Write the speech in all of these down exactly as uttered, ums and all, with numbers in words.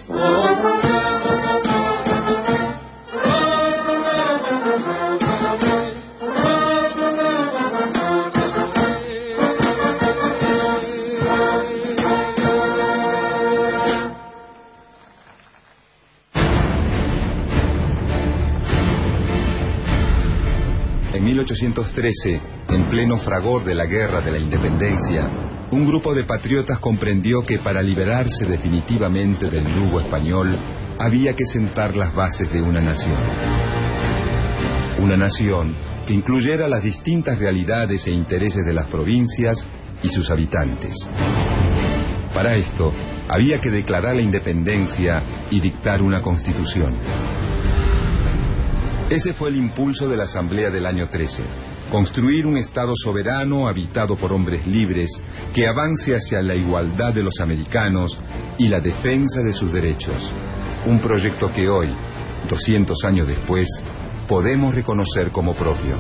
En mil ochocientos trece, en pleno fragor de la Guerra de la Independencia, un grupo de patriotas comprendió que para liberarse definitivamente del yugo español había que sentar las bases de una nación. Una nación que incluyera las distintas realidades e intereses de las provincias y sus habitantes. Para esto, había que declarar la independencia y dictar una constitución. Ese fue el impulso de la Asamblea del año trece. Construir un Estado soberano habitado por hombres libres que avance hacia la igualdad de los americanos y la defensa de sus derechos. Un proyecto que hoy, doscientos años después, podemos reconocer como propio.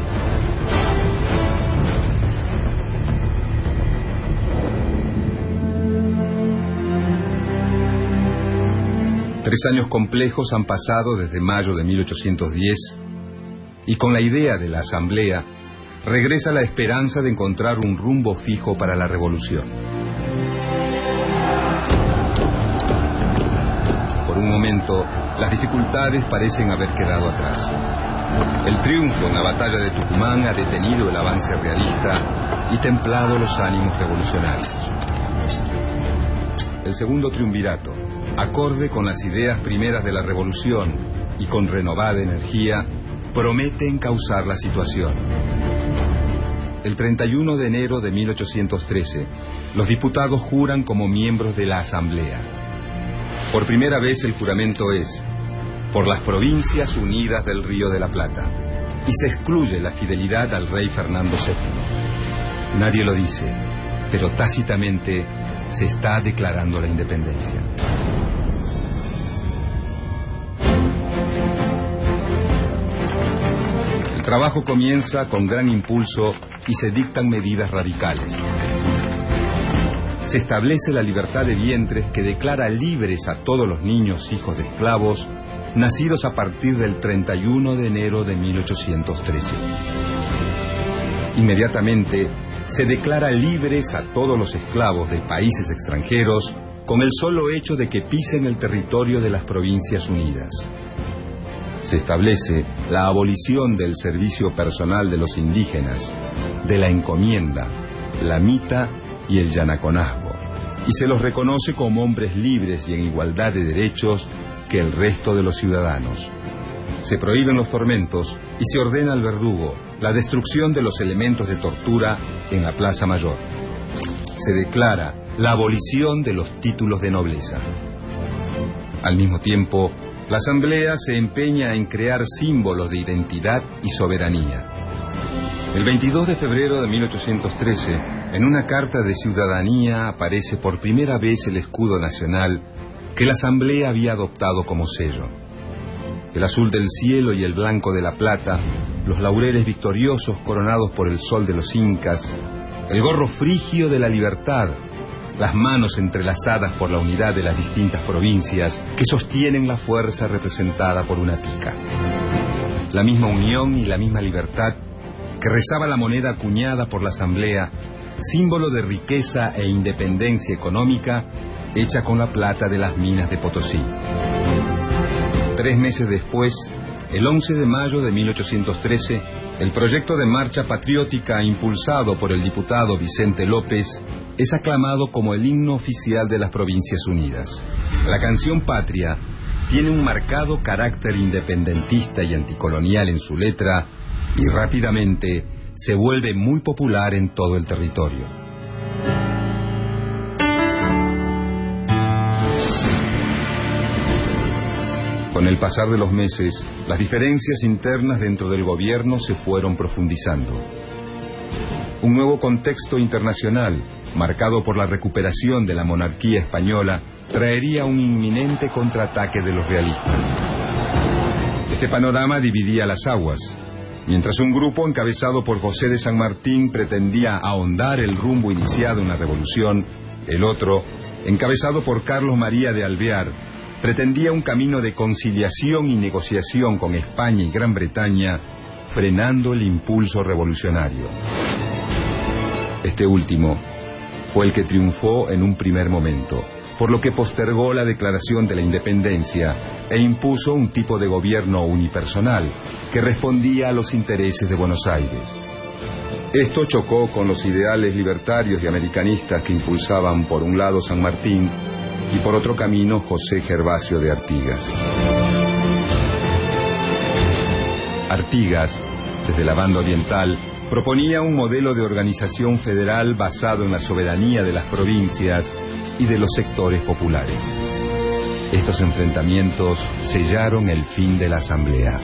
Tres años complejos han pasado desde mayo de mil ochocientos diez y con la idea de la Asamblea regresa la esperanza de encontrar un rumbo fijo para la revolución. Por un momento, las dificultades parecen haber quedado atrás. El triunfo en la batalla de Tucumán ha detenido el avance realista y templado los ánimos revolucionarios. El segundo triunvirato, acorde con las ideas primeras de la revolución y con renovada energía, promete encauzar la situación. El treinta y uno de enero de mil ochocientos trece, los diputados juran como miembros de la Asamblea. Por primera vez el juramento es por las Provincias Unidas del Río de la Plata y se excluye la fidelidad al rey Fernando séptimo. Nadie lo dice, pero tácitamente se está declarando la independencia. El trabajo comienza con gran impulso y se dictan medidas radicales. Se establece la libertad de vientres que declara libres a todos los niños hijos de esclavos nacidos a partir del treinta y uno de enero de mil ochocientos trece. Inmediatamente se declara libres a todos los esclavos de países extranjeros con el solo hecho de que pisen el territorio de las Provincias Unidas. Se establece la abolición del servicio personal de los indígenas, de la encomienda, la mita y el yanaconazgo, y se los reconoce como hombres libres y en igualdad de derechos que el resto de los ciudadanos. Se prohíben los tormentos y se ordena al verdugo la destrucción de los elementos de tortura en la Plaza Mayor. Se declara la abolición de los títulos de nobleza. Al mismo tiempo, la Asamblea se empeña en crear símbolos de identidad y soberanía. El veintidós de febrero de mil ochocientos trece, en una carta de ciudadanía aparece por primera vez el escudo nacional que la Asamblea había adoptado como sello. El azul del cielo y el blanco de la plata, los laureles victoriosos coronados por el sol de los incas, el gorro frigio de la libertad, las manos entrelazadas por la unidad de las distintas provincias que sostienen la fuerza representada por una pica. La misma unión y la misma libertad que rezaba la moneda acuñada por la Asamblea, símbolo de riqueza e independencia económica, hecha con la plata de las minas de Potosí. Tres meses después, el once de mayo de mil ochocientos trece, el proyecto de marcha patriótica impulsado por el diputado Vicente López es aclamado como el himno oficial de las Provincias Unidas. La canción Patria tiene un marcado carácter independentista y anticolonial en su letra y rápidamente se vuelve muy popular en todo el territorio. Con el pasar de los meses, las diferencias internas dentro del gobierno se fueron profundizando. Un nuevo contexto internacional, marcado por la recuperación de la monarquía española, traería un inminente contraataque de los realistas. Este panorama dividía las aguas. Mientras un grupo encabezado por José de San Martín pretendía ahondar el rumbo iniciado en la revolución, el otro, encabezado por Carlos María de Alvear, pretendía un camino de conciliación y negociación con España y Gran Bretaña, frenando el impulso revolucionario. Este último fue el que triunfó en un primer momento, por lo que postergó la declaración de la independencia e impuso un tipo de gobierno unipersonal que respondía a los intereses de Buenos Aires. Esto chocó con los ideales libertarios y americanistas que impulsaban por un lado San Martín y por otro camino José Gervasio de Artigas. Artigas, desde la banda oriental, proponía un modelo de organización federal basado en la soberanía de las provincias y de los sectores populares. Estos enfrentamientos sellaron el fin de la Asamblea.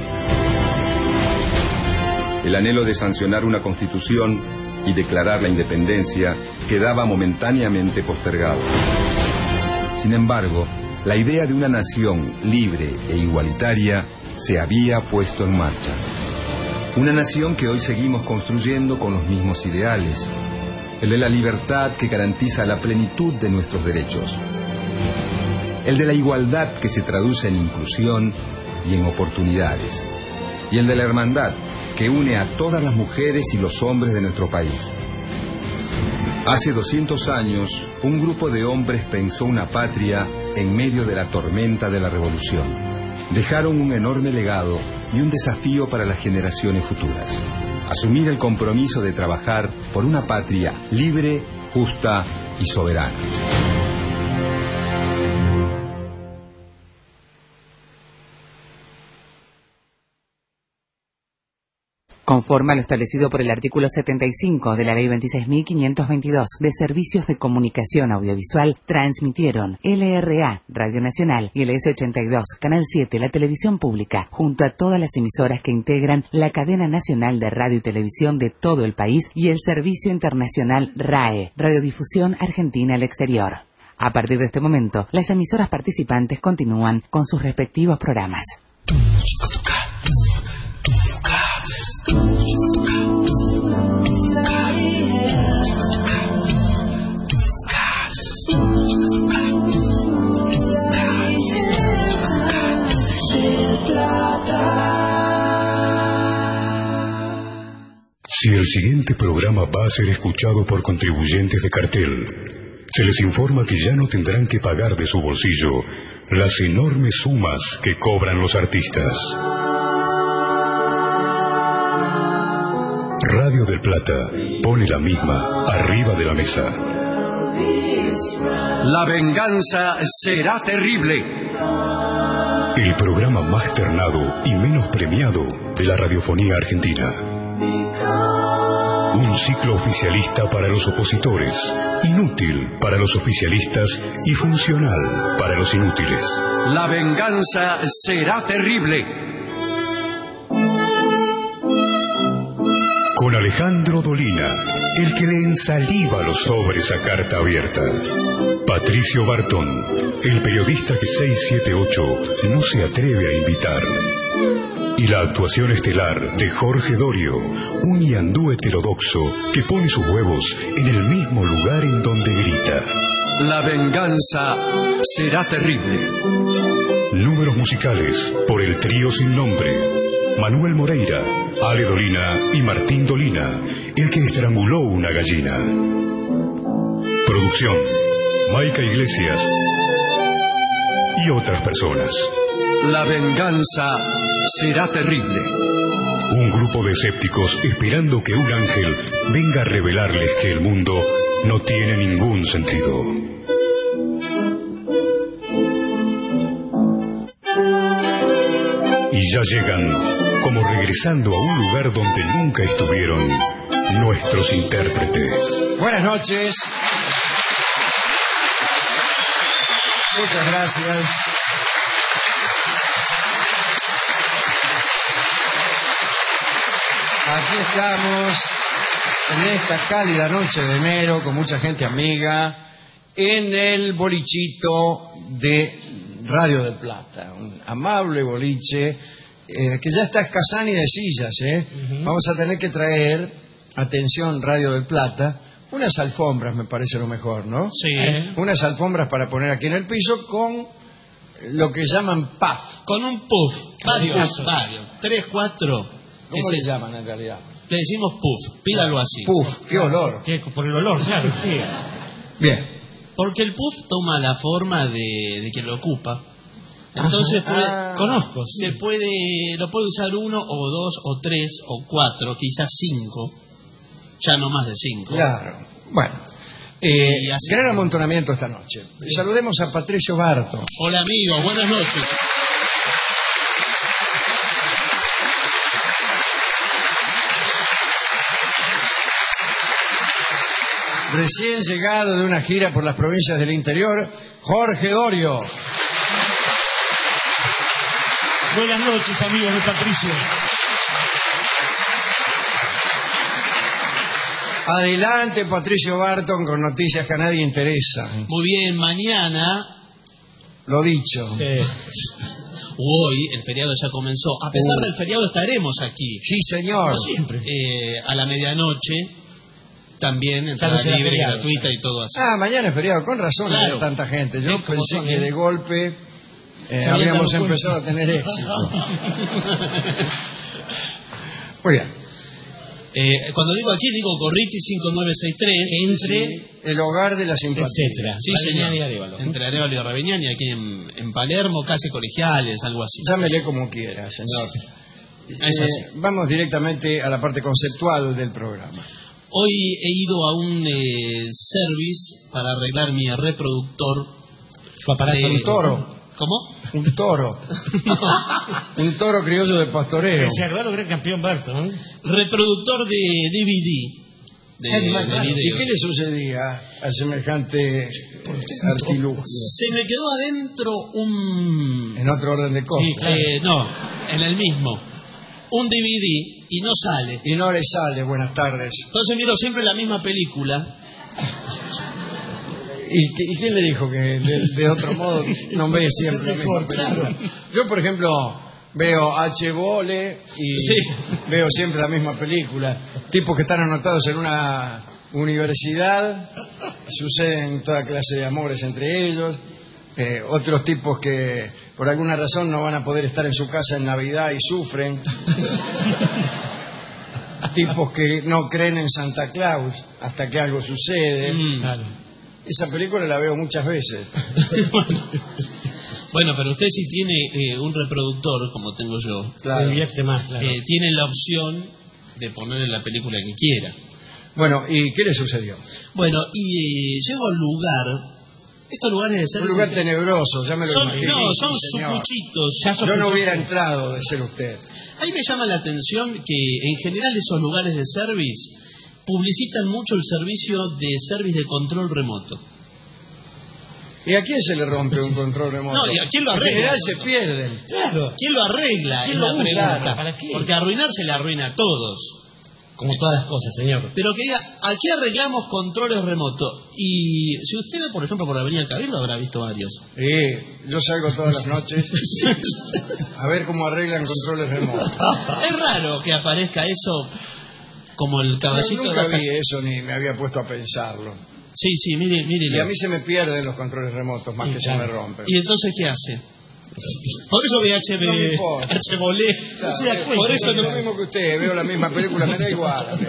El anhelo de sancionar una constitución y declarar la independencia quedaba momentáneamente postergado. Sin embargo, la idea de una nación libre e igualitaria se había puesto en marcha. Una nación que hoy seguimos construyendo con los mismos ideales, el de la libertad que garantiza la plenitud de nuestros derechos, el de la igualdad que se traduce en inclusión y en oportunidades, y el de la hermandad que une a todas las mujeres y los hombres de nuestro país. Hace doscientos años, un grupo de hombres pensó una patria en medio de la tormenta de la revolución. Dejaron un enorme legado y un desafío para las generaciones futuras. Asumir el compromiso de trabajar por una patria libre, justa y soberana. Conforme a lo establecido por el artículo setenta y cinco de la Ley veintiséis mil quinientos veintidós de Servicios de Comunicación Audiovisual, transmitieron L R A, Radio Nacional, y el S ochenta y dos, Canal siete, la televisión pública, junto a todas las emisoras que integran la cadena nacional de radio y televisión de todo el país y el servicio internacional R A E, Radiodifusión Argentina al Exterior. A partir de este momento, las emisoras participantes continúan con sus respectivos programas. Si el siguiente programa va a ser escuchado por contribuyentes de cartel, se les informa que ya no tendrán que pagar de su bolsillo las enormes sumas que cobran los artistas. Radio del Plata pone la misma arriba de la mesa. La venganza será terrible. El programa más ternado y menos premiado de la radiofonía argentina. Un ciclo oficialista para los opositores, inútil para los oficialistas y funcional para los inútiles. La venganza será terrible. Con Alejandro Dolina, el que le ensaliva los sobres a carta abierta. Patricio Bartón, el periodista que seiscientos setenta y ocho no se atreve a invitar. Y la actuación estelar de Jorge Dorio, un ñandú heterodoxo que pone sus huevos en el mismo lugar en donde grita. La venganza será terrible. Números musicales por el trío sin nombre. Manuel Moreira, Ale Dolina y Martín Dolina, el que estranguló una gallina. Producción, Maica Iglesias y otras personas. La venganza será terrible. Un grupo de escépticos esperando que un ángel venga a revelarles que el mundo no tiene ningún sentido. Y ya llegan, como regresando a un lugar donde nunca estuvieron, nuestros intérpretes. Buenas noches. Muchas gracias. Aquí estamos en esta cálida noche de enero con mucha gente amiga en el bolichito de Radio del Plata, un amable boliche eh, que ya está escasani de sillas. ¿eh? Uh-huh. Vamos a tener que traer, atención Radio del Plata, unas alfombras, me parece lo mejor, ¿no? Sí. Eh, unas alfombras para poner aquí en el piso con lo que llaman puff. Con un puff, varios, varios, tres, cuatro. ¿Cómo ese, le llaman en realidad? Le decimos puff, pídalo así. Puff, qué olor. Que por el olor, claro, sí. Bien. Porque el puff toma la forma de, de quien lo ocupa. Entonces puede, Ah, conozco, sí. se puede, lo puede usar uno o dos o tres o cuatro, quizás cinco, ya no más de cinco. Claro. Bueno, eh, Y así- gran amontonamiento esta noche. Saludemos a Patricio Barton. Hola amigos, buenas noches. Recién llegado de una gira por las provincias del interior, Jorge Dorio. Buenas noches, amigos de Patricio. Adelante, Patricio Barton, con noticias que a nadie interesan. Muy bien, mañana Lo dicho. Sí. o hoy, el feriado ya comenzó. A pesar Uh. del feriado estaremos aquí Sí, señor. Siempre. eh, a la medianoche. También Ya entrada no será libre, feriado, gratuita claro. y todo así. Ah, mañana es feriado. Con razón Claro. había tanta gente. Yo ¿Ves cómo pensé son, que eh? de golpe eh, Se habían habíamos dado cuenta. empezado a tener éxito. Muy bien. Eh, cuando digo aquí, digo Gorriti cinco nueve seis tres. Entre, El hogar de la simpatía. etcétera. Sí, Valeriani señor. y Arévalo. Entre Arévalo y Raveñani, aquí en, en Palermo, casi colegiales, algo así. Llámele como quiera, señor. Es Eh, así. vamos directamente a la parte conceptual del programa. Hoy he ido a un eh, service para arreglar mi reproductor. Su aparato. de- Un toro. ¿Cómo? Un toro. Un toro criollo de pastoreo. Reservado gran campeón Barton. Reproductor de D V D. De, Es más, de claro. ¿Y videos. qué le sucedía a semejante artilugio? Se me quedó adentro un... En otro orden de cosas. Sí, claro. eh, no, en el mismo. Un D V D y no sale. Y no le sale, buenas tardes. Entonces miro siempre la misma película. ¿Y, qué- y quién le dijo que de, de otro modo no ve siempre la misma película? Yo, por ejemplo, veo H. Vole y Sí. veo siempre la misma película. Tipos que están anotados en una universidad, suceden toda clase de amores entre ellos. Eh, otros tipos que por alguna razón no van a poder estar en su casa en Navidad y sufren. Tipos que no creen en Santa Claus hasta que algo sucede. Mm. Claro. Esa película la veo muchas veces. Bueno, pero usted si tiene eh, un reproductor, como tengo yo, Claro. Se divierte más, claro. eh, tiene la opción de ponerle la película que quiera. Bueno, ¿y qué le sucedió? Bueno, y eh, llego al lugar. Estos lugares de Un servicio lugar tenebroso, ya me lo son, imagino. no, son Sí, señor. sucuchitos. Ya Yo no sospechó. hubiera entrado de ser usted. A mí me llama la atención que en general esos lugares de service publicitan mucho el servicio de service de control remoto. ¿Y a quién se le rompe un control remoto? No, ¿y a quién lo En arregla? general se pierden. Claro. ¿Quién lo arregla? ¿Quién Es lo la usa? pregunta. ¿Para qué? Porque arruinarse le arruina a todos. Como todas las cosas, señor. Pero que diga, aquí arreglamos controles remotos. Y si usted ve, por ejemplo, por la Avenida Cabildo, habrá visto varios. Sí, yo salgo todas las noches a ver cómo arreglan controles remotos. Es raro que aparezca eso como el Yo caballito de nunca la vi calle. eso ni me había puesto a pensarlo. Sí, sí, mire, mire. Y a mí se me pierden los controles remotos más Sí, que claro. se me rompen. ¿Y entonces qué hace? Por eso ve H B, No me importa. H volé. Claro, Se da eh, cuenta. Por eso es no. lo mismo que usted, veo la misma película, me da igual. a mí.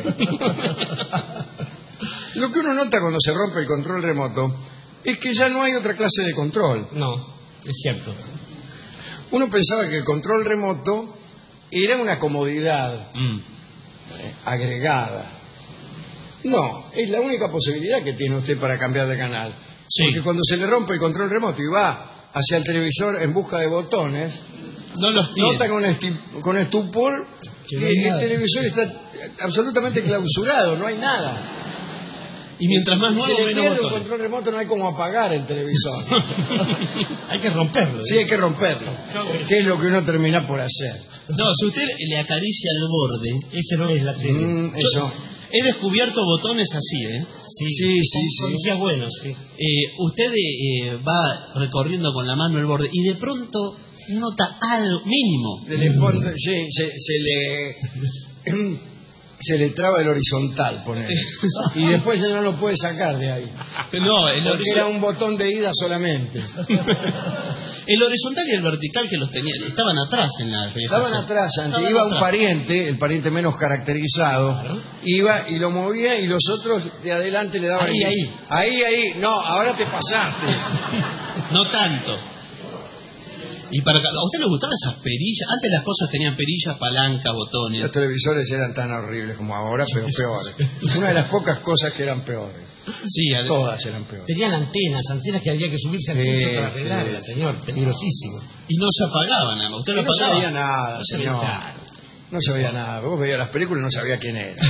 Lo que uno nota cuando se rompe el control remoto es que ya no hay otra clase de control. No, es cierto. Uno pensaba que el control remoto era una comodidad Mm. eh, agregada. No, es la única posibilidad que tiene usted para cambiar de canal. Sí. Porque cuando se le rompe el control remoto y va hacia el televisor en busca de botones, No los tiene. nota con, esti- con estupor Que que no hay el nada. televisor está absolutamente clausurado, no hay nada. Y mientras más Si nuevo, le menos pierde un botones. control remoto no hay como apagar el televisor. Hay que romperlo. Sí, hay que romperlo. ¿Qué es lo que uno termina por hacer? No, si usted le acaricia el borde. Ese no es la técnica. Mm, eso. He descubierto botones así, ¿eh? Sí, sí, sí. Policías buenos, sí. Eh, usted eh, va recorriendo con la mano el borde y de pronto nota algo mínimo. Se le pone- sí, se, se le Se le traba el horizontal, ponele. Y después ya no lo puede sacar de ahí. No, el, Porque horizo- era un botón de ida solamente. el horizontal y el vertical que los tenían, estaban atrás en la vieja Estaban zona. atrás, antes Estaban iba un atrás. pariente, el pariente menos caracterizado, iba y lo movía y los otros de adelante le daban... Ahí, el- ahí. Ahí, ahí. No, ahora te pasaste. No tanto. Y para ¿a usted le gustaban esas perillas? Antes las cosas tenían perillas, palancas, botones. Los televisores eran tan horribles como ahora, pero peores. Una de las pocas cosas que eran peores. Sí, ade- Todas eran peores. Tenían antenas, antenas que había que subirse al Sí, techo para sí, arreglarlas, sí. señor. Peligrosísimo. y no se apagaban, nada más. ¿Usted lo No se apagaba? veía nada, No se veía señor. claro. No se veía nada. Vos veías las películas y no sabía quién era.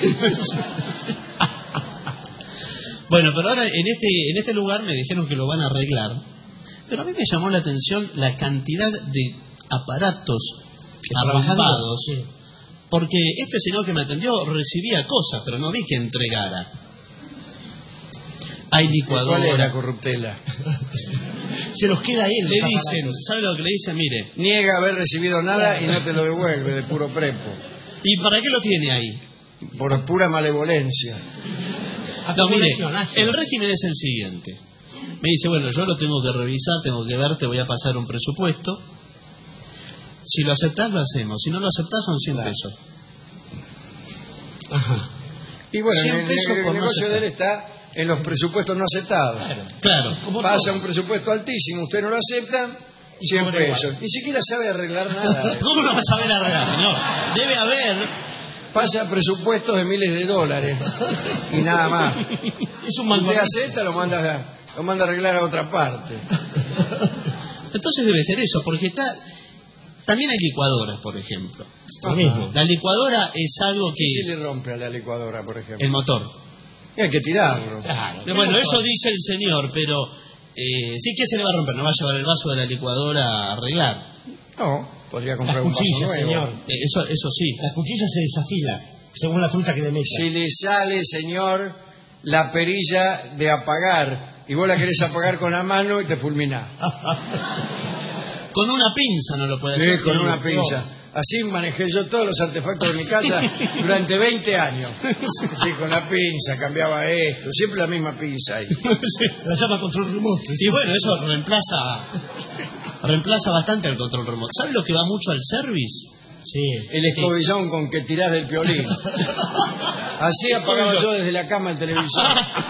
Bueno, pero ahora en este, en este lugar me dijeron que lo van a arreglar. Pero a mí me llamó la atención la cantidad de aparatos trabajando, arrumbados. sí. Porque este señor que me atendió recibía cosas, pero no vi que entregara. Hay ¿Cuál era licuadora. corruptela? Se los queda a él. Le los dicen, aparatos. ¿sabe lo que le dicen? Mire, Niega haber recibido nada y no te lo devuelve de puro prepo. ¿y para qué lo tiene ahí? Por pura malevolencia. No, mire, Acumulación, ágil. el régimen es el siguiente. Me dice, bueno, yo lo tengo que revisar, tengo que ver, te voy a pasar un presupuesto. Si lo aceptás, lo hacemos. Si no lo aceptás, son cien Claro. pesos. Ajá. Y bueno, cien el, el- pesos el por no negocio de aceptar. él está en los presupuestos no aceptados. Claro. Claro. Como Pasa todo. un presupuesto altísimo, usted no lo acepta, Y cien cobra igual. pesos. Ni siquiera sabe arreglar nada. ¿Cómo no vas a ver arreglar, señor? Debe haber. Pasa presupuestos de miles de dólares y nada más. Es un Usted malvado. acepta, lo manda, a- lo manda a arreglar a otra parte. Entonces debe ser eso, porque está. También hay licuadoras, por ejemplo. Lo mismo. La licuadora es algo ¿Qué se que. le rompe a la licuadora, por ejemplo? El motor. Y hay que tirarlo. Claro. Bueno, eso dice el señor, pero. Eh, sí, ¿qué se le va a romper? ¿No va a llevar el vaso de la licuadora a arreglar? No, podría comprar Las un vaso cuchillas, nuevo. señor. Eh, eso, eso sí. La cuchilla se desafila según la fruta que le meta. Si le sale, señor, la perilla de apagar y vos la querés apagar con la mano y te fulminás. Con una pinza no lo puede Sí, hacer. con una pinza. Así manejé yo todos los artefactos de mi casa durante veinte años. Sí, con la pinza, cambiaba esto, siempre la misma pinza ahí. La llama control remoto. Y bueno, eso reemplaza reemplaza bastante al control remoto. ¿Sabe lo que va mucho al service? Sí. El escobillón con que tirás del piolín. Así apagaba yo desde la cama el televisor.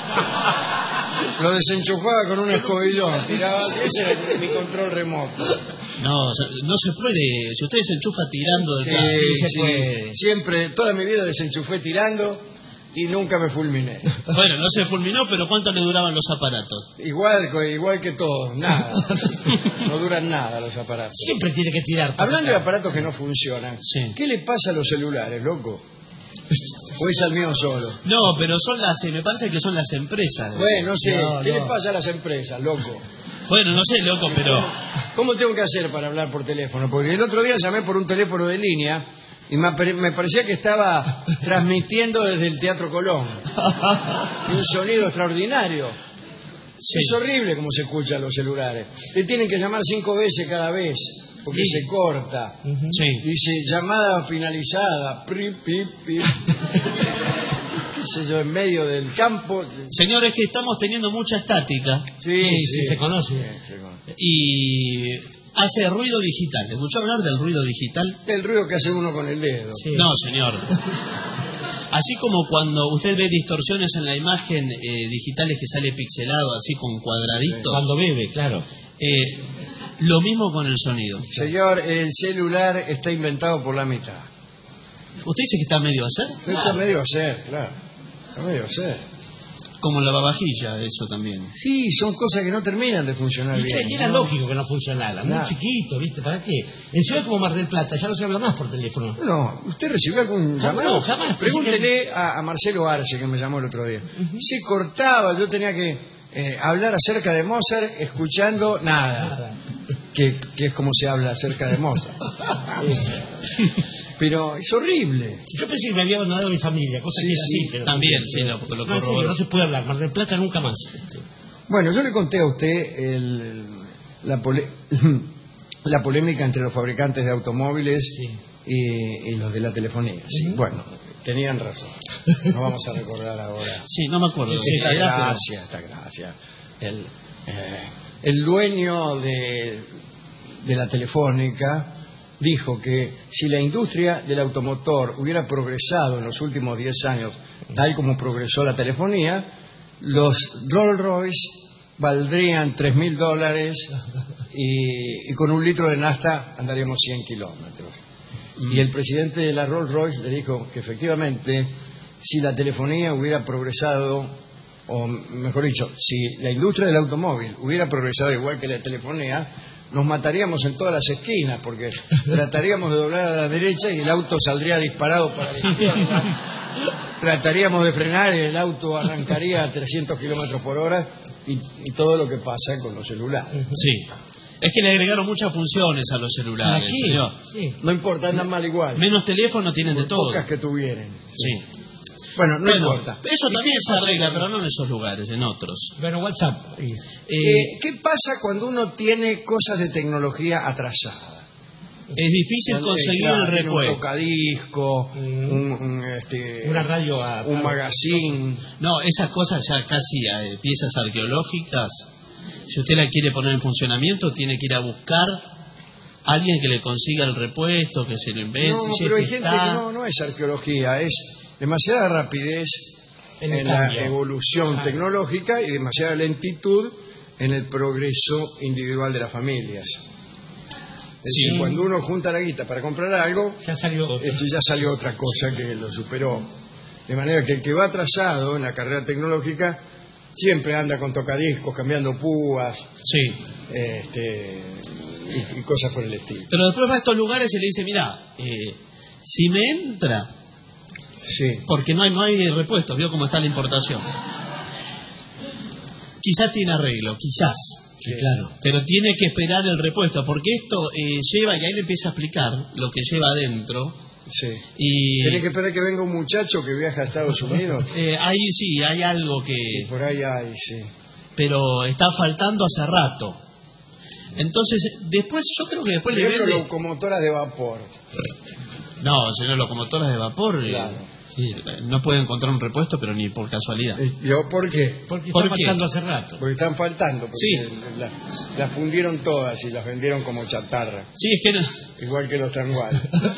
Lo desenchufaba con un escobillón. Tiraba, ese era mi control remoto. No, o sea, no se puede. Si usted se enchufa tirando de Sí, sí se sí. puede. Siempre, toda mi vida desenchufé tirando y nunca me fulminé. Bueno, no se fulminó, pero ¿cuánto le duraban los aparatos? Igual, igual que todos, nada. No duran nada los aparatos. Siempre tiene que tirar. para Hablando de sacar. aparatos que no funcionan, Sí. ¿qué le pasa a los celulares, loco? ¿O es al mío solo? No, pero son las, eh, me parece que son las empresas. Bueno, no sé, No, ¿qué no. le pasa a las empresas, loco? Bueno, no sé, loco, pero ¿Cómo tengo que hacer para hablar por teléfono? Porque el otro día llamé por un teléfono de línea y me, apare- me parecía que estaba transmitiendo desde el Teatro Colón. Y un sonido extraordinario. Es horrible como se escuchan los celulares. Te tienen que llamar cinco veces cada vez porque se corta. sí. Dice llamada finalizada. Pri, pi, pi. ¿Qué sé yo? En medio del campo. Señores, que estamos teniendo mucha estática Sí, Sí, sí, se conoce. se conoce. y hace ruido digital. ¿Escuchó hablar del ruido digital? El ruido que hace uno con el dedo. Sí. No, señor. Así como cuando usted ve distorsiones en la imagen eh, digitales que sale pixelado, así con cuadraditos, Cuando bebe, claro. eh, lo mismo con el sonido. Señor, el celular está inventado por la mitad. ¿Usted dice que está medio a hacer? Está medio a hacer, claro. Está medio a hacer. Como la babajilla, eso también. Sí, son cosas que no terminan de funcionar Y bien. era ¿no? lógico que no funcionara. Muy Nah. chiquito, ¿viste? ¿Para qué? En ciudades como Mar del Plata ya no se habla más por teléfono. No, ¿usted recibió algún No, llamado? no, jamás. Pregúntele a, a Marcelo Arce, que me llamó el otro día. Se cortaba, yo tenía que eh, hablar acerca de Mozart escuchando nada. Nada. Que, que es como se habla acerca de Mozart. Pero es horrible. Yo pensé que me había abandonado mi familia, cosa Sí, que era sí, así. Pero también, sí, lo- lo no, en serio, corroboro. no se puede hablar. Mar del Plata nunca más. Este, Bueno, yo le conté a usted el- la, pole- la polémica entre los fabricantes de automóviles Sí. y, y los de la telefonía. Sí, uh-huh. Bueno, tenían razón. No vamos a recordar ahora. Sí, no me acuerdo. Esta Sí, gracia, esta gracia. El, eh, el dueño de, de la Telefónica dijo que si la industria del automotor hubiera progresado en los últimos diez años, tal como progresó la telefonía, los Rolls Royce valdrían tres mil dólares y, y con un litro de nafta andaríamos cien kilómetros. Mm. Y el presidente de la Rolls Royce le dijo que efectivamente, si la telefonía hubiera progresado, o mejor dicho, si la industria del automóvil hubiera progresado igual que la telefonía, nos mataríamos en todas las esquinas, porque trataríamos de doblar a la derecha y el auto saldría disparado para la izquierda. Trataríamos de frenar y el auto arrancaría a trescientos kilómetros por hora y, y todo lo que pasa con los celulares. Sí. Es que le agregaron muchas funciones a los celulares, Aquí, señor. Sí. No importa, andan mal igual. Menos teléfono tienen de todo. Pocas que tuvieran. Sí. Bueno, no bueno, importa. Eso también se arregla, pero no en esos lugares, en otros. Bueno, WhatsApp. Eh, eh, ¿Qué pasa cuando uno tiene cosas de tecnología atrasada? Es difícil conseguir claro, el repuesto. Un tocadisco, mm. un, un, este, una radio, a, un magazine. No, esas cosas ya casi eh, piezas arqueológicas. Si usted la quiere poner en funcionamiento, tiene que ir a buscar a alguien que le consiga el repuesto, que se lo invente. No, si pero hay es que gente está... que no, no es arqueología, es demasiada rapidez en, en la evolución ah. tecnológica y demasiada lentitud en el progreso individual de las familias. Es sí. decir, cuando uno junta la guita para comprar algo, ya salió, esto ya salió otra cosa que lo superó. De manera que el que va atrasado en la carrera tecnológica siempre anda con tocadiscos, cambiando púas, sí. este, y, y cosas por el estilo. Pero después va a estos lugares y le dice, mira, eh, si me entra, sí. porque no hay, no hay repuestos, vio cómo está la importación. Quizás tiene arreglo, quizás. Sí, claro. Pero tiene que esperar el repuesto, porque esto eh, lleva, y ahí le empieza a explicar lo que lleva adentro. Sí. Y tiene que esperar que venga un muchacho que viaja a Estados Unidos. eh, ahí sí, hay algo que... Y por ahí hay, sí. Pero está faltando hace rato. Entonces, después, yo creo que después le vende... locomotoras de vapor. No, señor, locomotoras de vapor... Claro. Eh... Sí, no puede encontrar un repuesto, pero ni por casualidad. ¿Yo por qué? Porque ¿Por están qué? faltando hace rato. Porque están faltando, porque sí. las la fundieron todas y las vendieron como chatarra. Sí, es que no... Igual que los tranguales.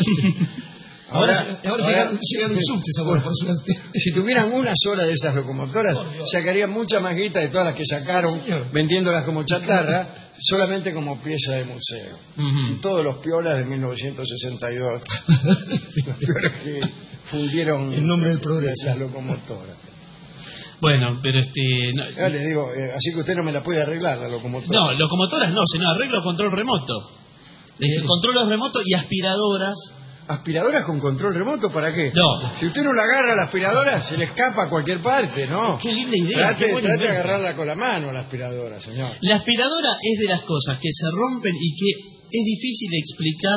Ahora, ahora, ahora, ahora llegan, llegan un subte, sabor, por suerte. Si tuvieran una sola de esas locomotoras, sacarían mucha más guita de todas las que sacaron, vendiéndolas como chatarra, solamente como pieza de museo. Uh-huh. Y todos los piolas de mil novecientos sesenta y dos, los piolas que fundieron en nombre del progreso las locomotoras. Bueno, pero este... No, ya les digo, eh, así que usted no me la puede arreglar, la locomotora. No, locomotoras no, sino arreglo control remoto. Sí. Controles remotos y aspiradoras. ¿Aspiradoras con control remoto para qué? No. Si usted no la agarra a la aspiradora, se le escapa a cualquier parte, ¿no? Qué linda idea. Trate, trate de agarrarla con la mano a la aspiradora, señor. La aspiradora es de las cosas que se rompen y que es difícil de explicar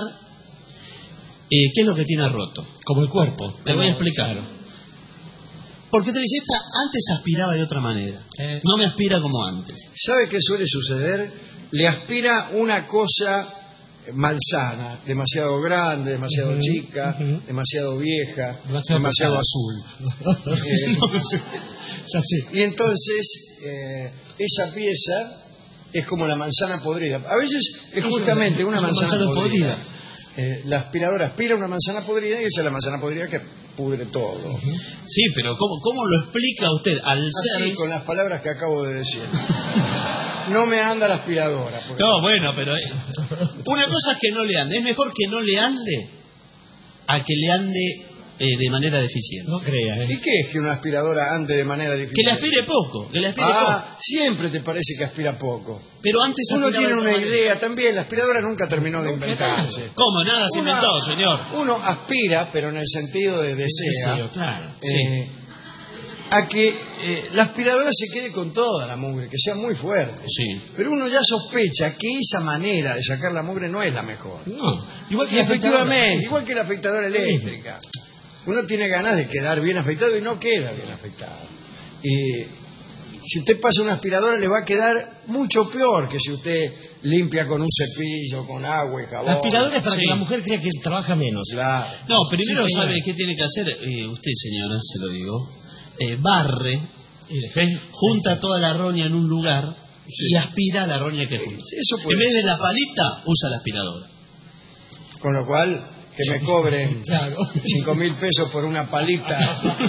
eh, qué es lo que tiene roto. Como el cuerpo. Le voy a explicar. Claro. Porque te dice, esta antes aspiraba de otra manera. Eh. No me aspira como antes. ¿Sabe qué suele suceder? Le aspira una cosa malsana, demasiado grande, demasiado uh-huh, chica, uh-huh. demasiado vieja, demasiado, demasiado azul. eh, ya sé. Y entonces eh, esa pieza es como la manzana podrida. A veces es justamente una manzana, manzana podrida. podrida. Eh, la aspiradora aspira una manzana podrida y esa es la manzana podrida que pudre todo. Uh-huh. Sí, pero ¿cómo, cómo lo explica usted al Así, ser... con las palabras que acabo de decir. No me anda la aspiradora. No, bueno, pero una cosa es que no le ande. Es mejor que no le ande a que le ande eh, de manera deficiente. No creas, ¿eh? ¿Y qué es que una aspiradora ande de manera deficiente? Que le aspire poco. Que le aspire ah, poco. Siempre te parece que aspira poco. Pero antes uno tiene una manera. idea también. La aspiradora nunca terminó de inventarse. ¿Cómo? Nada se inventó, señor. Uno aspira, pero en el sentido de desea. Deseo, claro. Eh, sí. A que eh, la aspiradora se quede con toda la mugre, que sea muy fuerte. Sí. Pero uno ya sospecha que esa manera de sacar la mugre no es la mejor. No. Igual que y efectivamente, igual que la afeitadora eléctrica. Uno tiene ganas de quedar bien afeitado y no queda bien afeitado. Y si usted pasa una aspiradora le va a quedar mucho peor que si usted limpia con un cepillo, con agua y jabón. La aspiradora es para Sí. que la mujer crea que trabaja menos. Claro. No, primero Sí, señora. sabe qué tiene que hacer eh, usted, señora, se lo digo. Eh, barre, Y después, junta toda la roña en un lugar Sí. y aspira la roña que junta. Eso puede En vez de ser. la palita, usa la aspiradora. Con lo cual, que me cobren claro. cinco mil pesos por una palita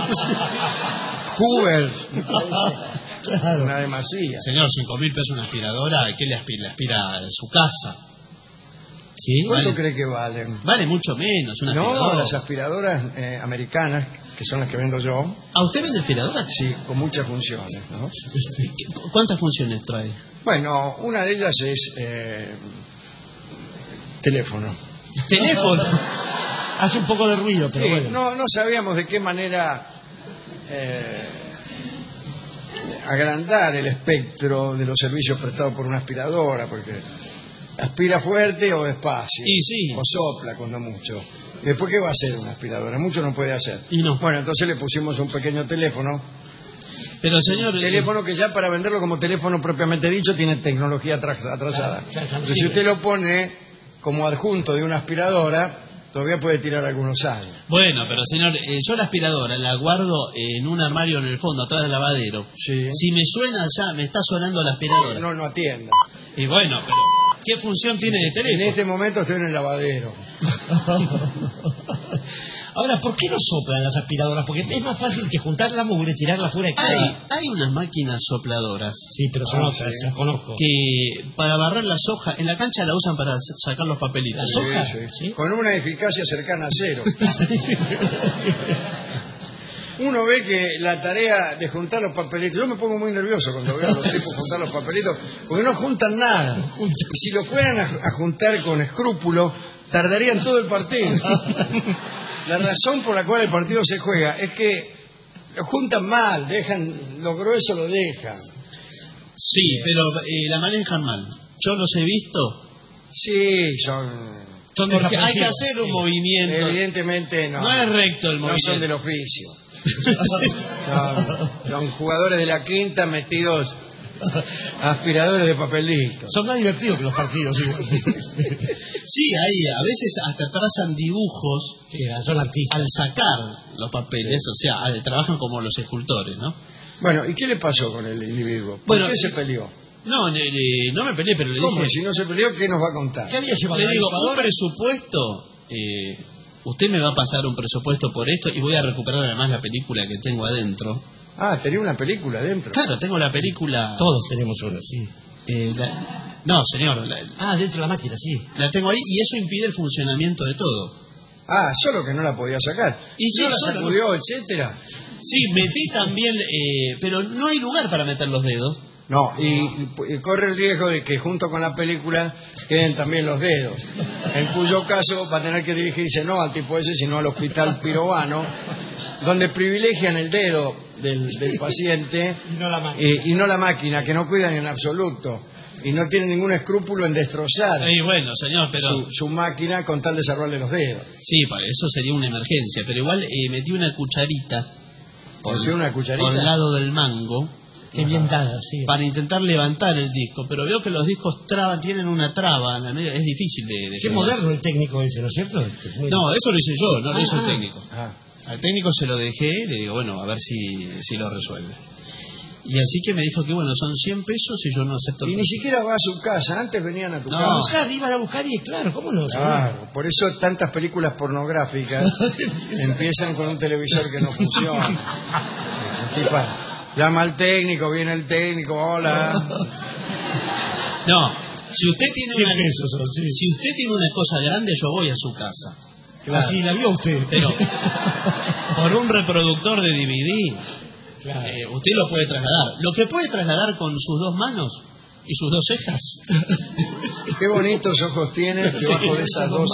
Hoover, me parece Claro. una demasía. Señor, cinco mil pesos una aspiradora, ¿qué le aspira? Le aspira en su casa. ¿Sí? ¿Cuánto Vale. cree que valen? Vale mucho menos una No, aspiradora. las aspiradoras eh, americanas, que son las que vendo yo, ¿A usted vende aspiradora? sí, con muchas funciones, ¿no? ¿Qué- ¿Cuántas funciones trae? Bueno, una de ellas es eh, teléfono. Teléfono. Hace un poco de ruido, pero Sí, bueno. no, no sabíamos de qué manera eh, agrandar el espectro de los servicios prestados por una aspiradora, porque aspira fuerte o despacio, Y sí. o sopla cuando mucho. Después, ¿qué va a hacer una aspiradora? Mucho no puede hacer. Y no. Bueno, entonces le pusimos un pequeño teléfono, Pero señor, eh, teléfono que ya para venderlo como teléfono propiamente dicho tiene tecnología atras- atrasada. Ya, ya no Pero si sirve. usted lo pone como adjunto de una aspiradora, todavía puede tirar algunos años. bueno, pero señor, eh, yo la aspiradora la guardo en un armario en el fondo, atrás del lavadero. Sí. Si me suena ya, me está sonando la aspiradora. No, no atienda. Y bueno, pero ¿qué función tiene de En teléfono? este momento estoy en el lavadero. Ahora, ¿por qué no soplan las aspiradoras? Porque es más fácil que juntar la mugre y tirarla fuera de casa. Hay, hay unas máquinas sopladoras Sí, pero son Ah, otras, sí. las conozco. que para barrer las hojas, en la cancha la usan para s- sacar los papelitos. ¿Las hojas? Sí, sí. ¿Sí? Con una eficacia cercana a cero. Uno ve que la tarea de juntar los papelitos, yo me pongo muy nervioso cuando veo a los tipos juntar los papelitos, porque no juntan nada. Y si lo fueran a, a juntar con escrúpulo, tardarían todo el partido. La razón por la cual el partido se juega es que lo juntan mal, dejan lo grueso lo dejan. Sí, pero eh, la manejan mal. Yo los he visto. Sí, son Son Porque hay que desaprensivos. hacer un Sí. movimiento. evidentemente no. No es recto el No movimiento. son del oficio. Son, son jugadores de la quinta metidos aspiradores de papelito. Son más divertidos que los partidos. igual. Sí, hay, a veces hasta trazan dibujos Sí, son artistas. al sacar los papeles, o sea, a- trabajan como los escultores, ¿no? Bueno, ¿y qué le pasó con el individuo? ¿Por Bueno, qué se peleó? No, ne- ne- no me peleé, pero le ¿Cómo? dije, Si no se peleó, ¿qué nos va a contar? ¿Qué había llevado? le ¿La digo, un licuadora? presupuesto, eh, usted me va a pasar un presupuesto por esto y voy a recuperar además la película que tengo adentro. Ah, tenía una película dentro. Claro, tengo la película... Todos tenemos una, sí. eh, la- no, señor, la, Ah, dentro de la máquina, sí. la tengo ahí y eso impide el funcionamiento de todo. Ah, solo que no la podía sacar. Y sí, no la solo- sacudió, etcétera. Sí, metí también, eh, pero no hay lugar para meter los dedos. No, y, y corre el riesgo de que junto con la película queden también los dedos, en cuyo caso va a tener que dirigirse no al tipo ese, sino al hospital pirobano, donde privilegian el dedo del, del paciente Y no la máquina. eh, y no la máquina, que no cuidan en absoluto, y no tienen ningún escrúpulo en destrozar Y bueno, señor, pero... su, su máquina con tal de salvarle los dedos. Sí, para eso sería una emergencia, pero igual eh, metí una cucharita por, ¿Metió una cucharita? por el lado del mango Qué bien dada, sí. para intentar levantar el disco, pero veo que los discos traban, tienen una traba en la medio, es difícil de... de Qué moderno el técnico ese, ¿no es cierto? No, eso lo hice yo, no lo hizo el técnico. Ah, Al técnico se lo dejé, le digo, bueno, a ver si, si lo resuelve. Y así que me dijo que, bueno, son cien pesos y yo no acepto el y ni precio. siquiera va a su casa, antes venían a tu No. A casa. buscar, iban a buscar y claro, ¿cómo no? Claro, por eso tantas películas pornográficas empiezan con un televisor que no funciona. El tipo llama al técnico, viene el técnico, hola. No, si usted tiene cien una, pesos son, sí. si usted tiene una cosa grande, yo voy a su casa. Claro. Así la vio usted. Pero por un reproductor de D V D, Claro. eh, usted lo puede trasladar. Lo que puede trasladar con sus dos manos y sus dos cejas. Qué bonitos ojos tienes debajo de esas dos.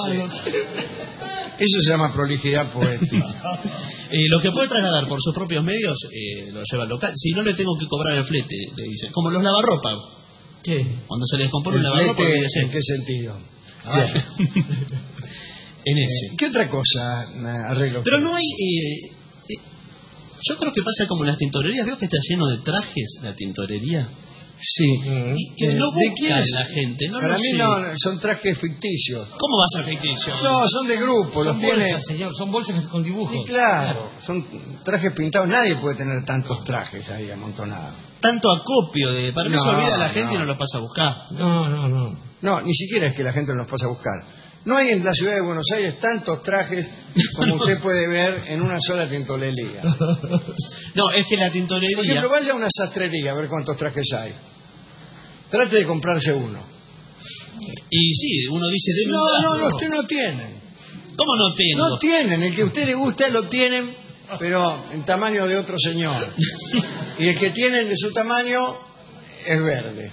Eso se llama prolijidad poética. Eh, lo que puede trasladar por sus propios medios, eh, lo lleva al local. Si no, le tengo que cobrar el flete, le dicen. Como los lavarropas. ¿Qué? Cuando se les compone ¿El un lavarropa, flete olvídese. en qué sentido? Ah, Bien. En ese. ¿Qué otra cosa eh, arreglo? Pero no hay... eh, eh, Yo creo que pasa como en las tintorerías. Veo que está lleno de trajes la tintorería. Sí. Y que no ¿De buscan quiénes? la gente. No Para lo mí sé. no, son trajes ficticios. ¿Cómo va a ser ficticio? No, son de grupo, los Son tiene... bolsas, señor, son bolsas con dibujos. Sí, claro, son trajes pintados. Nadie puede tener tantos trajes ahí amontonados. Tanto acopio de... Para mí No, se olvida la gente no. y no lo pasa a buscar. No, no, no. No, ni siquiera es que la gente nos pasa a buscar. No hay en la ciudad de Buenos Aires tantos trajes como usted puede ver en una sola tintorería. No, es que la Por tintorería... ejemplo, vaya a una sastrería a ver cuántos trajes hay. Trate de comprarse uno. Y sí, uno dice... deme un No, traje. no, no, usted no tiene. ¿Cómo no tengo? No tienen, el que a usted le gusta lo tienen, pero en tamaño de otro señor. Y el que tienen de su tamaño es verde.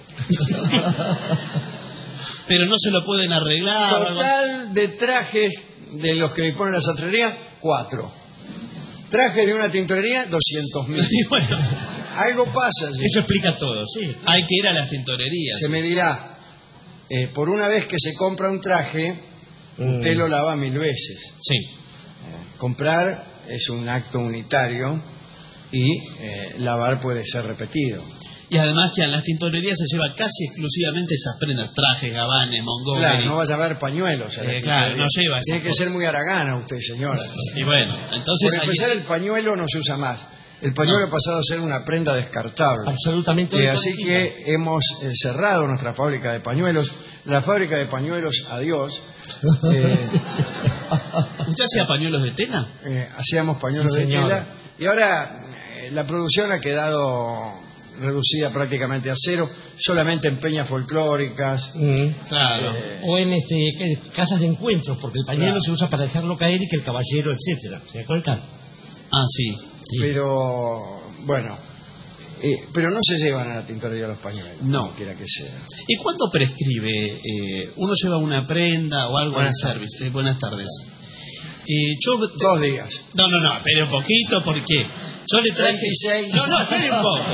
Pero no se lo pueden arreglar. algo- Total de trajes de los que dispone la sastrería, cuatro. Trajes de una tintorería, doscientos mil. Y bueno, Algo pasa allí. Eso explica todo, sí. hay que ir a las tintorerías. Se me dirá, eh, por una vez que se compra un traje, usted lo lava mil veces. Sí. Comprar es un acto unitario y eh, lavar puede ser repetido. Y además que en las tintorerías se lleva casi exclusivamente esas prendas, trajes, gabanes, Montgomery. Claro, no vaya a haber pañuelos. a la Eh, claro, tintorería. no lleva esas Tiene que cosas. ser muy haragana usted, señora. Y bueno, entonces... Por ahí- empezar, el pañuelo no se usa más. El pañuelo ha pasado a ser una prenda descartable. Absolutamente. Eh, así que hemos eh, cerrado nuestra fábrica de pañuelos. La fábrica de pañuelos, adiós. Eh, ¿Usted hacía pañuelos de tela? eh, hacíamos pañuelos Sí, de señor. tela. Y ahora eh, la producción ha quedado reducida prácticamente a cero. Solamente en peñas folclóricas. Mm. Claro. O en este, ¿qué? Casas de encuentros, porque el pañuelo Claro. se usa para dejarlo caer y que el caballero, etcétera. ¿Se da cuenta? Ah, sí. Sí. Pero, bueno. eh, pero no se llevan a la tintorería los pañuelos. No. como quiera que sea. ¿Y cuándo prescribe? Eh, ¿Uno lleva una prenda o algo Buenas en service? Eh, buenas tardes. Eh, yo... Dos días. No, no, no, espere un poquito, porque yo le traje... treinta y seis. No, no, espere un poco.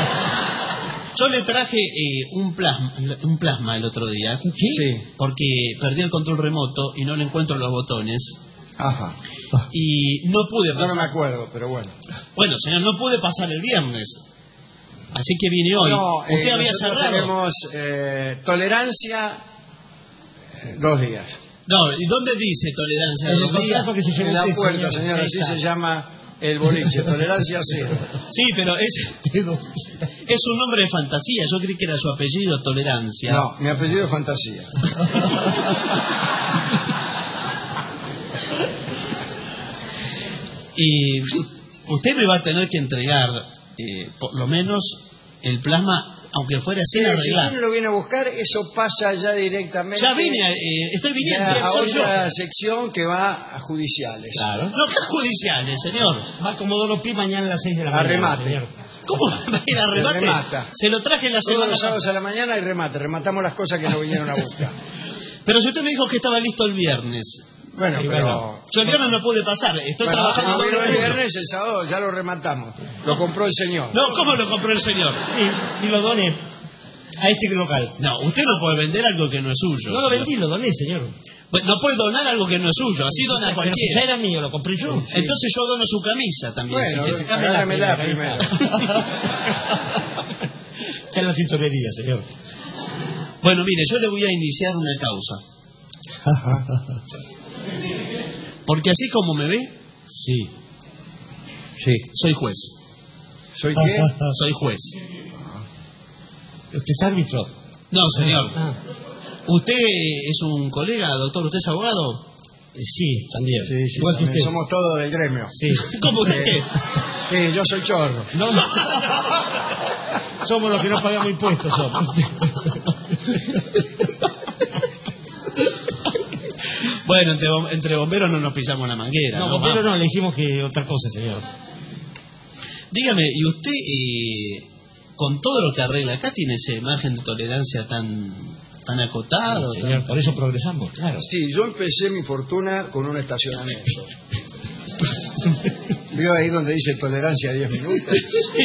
Yo le traje eh, un, plasma, un plasma el otro día, Sí. porque perdí el control remoto y no le encuentro los botones, Ajá. y no pude No, no pasar. me acuerdo, pero bueno. Bueno, señor, no pude pasar el viernes, así que vine hoy. No, ¿Usted eh, había nosotros cerrado? tenemos eh, tolerancia eh, dos días. No, ¿y dónde dice tolerancia? En el ¿Dos días? contrato que se llevó En la usted, puerta, señor. señor, Ahí así está. se llama el boliche, tolerancia cero. Sí, pero es, es un nombre de fantasía. Yo creí que era su apellido, Tolerancia. No, mi apellido es Fantasía. Y usted me va a tener que entregar, eh, por lo menos, el plasma, aunque fuera sin Si arreglar. usted lo viene a buscar, eso pasa ya directamente Ya vine, eh, estoy viniendo. ya a soy yo. otra sección que va a judiciales. Claro. No, ¿qué judiciales, señor? Va a Comodoro Pi mañana a las seis de la A mañana. remate. señor. ¿Cómo va a ir a remate? remata. Se lo traje la Todos semana los sábados pasada. a la mañana y remate. Rematamos las cosas que no vinieron a buscar. Pero si usted me dijo que estaba listo el viernes. Bueno, Y pero... bueno. Yo el viernes no pude pasar. Estoy Bueno, trabajando no todo vino el el mundo. viernes, el sábado ya lo rematamos. Lo compró el señor. No, ¿cómo lo compró el señor? Sí, y lo doné a este local. No, usted no puede vender algo que no es suyo. No lo señor. vendí, lo doné, señor. Bueno, no puede donar algo que no es suyo. Así dona Pero si ya cualquiera. era mío, lo compré yo. Entonces yo dono su camisa también. Bueno, si quiere. agárramela primero. Está en la tintorería, señor. Bueno, mire, yo le voy a iniciar una causa. Porque así como me ve, Sí. Sí. soy juez. ¿Soy qué? Soy juez. ¿Usted es árbitro? No, señor. Ah, ¿Usted es un colega, doctor? ¿Usted es abogado? eh, sí, también. Sí, sí, Igual que también usted. somos todos del gremio. Sí. ¿Cómo usted? Eh, Sí, yo soy chorro. No, no. Somos los que no pagamos impuestos, somos. Bueno, entre, bom- entre bomberos no nos pisamos la manguera. No, ¿no? pero Vamos. no, le dijimos que otra cosa, señor. Dígame, ¿y usted, eh, con todo lo que arregla acá, tiene ese margen de tolerancia tan, tan acotado? Sí, señor, por eso progresamos, claro. Sí, yo empecé mi fortuna con un estacionamiento. ¿Vio ahí donde dice tolerancia a diez minutos?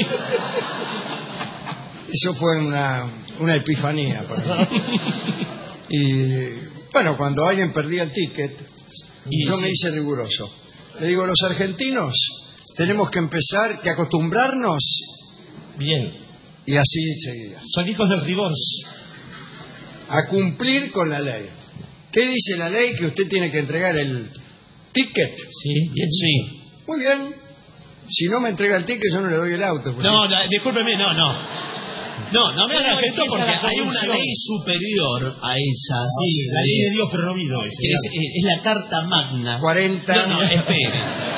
Eso fue una, una epifanía para mí. Y bueno, cuando alguien perdía el ticket, Y yo sí. me hice riguroso. Le digo, los argentinos tenemos que empezar, que acostumbrarnos. Bien. Y así seguir. Son hijos del rigor. A cumplir con la ley. ¿Qué dice la ley? Que usted tiene que entregar el ticket. Sí, bien. Sí. Muy bien. Si no me entrega el ticket, yo no le doy el auto. No, no, discúlpeme, no, no. No, no me haga esto porque hay una ley superior a esa. Sí, la ley de Dios, pero no vino. Que es, es la Carta Magna. cuarenta. No, no, espere.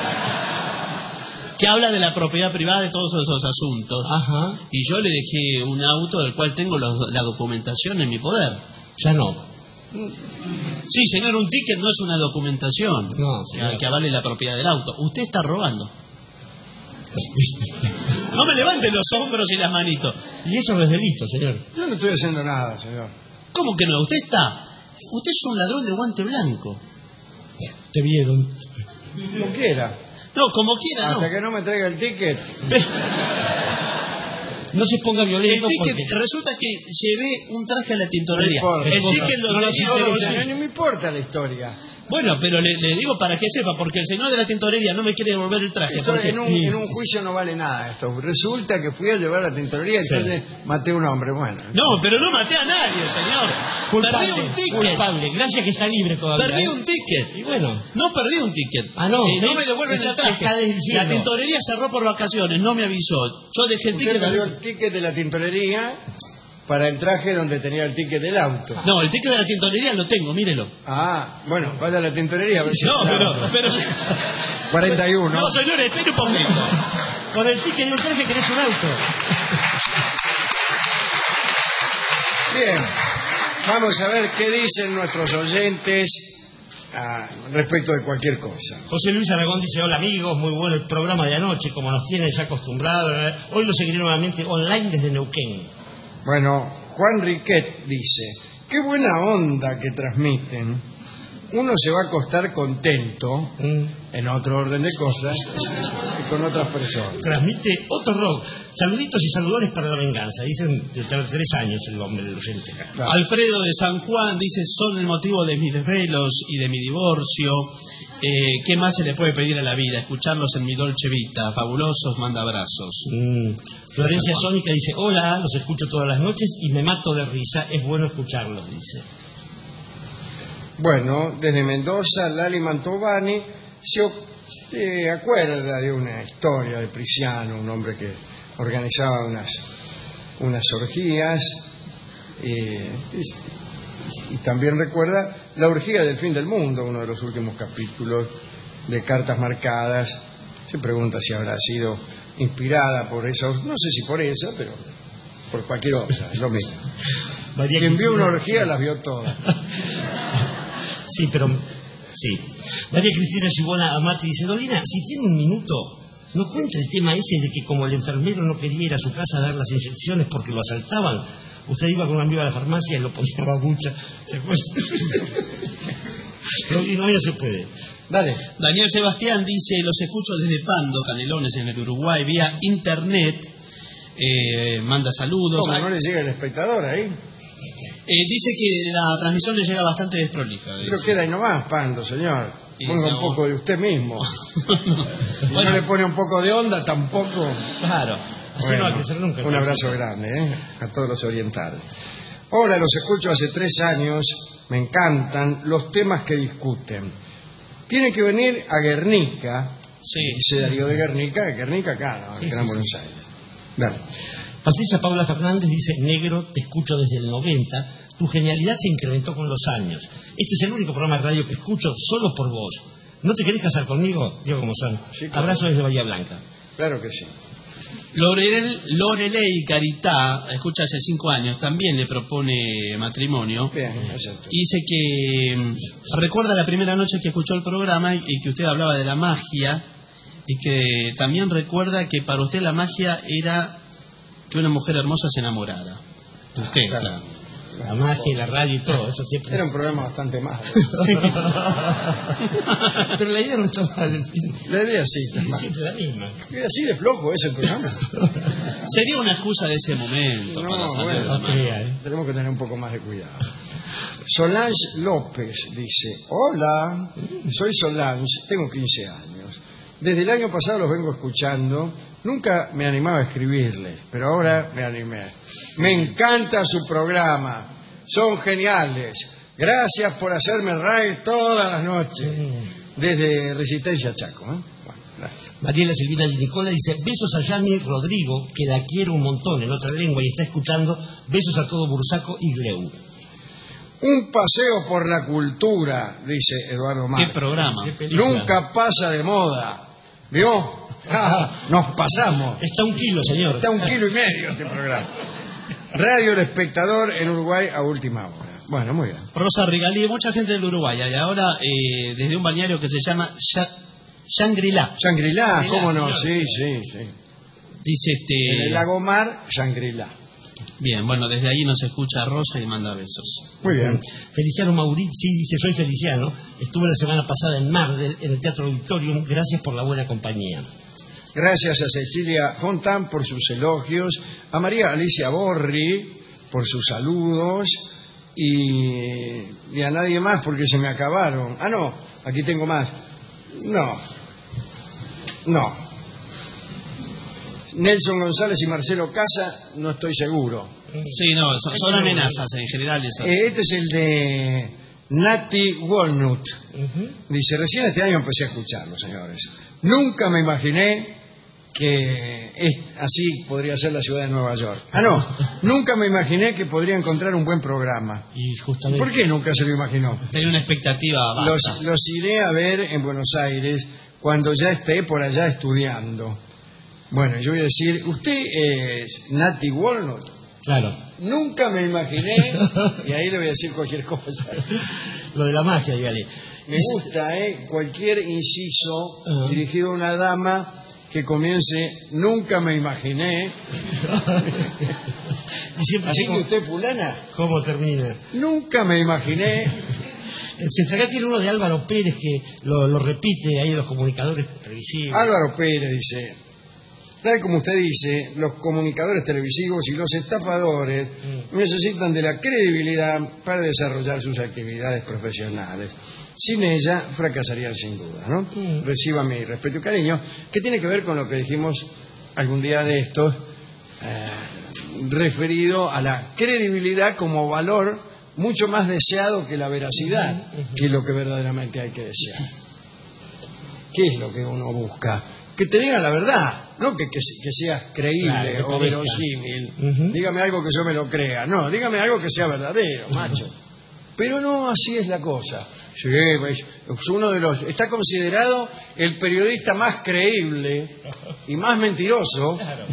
Que habla de la propiedad privada de todos esos asuntos. Ajá. Y yo le dejé un auto del cual tengo los, la documentación en mi poder. Ya no. Sí, señor, un ticket no es una documentación No, señor. que, que avale la propiedad del auto. Usted está robando. No me levante los hombros y las manitos. Y eso no es delito, señor. Yo no estoy haciendo nada, señor. ¿Cómo que no? Usted está. Usted es un ladrón de guante blanco. Te vieron. Como quiera. No, como quiera, no. Hasta que no me traiga el ticket. Pero No se ponga el violento ticket, porque... resulta que llevé un traje a la tintorería. No importa. El ticket lo No lo tenía llevó, en el no, bolsillo. No me importa la historia. Bueno, pero le, le digo para que sepa, porque el señor de la tintorería no me quiere devolver el traje. Esto porque- en, un, en un juicio no vale nada esto. Resulta que fui a llevar a la tintorería y Sí. entonces maté a un hombre. Bueno. No, pero no maté a nadie, señor. Culpable, Perdí un ticket. culpable. Gracias que está libre todavía. Perdí ¿eh? un ticket. Y bueno, No perdí un ticket. Ah, no. Eh, no ¿Ves? me devuelven Está- el traje. está diciendo. La tintorería cerró por vacaciones, no me avisó. Yo dejé el Usted ticket. me dio al- el ticket de la tintorería para el traje donde tenía el ticket del auto. No, el ticket de la tintorería lo tengo, mírelo. Ah, bueno, vaya a la tintorería a ver si No, está. pero, pero... cuarenta y uno. No, señor, espere un poquito. con el ticket de un traje querés un auto. Bien, vamos a ver qué dicen nuestros oyentes ah, respecto de cualquier cosa. José Luis Aragón dice, hola amigos, muy bueno el programa de anoche, como nos tienen ya acostumbrados. ¿verdad? Hoy lo seguiré nuevamente online desde Neuquén. Bueno, Juan Riquet dice, qué buena onda que transmiten. Uno se va a acostar contento, Mm. en otro orden de cosas, y con otras personas. Transmite Otto Rock. Saluditos y saludones para la venganza. Dicen de tres años el hombre del oyente acá. Claro. Alfredo de San Juan dice, son el motivo de mis desvelos y de mi divorcio. Eh, ¿Qué más se le puede pedir a la vida? Escucharlos en mi Dolce Vita. Fabulosos, manda abrazos. Mm. Florencia Sónica dice, hola, los escucho todas las noches y me mato de risa. Es bueno escucharlos, dice. Bueno, desde Mendoza, Lali Mantovani se, o- se acuerda de una historia de Priciano, un hombre que organizaba unas, unas orgías, eh, y, y también recuerda la orgía del fin del mundo, uno de los últimos capítulos de Cartas Marcadas. Se pregunta si habrá sido inspirada por esa, no sé si por esa, pero por cualquier otra, es lo mismo. María Quien vio una Cristina- orgía las vio todas. Sí, pero... Sí. María Cristina Gibona Amati dice, Dolina, si tiene un minuto, no cuente el tema ese de que como el enfermero no quería ir a su casa a dar las inyecciones porque lo asaltaban, usted iba con un amigo a la farmacia y lo ponía babucha. ¿Se acuerda? No, y no, ya se puede. Dale. Daniel Sebastián dice, los escucho desde Pando, Canelones, en el Uruguay, vía internet. Eh, manda saludos. ¿Cómo no le llega el espectador ahí? Eh, dice que la transmisión le llega bastante desprolija. Pero dice. queda ahí nomás, Pando, señor. Y Ponga esa un poco de usted mismo. Si Bueno, no le pone un poco de onda, tampoco. Claro. Así Bueno, no va a crecer nunca. un abrazo grande, ¿eh? A todos los orientales. Hola, los escucho hace tres años. Me encantan los temas que discuten. Tiene que venir a Guernica. sí. Dice Darío de Guernica. Guernica acá, ¿no? Sí, Que era en sí, Buenos Aires. Dale. Patricia Paula Fernández dice, negro, te escucho desde el noventa, tu genialidad se incrementó con los años. Este es el único programa de radio que escucho solo por vos. ¿No te querés casar conmigo? Digo como son. Sí, claro. Abrazo desde Bahía Blanca. Claro que sí. Lorel, Lorelei Caritá, escucha hace cinco años, también le propone matrimonio. Bien, acepto. Y dice que mm, recuerda la primera noche que escuchó el programa y, y que usted hablaba de la magia y que también recuerda que para usted la magia era que una mujer hermosa se enamorara. Usted, Claro. claro. La magia y la radio y todo, eso siempre... Era un programa bastante malo. Pero la idea no está mal. La idea sí, está Sí, mal. siempre la misma. Así de flojo es el programa. Sería una excusa de ese momento No, para salir bueno, de la No magia. crea, ¿eh? Tenemos que tener un poco más de cuidado. Solange López dice, hola, soy Solange, tengo quince años. Desde el año pasado los vengo escuchando. Nunca me animaba a escribirles, pero ahora me animé. Me encanta su programa. Son geniales. Gracias por hacerme el raid todas las noches. Desde Resistencia Chaco. ¿eh? Bueno, gracias. Mariela Silvina Di Nicola dice: besos a Yami Rodrigo, que la quiero un montón en otra lengua y está escuchando. Besos a todo Bursaco y Gleu. Un paseo por la cultura, dice Eduardo Mar. ¿Qué programa? ¿Qué Nunca pasa de moda. ¿Vio? Nos pasamos. Está un kilo, señor. Está un kilo y medio este programa. Radio El Espectador en Uruguay a última hora. Bueno, muy bien. Rosa Rigalí, mucha gente del Uruguay. Y ahora eh, desde un balneario que se llama Sha- Shangri-La. Shangri-La, ¿cómo no? Shangri-La, Sí, sí, sí. Dice este... En el lago Mar, Shangri-La. Bien, bueno, desde ahí nos escucha Rosa y manda besos. Muy bien. Feliciano Maurizi dice: soy Feliciano, estuve la semana pasada en Mar del, en el Teatro Auditorium, gracias por la buena compañía. Gracias a Cecilia Fontán por sus elogios, a María Alicia Borri por sus saludos y, y a nadie más porque se me acabaron. Ah, no, aquí tengo más. No, no. Nelson González y Marcelo Casa, no estoy seguro. Sí, no, son, son amenazas en general esas. Eh, Este es el de Nati Walnut. Uh-huh. Dice: recién este año empecé a escucharlo, señores. Nunca me imaginé que es, así podría ser la ciudad de Nueva York. Ah, no, nunca me imaginé que podría encontrar un buen programa. Y justamente... ¿Por qué nunca se lo imaginó? Tenía una expectativa baja. Los, los iré a ver en Buenos Aires cuando ya esté por allá estudiando. Bueno, yo voy a decir, usted es Nati Walnut. Claro. Nunca me imaginé, y ahí le voy a decir cualquier cosa. Lo de la magia, dígale. Me gusta, ¿eh? Cualquier inciso Uh-huh. dirigido a una dama que comience, nunca me imaginé. Y siempre Así sé que cómo, usted, fulana, cómo termina. nunca me imaginé. Se acá tiene uno de Álvaro Pérez que lo, lo repite ahí en los comunicadores televisivos. Álvaro Pérez dice: tal como usted dice, los comunicadores televisivos y los estafadores Mm. necesitan de la credibilidad para desarrollar sus actividades profesionales. Sin ella, fracasarían sin duda, ¿no? Mm. Reciba mi respeto y cariño, que tiene que ver con lo que dijimos algún día de estos, eh, referido a la credibilidad como valor mucho más deseado que la veracidad, Mm-hmm. que es lo que verdaderamente hay que desear. ¿Qué es lo que uno busca? Que te digan la verdad, no que, que, que seas creíble Claro, que o parezca. verosímil. Ujú. Dígame algo que yo me lo crea. No, dígame algo que sea verdadero, macho. Pero no, así es la cosa. Sí, pues, es uno de los, está considerado el periodista más creíble y más mentiroso Claro.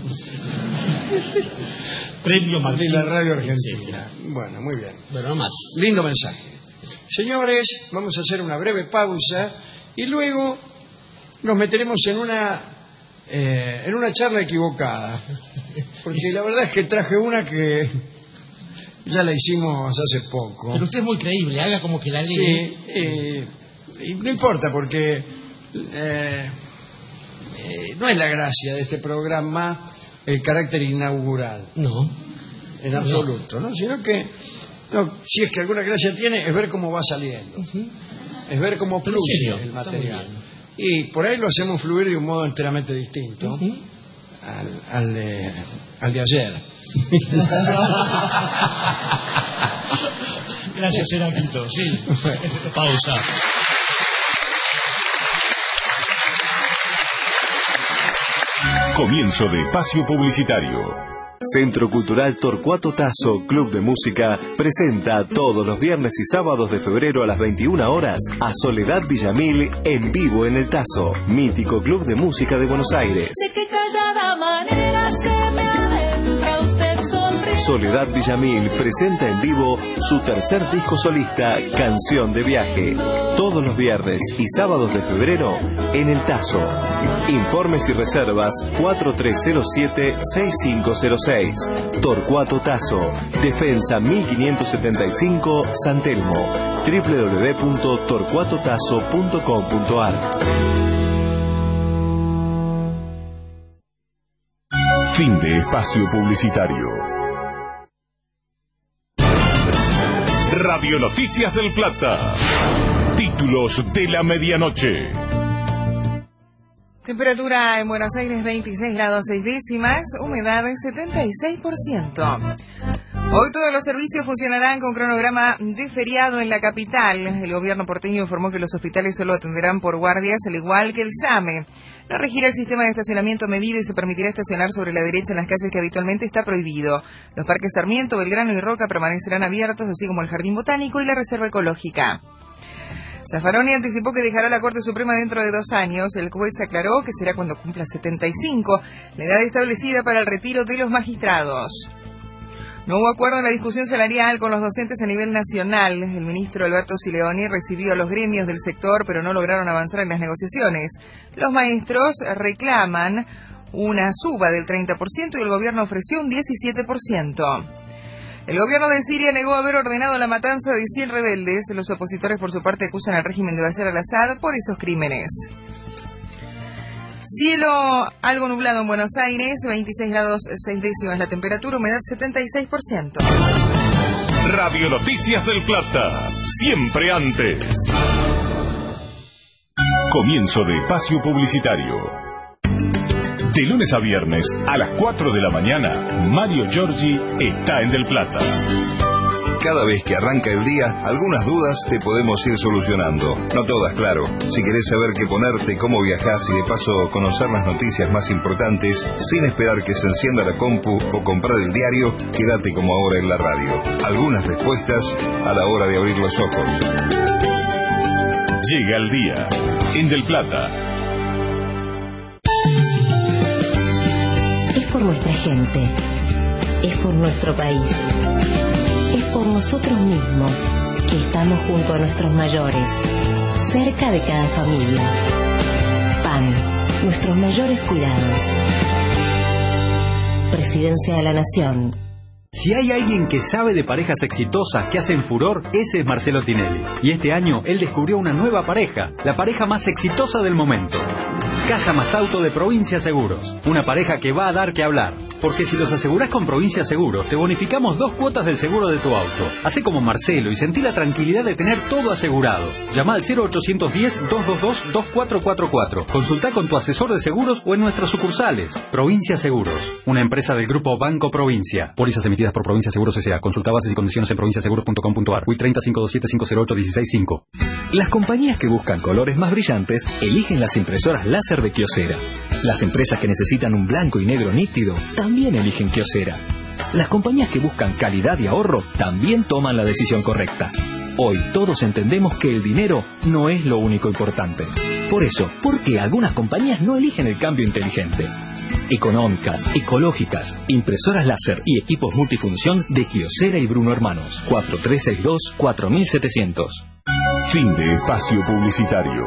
Premio de Martín. la radio argentina. Bueno, muy bien. Bueno, no más. Lindo mensaje. Señores, vamos a hacer una breve pausa y luego nos meteremos en una eh, en una charla equivocada. Porque la verdad es que traje una que ya la hicimos hace poco. Pero usted es muy creíble, haga como que la lee. Sí, eh, y no importa porque eh, eh, no es la gracia de este programa el carácter inaugural, No. en absoluto, ¿no? Sino que, no, si es que alguna gracia tiene, es ver cómo va saliendo, Ujú. es ver cómo Pero en fluye serio, el está material. muy bien. Y por ahí lo hacemos fluir de un modo enteramente distinto Ujú. al, al, de, al de ayer. Gracias, Heráclito. Sí. Pausa. Comienzo de espacio publicitario. Centro Cultural Torcuato Tasso, Club de Música, presenta todos los viernes y sábados de febrero a las veintiuna horas a Soledad Villamil en vivo en el Tasso, mítico club de música de Buenos Aires. De qué callada manera se me adentra usted sonríe. Soledad Villamil presenta en vivo su tercer disco solista, Canción de Viaje, todos los viernes y sábados de febrero en el Tasso. Informes y reservas cuatro tres cero siete, seis cinco cero seis. Torcuato Tasso, Defensa mil quinientos setenta y cinco, San Telmo. doble u doble u doble u punto torcuato tasso punto com punto a r. Fin de espacio publicitario. Radio Noticias del Plata. Títulos de la medianoche. Temperatura en Buenos Aires veintiséis grados seis décimas, humedad setenta y seis por ciento. Hoy todos los servicios funcionarán con cronograma de feriado en la capital. El gobierno porteño informó que los hospitales solo atenderán por guardias, al igual que el SAME. No regirá el sistema de estacionamiento medido y se permitirá estacionar sobre la derecha en las calles que habitualmente está prohibido. Los parques Sarmiento, Belgrano y Roca permanecerán abiertos, así como el Jardín Botánico y la Reserva Ecológica. Zaffaroni anticipó que dejará la Corte Suprema dentro de dos años. El juez aclaró que será cuando cumpla setenta y cinco, la edad establecida para el retiro de los magistrados. No hubo acuerdo en la discusión salarial con los docentes a nivel nacional. El ministro Alberto Sileoni recibió a los gremios del sector, pero no lograron avanzar en las negociaciones. Los maestros reclaman una suba del treinta por ciento y el gobierno ofreció un diecisiete por ciento. El gobierno de Siria negó haber ordenado la matanza de cien rebeldes. Los opositores, por su parte, acusan al régimen de Bashar al-Assad por esos crímenes. Cielo algo nublado en Buenos Aires, veintiséis grados seis décimas la temperatura, humedad setenta y seis por ciento. Radio Noticias del Plata, siempre antes. Comienzo de espacio publicitario. De lunes a viernes, a las cuatro de la mañana, Mario Giorgi está en Del Plata. Cada vez que arranca el día, algunas dudas te podemos ir solucionando. No todas, claro. Si querés saber qué ponerte, cómo viajás y de paso conocer las noticias más importantes, sin esperar que se encienda la compu o comprar el diario, quédate como ahora en la radio. Algunas respuestas a la hora de abrir los ojos. Llega el día en Del Plata. Es por nuestra gente, es por nuestro país, es por nosotros mismos que estamos junto a nuestros mayores, cerca de cada familia. P A N, nuestros mayores cuidados. Presidencia de la Nación. Si hay alguien que sabe de parejas exitosas que hacen furor, ese es Marcelo Tinelli. Y este año él descubrió una nueva pareja, la pareja más exitosa del momento. Casa más Auto de Provincia Seguros. Una pareja que va a dar que hablar. Porque si los asegurás con Provincia Seguros, te bonificamos dos cuotas del seguro de tu auto. Hacé como Marcelo y sentí la tranquilidad de tener todo asegurado. Llama al cero ochocientos diez, doscientos veintidós, veinticuatro cuarenta y cuatro. Consultá con tu asesor de seguros o en nuestras sucursales. Provincia Seguros, una empresa del grupo Banco Provincia. Pólizas emitidas por Provincia Seguros S A. Consulta bases y condiciones en provincia seguros punto com punto ar. U I treinta, cinco dos siete, cinco cero ocho, dieciséis cinco. Las compañías que buscan colores más brillantes eligen las impresoras láser de Kyocera. Las empresas que necesitan un blanco y negro nítido también eligen Kyocera. Las compañías que buscan calidad y ahorro también toman la decisión correcta. Hoy todos entendemos que el dinero no es lo único importante. Por eso, ¿por qué algunas compañías no eligen el cambio inteligente? Económicas, ecológicas, impresoras láser y equipos multifunción de Kyocera y Bruno Hermanos. cuatro tres seis dos, cuatro siete cero cero. Fin de espacio publicitario.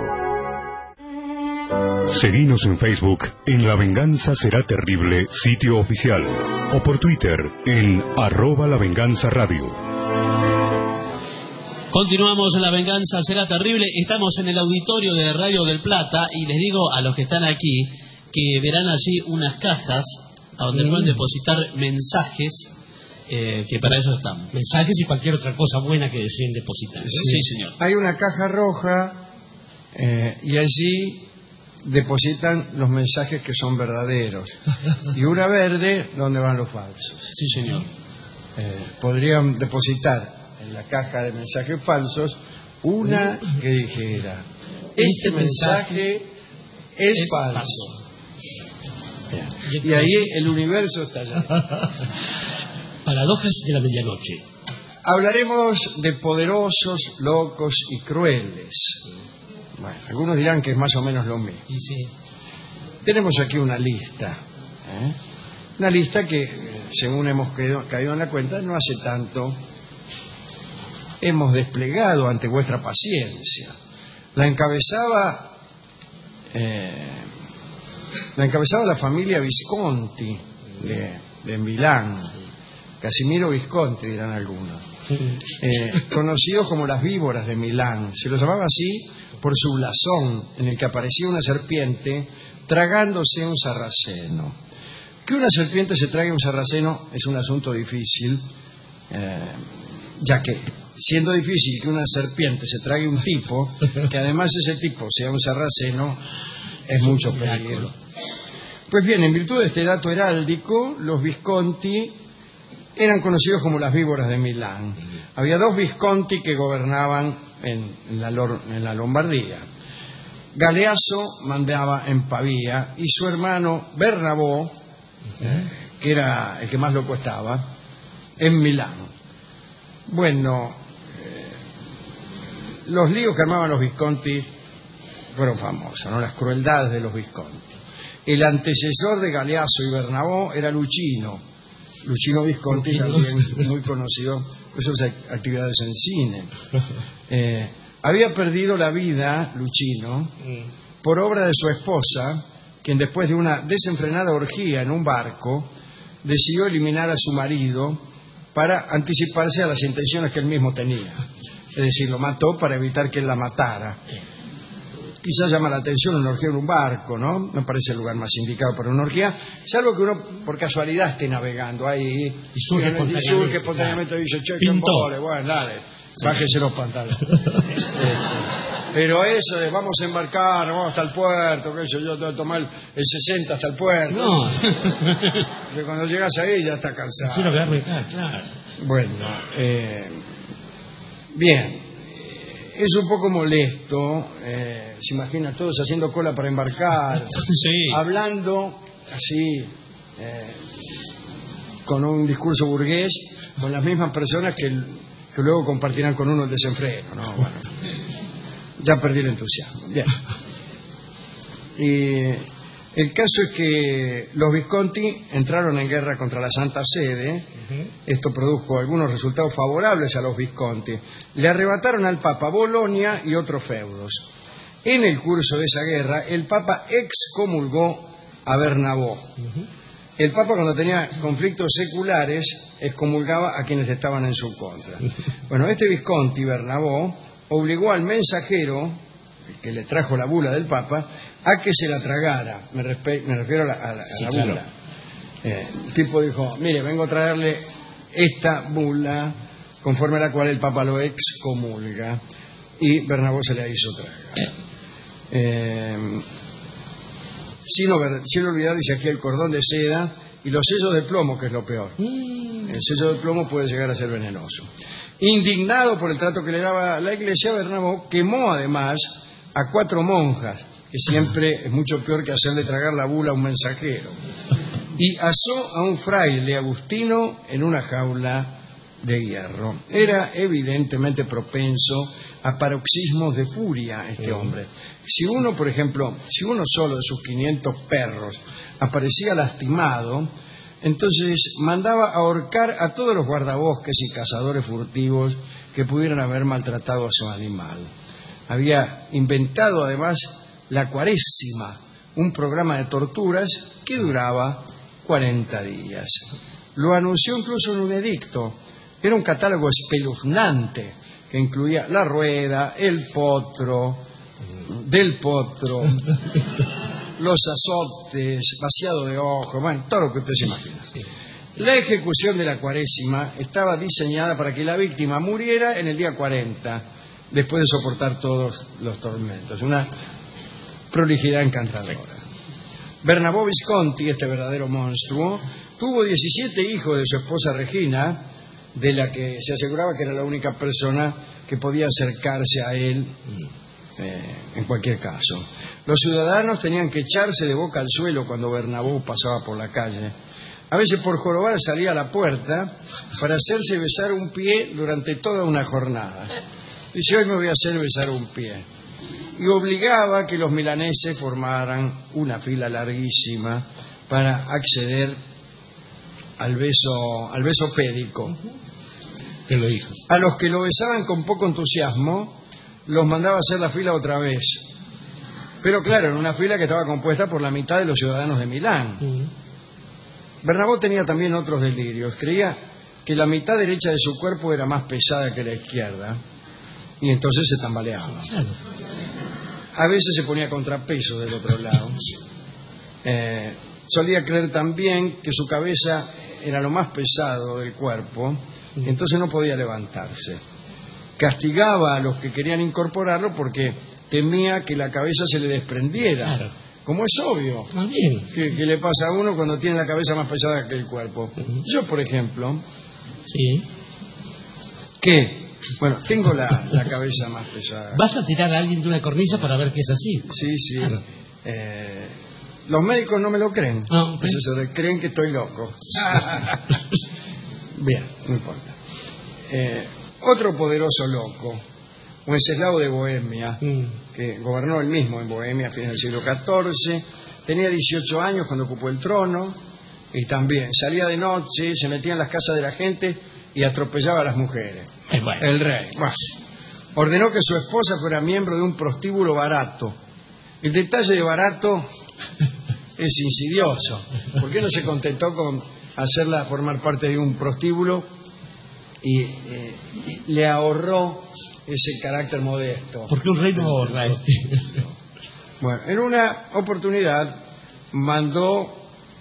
Seguinos en Facebook en La Venganza Será Terrible, sitio oficial, o por Twitter en arroba La Venganza Radio. Continuamos en La Venganza Será Terrible. Estamos en el auditorio de Radio del Plata y les digo a los que están aquí que verán allí unas cajas a donde mm. pueden depositar mensajes, eh, que para eso estamos. Mensajes y cualquier otra cosa buena que deseen depositar. Sí, sí señor. Hay una caja roja eh, y allí depositan los mensajes que son verdaderos y una verde donde van los falsos. Sí, señor. Eh, podrían depositar en la caja de mensajes falsos una que dijera: este mensaje es, es falso. falso. Y, y ahí el universo está allá. Paradojas de la medianoche. Hablaremos de poderosos, locos y crueles. Bueno, algunos dirán que es más o menos lo mismo. Y sí. Tenemos aquí una lista, ¿eh? Una lista que, según hemos caído, caído en la cuenta, no hace tanto hemos desplegado ante vuestra paciencia. La encabezaba eh, la encabezaba la familia Visconti de, de Milán. Casimiro Visconti, dirán algunos. Eh, conocidos como las víboras de Milán. Se los llamaba así por su blasón, en el que aparecía una serpiente tragándose un sarraceno. Que una serpiente se trague un sarraceno es un asunto difícil, eh, ya que, siendo difícil que una serpiente se trague un tipo, que además ese tipo sea un sarraceno, es mucho pedir. Pues bien, en virtud de este dato heráldico, los Visconti eran conocidos como las víboras de Milán. Había dos Visconti que gobernaban en, en, la, en la Lombardía. Galeazzo mandaba en Pavía y su hermano Bernabó, eh, que era el que más loco estaba, en Milán. Bueno, eh, los líos que armaban los Visconti fueron famosos, ¿no? Las crueldades de los Visconti. El antecesor de Galeazzo y Bernabó era Luchino, Luchino Visconti, también muy conocido por sus actividades en cine. Eh, había perdido la vida, Luchino, por obra de su esposa, quien después de una desenfrenada orgía en un barco, decidió eliminar a su marido para anticiparse a las intenciones que él mismo tenía. Es decir, lo mató para evitar que él la matara. Quizás llama la atención una orgía en un barco, ¿no? Me parece el lugar más indicado para una orgía, salvo que uno por casualidad esté navegando ahí y surge espontáneamente, espontáneamente dice, che, qué embole, bueno, dale, sí, bájese los pantalones. este, pero eso de vamos a embarcar, vamos hasta el puerto, qué sé yo, tengo que tomar el sesenta hasta el puerto. No. Porque cuando llegas ahí ya está cansado. Sí, lo que claro. Bueno, eh, bien. Es un poco molesto, eh, se imagina todos haciendo cola para embarcar, sí, hablando así, eh, con un discurso burgués, con las mismas personas que, que luego compartirán con uno el desenfreno, ¿no? Bueno, ya perdí el entusiasmo. Bien. Y el caso es que los Visconti entraron en guerra contra la Santa Sede. Uh-huh. Esto produjo algunos resultados favorables a los Visconti. Le arrebataron al Papa Bolonia y otros feudos. En el curso de esa guerra, el Papa excomulgó a Bernabó. Uh-huh. El Papa, cuando tenía conflictos seculares, excomulgaba a quienes estaban en su contra. Uh-huh. Bueno, este Visconti, Bernabó, obligó al mensajero, el que le trajo la bula del Papa, a que se la tragara. Me, respe- me refiero a la, a la, sí, a la bula. Claro. Eh, el tipo dijo, mire, vengo a traerle esta bula conforme a la cual el Papa lo excomulga, y Bernabó se la hizo tragar. Eh, sin, over- sin olvidar, dice aquí, el cordón de seda y los sellos de plomo, que es lo peor. El sello de plomo puede llegar a ser venenoso. Indignado por el trato que le daba la Iglesia, Bernabó quemó además a cuatro monjas, que siempre es mucho peor que hacerle tragar la bula a un mensajero, y asó a un fraile agustino en una jaula de hierro. Era evidentemente propenso a paroxismos de furia este hombre. Si uno, por ejemplo, si uno solo de sus quinientos perros aparecía lastimado, entonces mandaba ahorcar a todos los guardabosques y cazadores furtivos que pudieran haber maltratado a su animal. Había inventado además la cuaresima, un programa de torturas que duraba cuarenta días. Lo anunció incluso en un edicto. Era un catálogo espeluznante que incluía la rueda, el potro, del potro, los azotes, vaciado de ojos, bueno, todo lo que usted se imagina. La ejecución de la cuaresima estaba diseñada para que la víctima muriera en el día cuarenta, después de soportar todos los tormentos. Una prolijidad encantadora. Bernabó Visconti, este verdadero monstruo, tuvo diecisiete hijos de su esposa Regina, de la que se aseguraba que era la única persona que podía acercarse a él eh, en cualquier caso. Los ciudadanos tenían que echarse de boca al suelo cuando Bernabó pasaba por la calle. A veces por jorobar salía a la puerta para hacerse besar un pie durante toda una jornada. Dice, hoy me voy a hacer besar un pie. Y obligaba a que los milaneses formaran una fila larguísima para acceder al beso, al beso pédico. De los hijos. A los que lo besaban con poco entusiasmo, los mandaba a hacer la fila otra vez. Pero claro, en una fila que estaba compuesta por la mitad de los ciudadanos de Milán. Uh-huh. Bernabó tenía también otros delirios. Creía que la mitad derecha de su cuerpo era más pesada que la izquierda, y entonces se tambaleaba. A veces se ponía contrapeso del otro lado. Eh, solía creer también que su cabeza era lo más pesado del cuerpo, y entonces no podía levantarse. Castigaba a los que querían incorporarlo porque temía que la cabeza se le desprendiera, claro, como es obvio. Más bien. ¿Qué, qué le pasa a uno cuando tiene la cabeza más pesada que el cuerpo? Uh-huh. Yo, por ejemplo... Sí. ¿Qué? Bueno, tengo la, la cabeza más pesada. ¿Vas a tirar a alguien de una cornisa para ver que es así? Sí, sí. Claro. Eh, los médicos no me lo creen. No, okay. Es eso de creen que estoy loco. Bien, no importa. Eh, otro poderoso loco, Wenceslao de Bohemia, mm. que gobernó él mismo en Bohemia a fines del siglo catorce, tenía dieciocho años cuando ocupó el trono, y también salía de noche, se metía en las casas de la gente y atropellaba a las mujeres. Eh, bueno. El rey bueno, ordenó que su esposa fuera miembro de un prostíbulo barato. El detalle de barato es insidioso. ¿Por qué no se contentó con hacerla formar parte de un prostíbulo y eh, le ahorró ese carácter modesto? Porque un rey no ahorra. Bueno, en una oportunidad mandó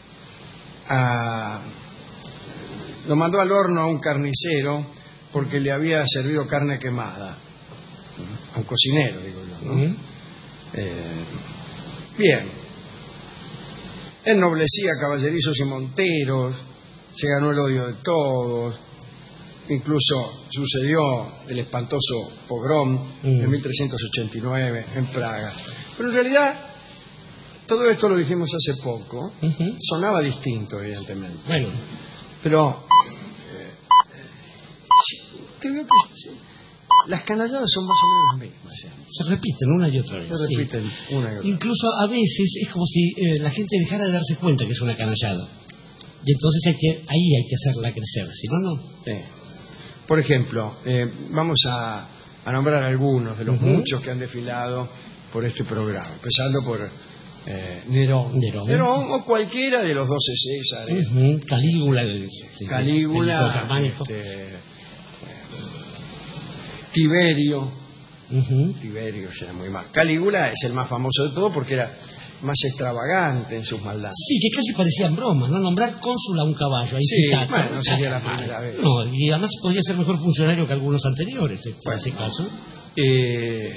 a lo mandó al horno a un carnicero porque le había servido carne quemada, a un cocinero, digo yo, ¿no? Uh-huh. eh, bien, ennoblecía caballerizos y monteros, se ganó el odio de todos. Incluso sucedió el espantoso pogrom mm. en mil trescientos ochenta y nueve en Praga. Pero en realidad, todo esto lo dijimos hace poco, uh-huh. sonaba distinto, evidentemente. Bueno. Pero, eh, te veo que las canalladas son más o menos las mismas. ¿Sí? Se repiten una y otra vez. Se repiten sí. una y otra vez. Incluso a veces es como si eh, la gente dejara de darse cuenta que es una canallada. Y entonces hay que, ahí hay que hacerla crecer, si no, no. Sí. Por ejemplo, eh, vamos a, a nombrar algunos de los uh-huh. muchos que han desfilado por este programa, empezando por eh, Nerón. Nerón. Nerón o cualquiera de los doce Césares. Uh-huh. Calígula. El, Calígula. El este, eh, Tiberio. Uh-huh. Tiberio era muy mal. Calígula es el más famoso de todo porque era más extravagante en sus maldades. Sí, que casi parecían bromas, ¿no? Nombrar cónsul a un caballo. Ahí sí, citado, bueno, no sería la primera vez. No, y además podría ser mejor funcionario que algunos anteriores, en bueno, ese caso. Eh,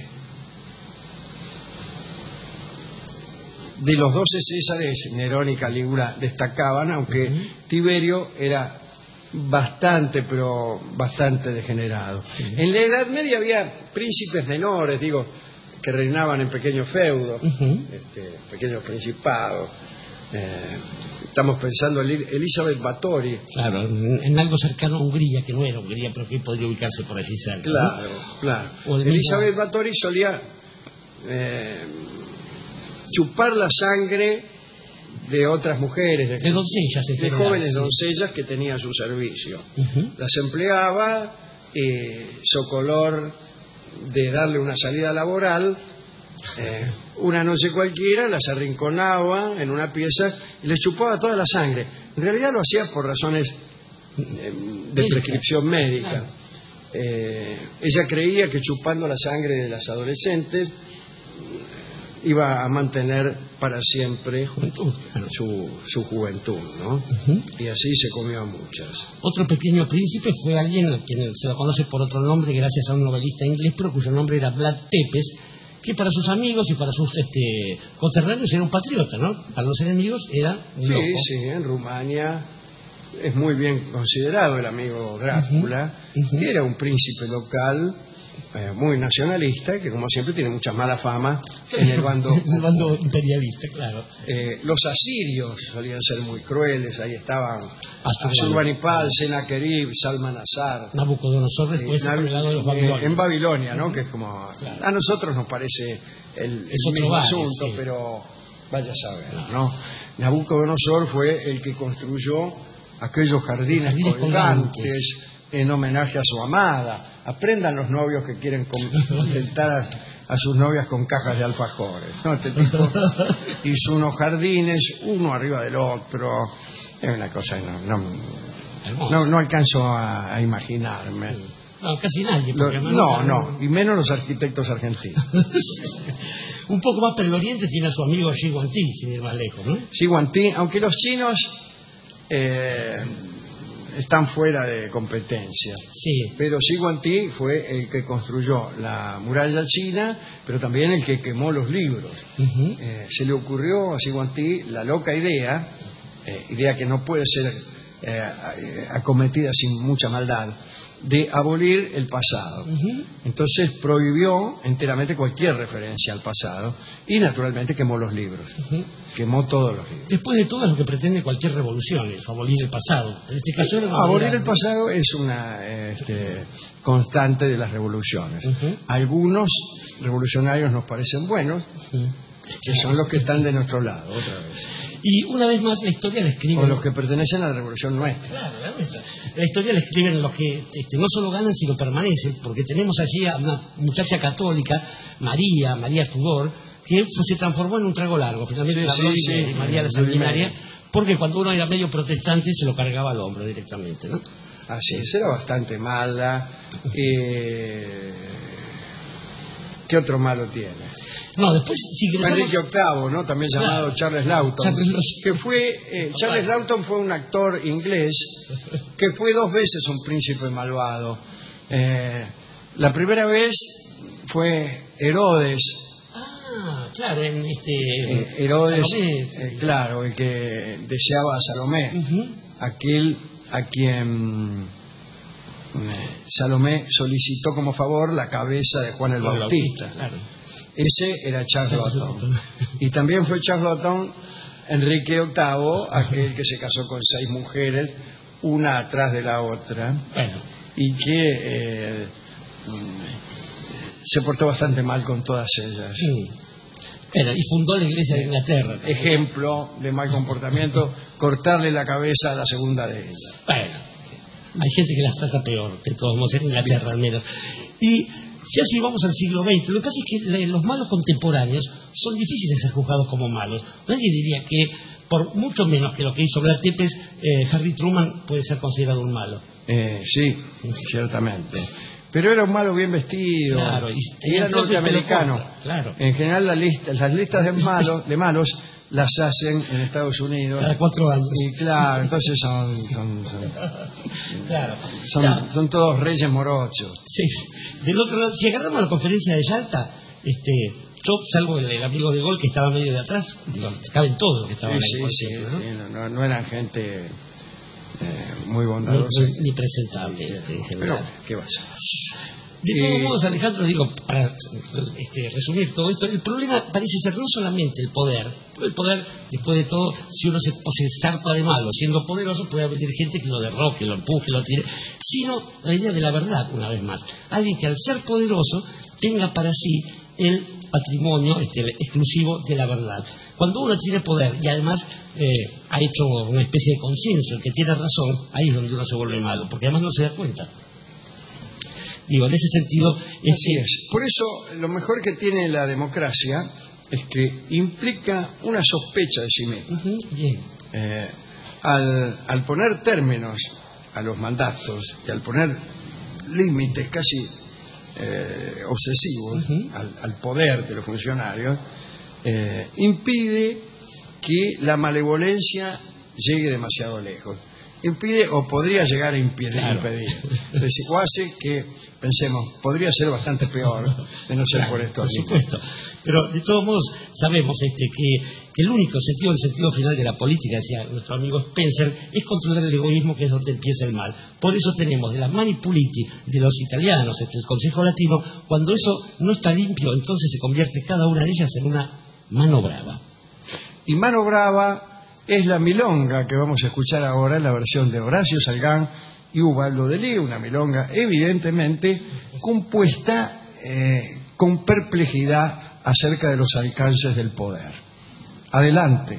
de los doce Césares, Nerón y Calígula destacaban, aunque uh-huh. Tiberio era bastante, pero bastante degenerado. Uh-huh. En la Edad Media había príncipes menores, digo, que reinaban en pequeños feudos, uh-huh. este, pequeños principados. Eh, estamos pensando en Elizabeth Báthory. Claro, en, en algo cercano a Hungría, que no era Hungría, pero que podría ubicarse por allí cerca. Claro, ¿no? claro. Elizabeth mismo... Báthory solía eh, chupar la sangre de otras mujeres, de, de doncellas, de general, jóvenes sí. doncellas que tenía a su servicio. Uh-huh. Las empleaba, eh, socolor de darle una salida laboral, eh, una noche cualquiera las arrinconaba en una pieza y les chupaba toda la sangre. En realidad lo hacía por razones eh, de prescripción médica. Eh, ella creía que chupando la sangre de las adolescentes iba a mantener para siempre juventud, claro. su, su juventud, ¿no? Uh-huh. Y así se comió a muchas. Otro pequeño príncipe fue alguien a quien se lo conoce por otro nombre gracias a un novelista inglés, pero cuyo nombre era Vlad Tepes, que para sus amigos y para sus este, conterráneos era un patriota, ¿no? Para los enemigos era un loco. Sí, sí, en Rumania es muy bien considerado el amigo Drácula. Uh-huh. Uh-huh. Era un príncipe local Eh, muy nacionalista, que como siempre tiene mucha mala fama en el bando, el bando imperialista, claro. Eh, los asirios solían ser muy crueles, ahí estaban Asurbanipal, Sennacherib, Salmanasar, Nabucodonosor después eh, Nav- de los Babilonios. Eh, en Babilonia, ¿no? Que es como claro. A nosotros nos parece el, el mismo barrio, asunto, sí. Pero vaya a saber, ¿no? Nabucodonosor fue el que construyó aquellos jardines, jardines colgantes en homenaje a su amada. Aprendan los novios que quieren contentar a, a sus novias con cajas de alfajores, ¿no? Este tipo hizo unos jardines, uno arriba del otro. Es una cosa, no, no, no, no alcanzo a, a imaginarme. No, casi nadie. Lo, no, no, y menos los arquitectos argentinos. Un poco más para el oriente tiene a su amigo Xi Guangti, sin ir más lejos, ¿no? Xi Guangti, aunque los chinos... Eh, están fuera de competencia. Sí. Pero Xi Guangdi fue el que construyó la muralla china, pero también el que quemó los libros. Uh-huh. Eh, se le ocurrió a Xi Guangdi la loca idea, eh, idea que no puede ser eh, acometida sin mucha maldad, de abolir el pasado. Uh-huh. Entonces prohibió enteramente cualquier referencia al pasado y naturalmente quemó los libros. Uh-huh. Quemó todos los libros. Después de todo es lo que pretende cualquier revolución, es abolir el pasado. En este caso era abolir el pasado es una este, constante de las revoluciones. Uh-huh. Algunos revolucionarios nos parecen buenos, uh-huh. que son los que están de nuestro lado, otra vez. Y una vez más la historia la escriben... O los que pertenecen a la revolución nuestra. Claro, la nuestra. La historia la escriben los que este, no solo ganan, sino permanecen, porque tenemos allí a una muchacha católica, María, María Tudor, que fue, se transformó en un trago largo. Finalmente sí, la sí, Bloy sí, de María la Sanguinaria, porque cuando uno era medio protestante se lo cargaba al hombro directamente, ¿no? Así es, era bastante mala. Eh... ¿Qué otro malo tiene? No, después si ingresamos... Enrique octavo, ¿no? También llamado claro. Charles Lawton. Charles... Que fue, eh, Charles Lawton fue un actor inglés que fue dos veces un príncipe malvado. Eh, la primera vez fue Herodes. Ah, claro, en este... Eh, Herodes, Salomé, eh, claro, el que deseaba a Salomé. Uh-huh. Aquel a quien... Salomé solicitó como favor la cabeza de Juan el Juan Bautista. Bautista, claro. Ese era Charles Lawton. Y también fue Charles Lawton Enrique octavo, aquel que se casó con seis mujeres, una atrás de la otra, bueno. y que eh, se portó bastante mal con todas ellas. Sí. Era, y fundó la Iglesia de Inglaterra. Ejemplo de mal comportamiento, cortarle la cabeza a la segunda de ellas. Bueno. Hay gente que las trata peor, de todos modos, en Inglaterra al menos. Y ya si vamos al siglo veinte, lo que pasa es que los malos contemporáneos son difíciles de ser juzgados como malos. Nadie diría que, por mucho menos que lo que hizo Brad Tepes, eh, Harry Truman puede ser considerado un malo. Eh, sí, ciertamente. Pero era un malo bien vestido, claro, y, y era norteamericano. Claro. En general la lista, las listas de malos, de malos las hacen en Estados Unidos. Cada cuatro años. Y claro, entonces son son, son, claro, son, claro. son todos reyes morochos. Sí. Del otro lado, si agarramos la conferencia de Yalta, este, yo salvo el, el amigo de Gol que estaba medio de atrás, digo, caben todos los que estaban sí, ahí. Sí, sí, ejemplo, ¿no? sí, no, no, no eran gente eh, muy bondadosa. Ni, ni presentable, este, en general. Pero, ¿qué va a ser? De todos Eh, modos, Alejandro, digo, para este, resumir todo esto, el problema parece ser no solamente el poder, el poder, después de todo, si uno se, se zarpa de malo, siendo poderoso, puede haber gente que lo derroque, lo empuje, lo tire, sino la idea de la verdad, una vez más. Alguien que al ser poderoso tenga para sí el patrimonio este, el exclusivo de la verdad. Cuando uno tiene poder y además eh, ha hecho una especie de consenso, el que tiene razón, ahí es donde uno se vuelve malo, porque además no se da cuenta. Digo, en ese sentido... Es Así que... es. Por eso, lo mejor que tiene la democracia es que implica una sospecha de sí misma. Uh-huh, bien. Eh, al, al poner términos a los mandatos y al poner límites casi eh, obsesivos uh-huh. al, al poder de los funcionarios, eh, impide que la malevolencia llegue demasiado lejos. Impide o podría llegar a impedir. Claro. impedir. Es decir, o hace que pensemos, podría ser bastante peor de no ser Claro, por esto. por así. supuesto. Pero de todos modos sabemos este, que, que el único sentido, el sentido final de la política, decía nuestro amigo Spencer, es controlar el egoísmo, que es donde empieza el mal. Por eso tenemos de la manipuliti de los italianos, este, el Consejo Latino, cuando eso no está limpio, entonces se convierte cada una de ellas en una mano brava. Y mano brava es la milonga que vamos a escuchar ahora en la versión de Horacio Salgán y Ubaldo de Lí, una milonga evidentemente compuesta eh, con perplejidad acerca de los alcances del poder. Adelante.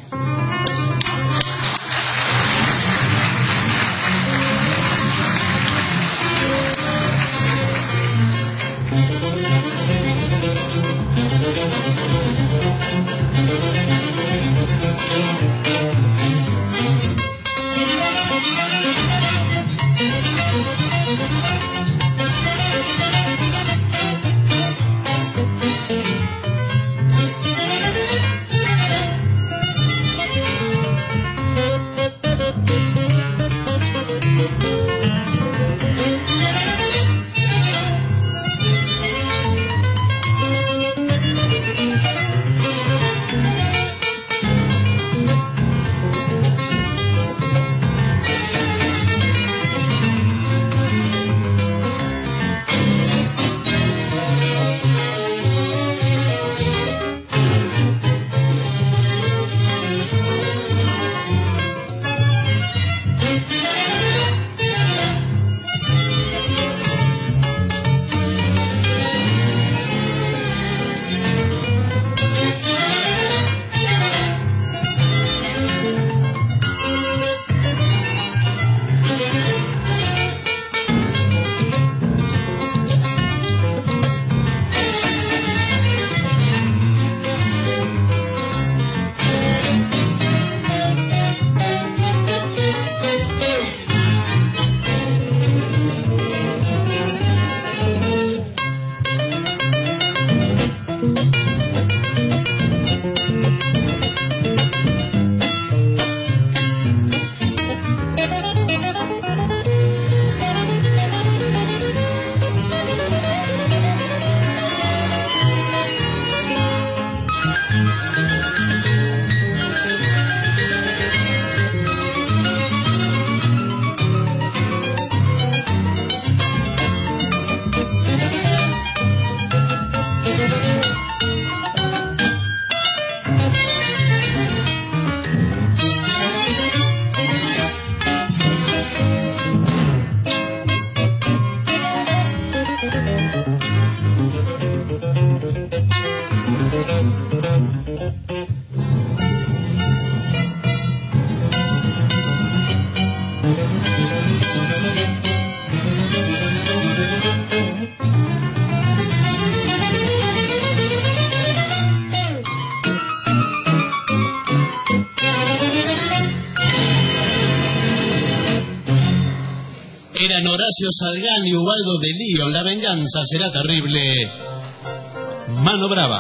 Eran Horacio Salgán y Ubaldo de Lío. La venganza será terrible. Mano brava.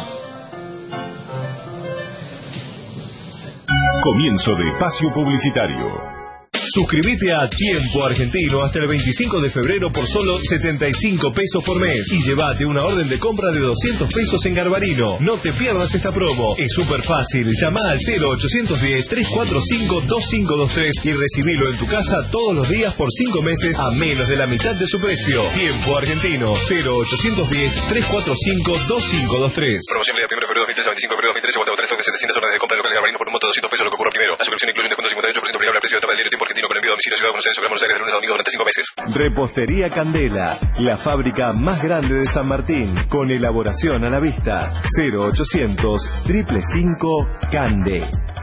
Comienzo de espacio publicitario. Suscríbete a Tiempo Argentino hasta el veinticinco de febrero por solo setenta y cinco pesos por mes y llévate una orden de compra de doscientos pesos en Garbarino. No te pierdas esta promo, es súper fácil. Llama al cero ochocientos diez, trescientos cuarenta y cinco, veinticinco veintitrés y recibilo en tu casa todos los días por cinco meses a menos de la mitad de su precio. Tiempo Argentino, cero ochocientos diez, trescientos cuarenta y cinco, veinticinco veintitrés. Promoción de primero de febrero dos mil trece, veinticinco de febrero dos mil trece, tres de setecientas órdenes de compra de local Garbarino por un monto de doscientos pesos, lo que ocurra primero. La suscripción incluye un descuento del cincuenta y ocho por ciento aplicable al precio de tapa del diario Tiempo Argentino con envío a domicilio Ciudad de Buenos Aires, Buenos Aires de lunes a domingo durante cinco meses. Repostería Candela, la fábrica más grande de San Martín, con elaboración a la vista. cero ochocientos, cinco cinco cinco, Cande.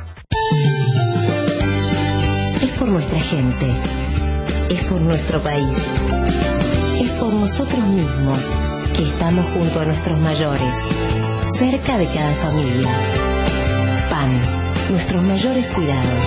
Es por nuestra gente, es por nuestro país, es por nosotros mismos que estamos junto a nuestros mayores, cerca de cada familia. P A N, nuestros mayores cuidados.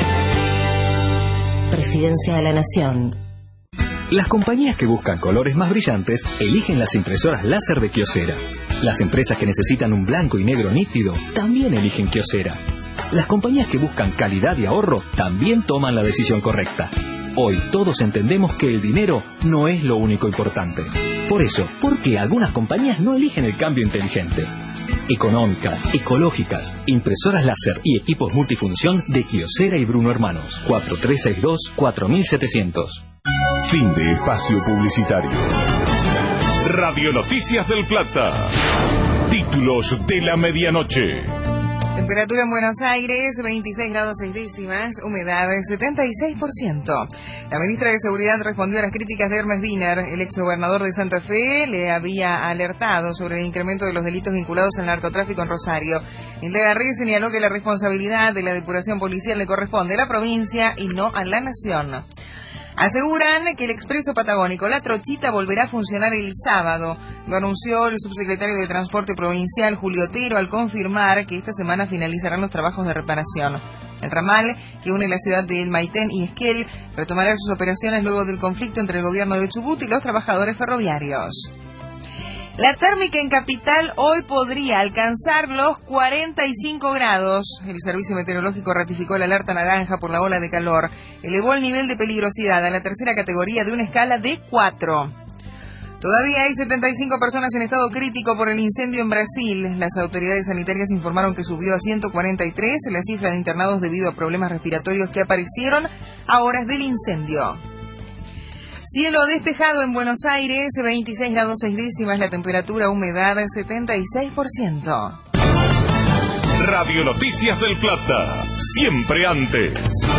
Presidencia de la Nación. Las compañías que buscan colores más brillantes eligen las impresoras láser de Kyocera. Las empresas que necesitan un blanco y negro nítido también eligen Kyocera. Las compañías que buscan calidad y ahorro también toman la decisión correcta. Hoy todos entendemos que el dinero no es lo único importante. Por eso, ¿por qué algunas compañías no eligen el cambio inteligente? Económicas, ecológicas, impresoras láser y equipos multifunción de Kyocera y Bruno Hermanos. cuatro tres seis dos, cuatro setecientos. Fin de espacio publicitario. Radio Noticias del Plata. Títulos de la medianoche. Temperatura en Buenos Aires, veintiséis grados seis décimas, humedad setenta y seis por ciento. La ministra de Seguridad respondió a las críticas de Hermes Wiener. El exgobernador de Santa Fe le había alertado sobre el incremento de los delitos vinculados al narcotráfico en Rosario. Indegarri señaló que la responsabilidad de la depuración policial le corresponde a la provincia y no a la nación. Aseguran que el expreso patagónico La Trochita volverá a funcionar el sábado. Lo anunció el subsecretario de Transporte Provincial, Julio Otero, al confirmar que esta semana finalizarán los trabajos de reparación. El ramal, que une la ciudad de El Maitén y Esquel, retomará sus operaciones luego del conflicto entre el gobierno de Chubut y los trabajadores ferroviarios. La térmica en Capital hoy podría alcanzar los cuarenta y cinco grados. El Servicio Meteorológico ratificó la alerta naranja por la ola de calor. Elevó el nivel de peligrosidad a la tercera categoría de una escala de cuatro. Todavía hay setenta y cinco personas en estado crítico por el incendio en Brasil. Las autoridades sanitarias informaron que subió a ciento cuarenta y tres la cifra de internados debido a problemas respiratorios que aparecieron a horas del incendio. Cielo despejado en Buenos Aires, veintiséis grados seis décimas, la temperatura, humedad setenta y seis por ciento. Radio Noticias del Plata, siempre antes.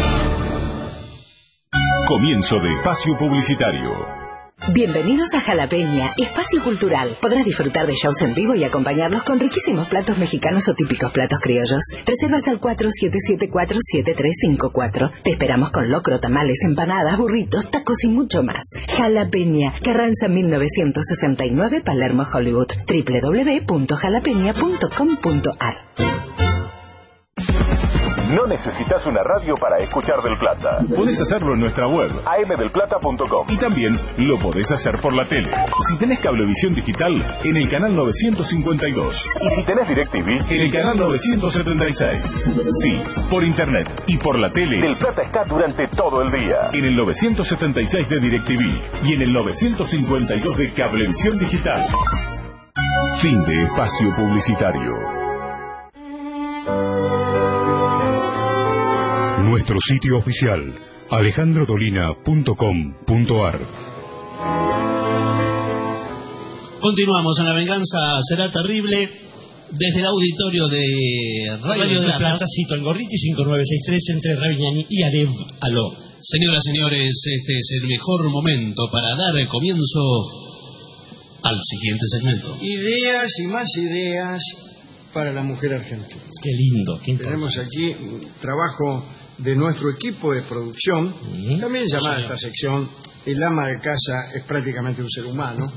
Comienzo de espacio publicitario. Bienvenidos a Jalapeña, espacio cultural. Podrás disfrutar de shows en vivo y acompañarlos con riquísimos platos mexicanos o típicos platos criollos. Reservas al cuatro siete siete cuatro, siete tres cinco cuatro. Te esperamos con locro, tamales, empanadas, burritos, tacos y mucho más. Jalapeña, Carranza mil novecientos sesenta y nueve, Palermo, Hollywood. doble u doble u doble u punto jalapeña punto com punto a r. No necesitas una radio para escuchar Del Plata. Podés hacerlo en nuestra web a eme del plata punto com. y también lo podés hacer por la tele. Si tenés cablevisión digital, en el canal novecientos cincuenta y dos. Y si tenés DirecTV, en el canal novecientos setenta y seis. Sí, por internet y por la tele. Del Plata está durante todo el día. En el novecientos setenta y seis de DirecTV y en el novecientos cincuenta y dos de cablevisión digital. Fin de espacio publicitario. Nuestro sitio oficial, alejandro dolina punto com punto a r. Continuamos en La Venganza Será Terrible desde el auditorio de Radio, Radio del del Plata, cito el Gorriti cinco nueve seis tres entre Ravignani y Arev Aló. Señoras y señores, este es el mejor momento para dar comienzo al siguiente segmento. Ideas y más ideas para la mujer argentina. Qué lindo, qué Tenemos aquí un trabajo de nuestro equipo de producción, uh-huh. también llamada sí, esta sección El ama de casa es prácticamente un ser humano,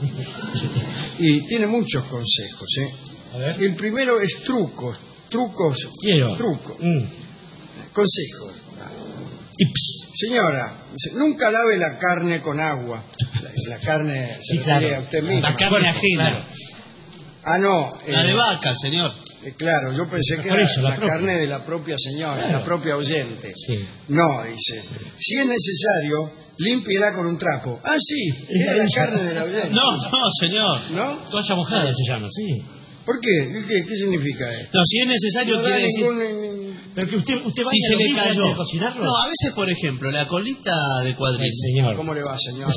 y tiene muchos consejos. ¿eh? A ver. El primero es trucos, trucos, Quiero. trucos, mm. consejos. Tips. Señora, nunca lave la carne con agua. La, la carne sí, se claro. refiere a usted mismo. La carne ajena. Claro. Ah, no. La eh, de vaca, señor. Eh, claro, yo pensé que Por era eso, la, la la propia. carne de la propia señora, Claro. la propia oyente. Sí. No, dice, si es necesario, límpiela con un trapo. Ah, sí, era la carne de la oyente. No, no, señor. ¿No? Toalla mojada se llama, sí. ¿Por qué? ¿Qué, qué significa esto? No, si es necesario, No da quiere decir... ningún... Pero que usted, usted Si se le cayó. de cocinarlo. No, a veces, por ejemplo, la colita de cuadril El señor. ¿Cómo le va, señor?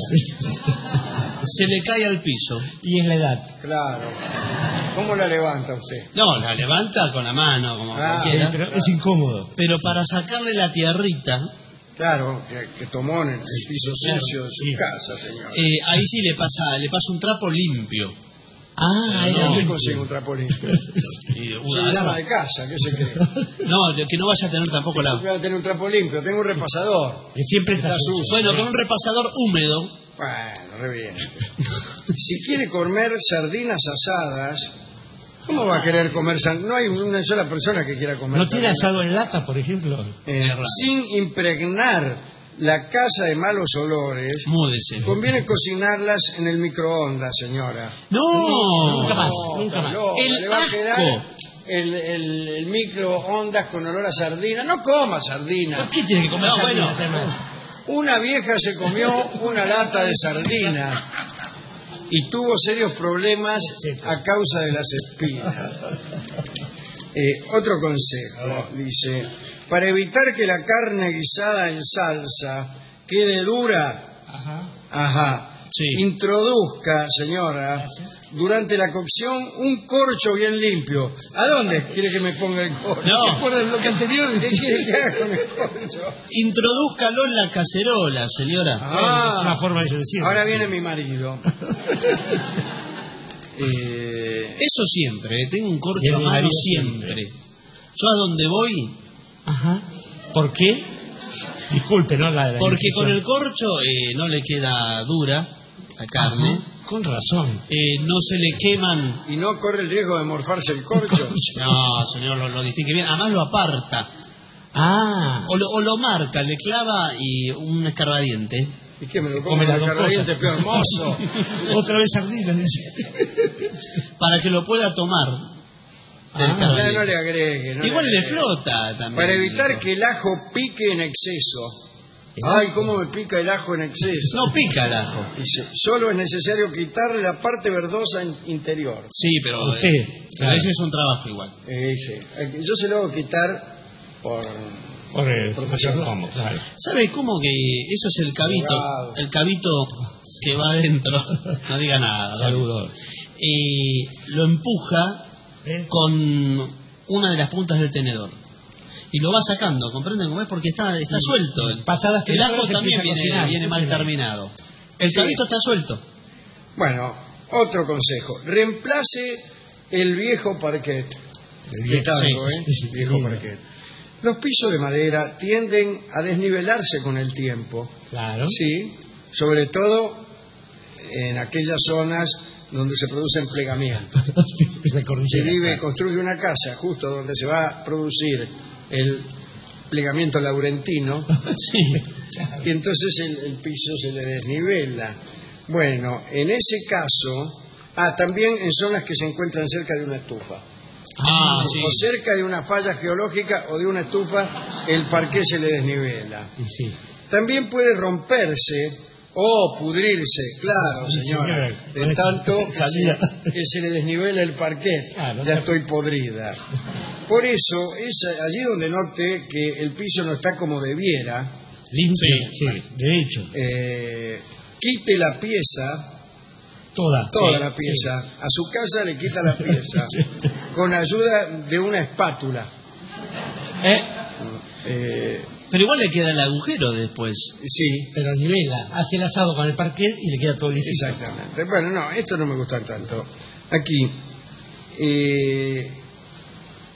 se le cae al piso. Y es la edad. Claro. ¿Cómo la levanta usted? No, la levanta con la mano, como Ah, cualquiera. Pero es incómodo. Pero para sacarle la tierrita, Claro, que, que tomó en el piso Claro, sucio de su sí. casa, señor. eh, ahí sí le pasa le pasa un trapo limpio. Ah, era ¿Dónde limpio. consigue un trapo limpio? Y Sí, una- dama de casa, ¿qué se cree? no, que no vaya a tener tampoco la... Voy a tener un trapo limpio, tengo un repasador. Que siempre está, Está sucio. sucio. Bueno, con un repasador húmedo. Bueno, re bien. Si quiere comer sardinas asadas, ¿cómo va a querer comer sardinas? No hay una sola persona que quiera comer ¿No tiene sardinas. asado en lata, por ejemplo? Eh, sin impregnar la casa de malos olores, Múdese. conviene cocinarlas en el microondas, señora. No. Nunca más, No, nunca más. loco, El le va a asco. quedar el, el, el microondas con olor a sardina. No coma sardina. ¿Por qué tiene que comer No, sardinas, bueno. hermano? Una vieja se comió una lata de sardina y tuvo serios problemas a causa de las espinas. Eh, otro consejo, dice, para evitar que la carne guisada en salsa quede dura, Ajá. ajá, Sí. introduzca, señora, durante la cocción un corcho bien limpio. ¿A dónde quiere que me ponga el corcho? No. ¿Se acuerdan lo que anterior? ¿Qué quiere que haga con el corcho? Introdúzcalo en la cacerola, señora. Ah. Es una forma de decirlo. Ahora viene mi marido. eh, Eso siempre, eh, tengo un Y corcho el a mano marido siempre. Yo a donde voy, Ajá. ¿Por qué? Disculpe, ¿no? La, la porque con indecisión. el corcho eh, no le queda dura la carne, Ajá, con razón. eh, no se le queman. y no corre el riesgo de morfarse el corcho. No, señor, lo, lo distingue bien. Además lo aparta. Ah. O lo, o lo marca, le clava y un escarbadiente. ¿Y qué me lo Come come las el dos carradiente cosas. peor hermoso? Otra vez sardinas, dice. Para que lo pueda tomar del Ah, Ya no escarbadiente. le agregue. no Igual le le agregue. flota también. Para evitar que el ajo pique en exceso. Ay, cómo me pica el ajo en exceso. No pica el ajo. Dice, solo es necesario quitarle la parte verdosa in- interior. Sí, pero, Usted, eh, pero claro. ese es un trabajo igual. Eh, sí. Eh, Yo se lo hago quitar por... Por el Profesional. mayordomo, claro. ¿Sabe cómo que eso es el cabito? Abogado. El cabito que va adentro. No diga nada. Saludos. Y lo empuja ¿Eh? con una de las puntas del tenedor. Y lo va sacando, ¿comprenden cómo es? Porque está, está suelto. El, Pasadas tres el ajo horas también empieza a viene, cocinar. viene mal terminado. El Sí. cabito está suelto. Bueno, otro consejo. Reemplace el viejo parquet. El ¿Qué viejo, tal, sí, eh? sí, sí, Viejo lindo. parquet. Los pisos de madera tienden a desnivelarse con el tiempo. Claro. Sí, sobre todo en aquellas zonas donde se producen plegamientos. La Se cordillera. vive, construye una casa justo donde se va a producir el plegamiento laurentino y entonces el, el piso se le desnivela. Bueno, en ese caso, ah, también en zonas que se encuentran cerca de una estufa. Ah, sí. O cerca de una falla geológica o de una estufa, el parqué se le desnivela. Y sí. También puede romperse o pudrirse, claro, Sí, señora, señor. Con de esa tanto salida. que se le desnivela el parquet. Claro, Ya sí. estoy podrida. Por eso, es allí donde note que el piso no está como debiera, Limpio, Sí. sí, de hecho. eh, quite la pieza, Toda. toda sí, la pieza, sí. a su casa le quita la pieza, con ayuda de una espátula. Eh, Eh, Pero igual le queda el agujero después. sí, pero nivela. Hace el asado con el parquet y le queda todo lisito. exactamente. Bueno, no, esto no me gusta tanto. Aquí, eh,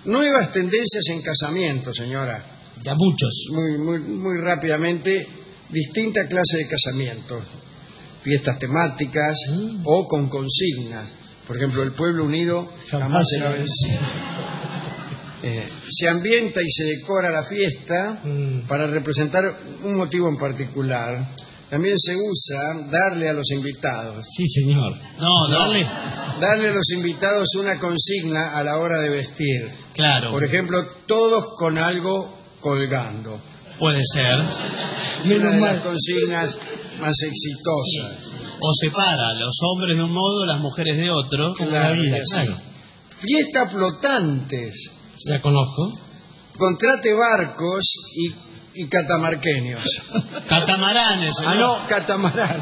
Nuevas tendencias en casamiento, señora. Ya muchos. Muy, muy, muy rápidamente, distinta clase de casamientos. Fiestas temáticas mm. o con consignas. Por ejemplo, el pueblo unido jamás será vencido. Eh, se ambienta y se decora la fiesta mm. para representar un motivo en particular. También se usa darle a los invitados. Sí, señor. No, darle. Darle a los invitados una consigna a la hora de vestir. Claro. Por ejemplo, todos con algo colgando. Puede ser. Una de las consignas más exitosas. Sí. O separa los hombres de un modo, las mujeres de otro. Claro, la vida, claro. Fiestas flotantes. La conozco. Contrate barcos y, y catamarqueños. Catamaranes. Ah, no, catamaranes.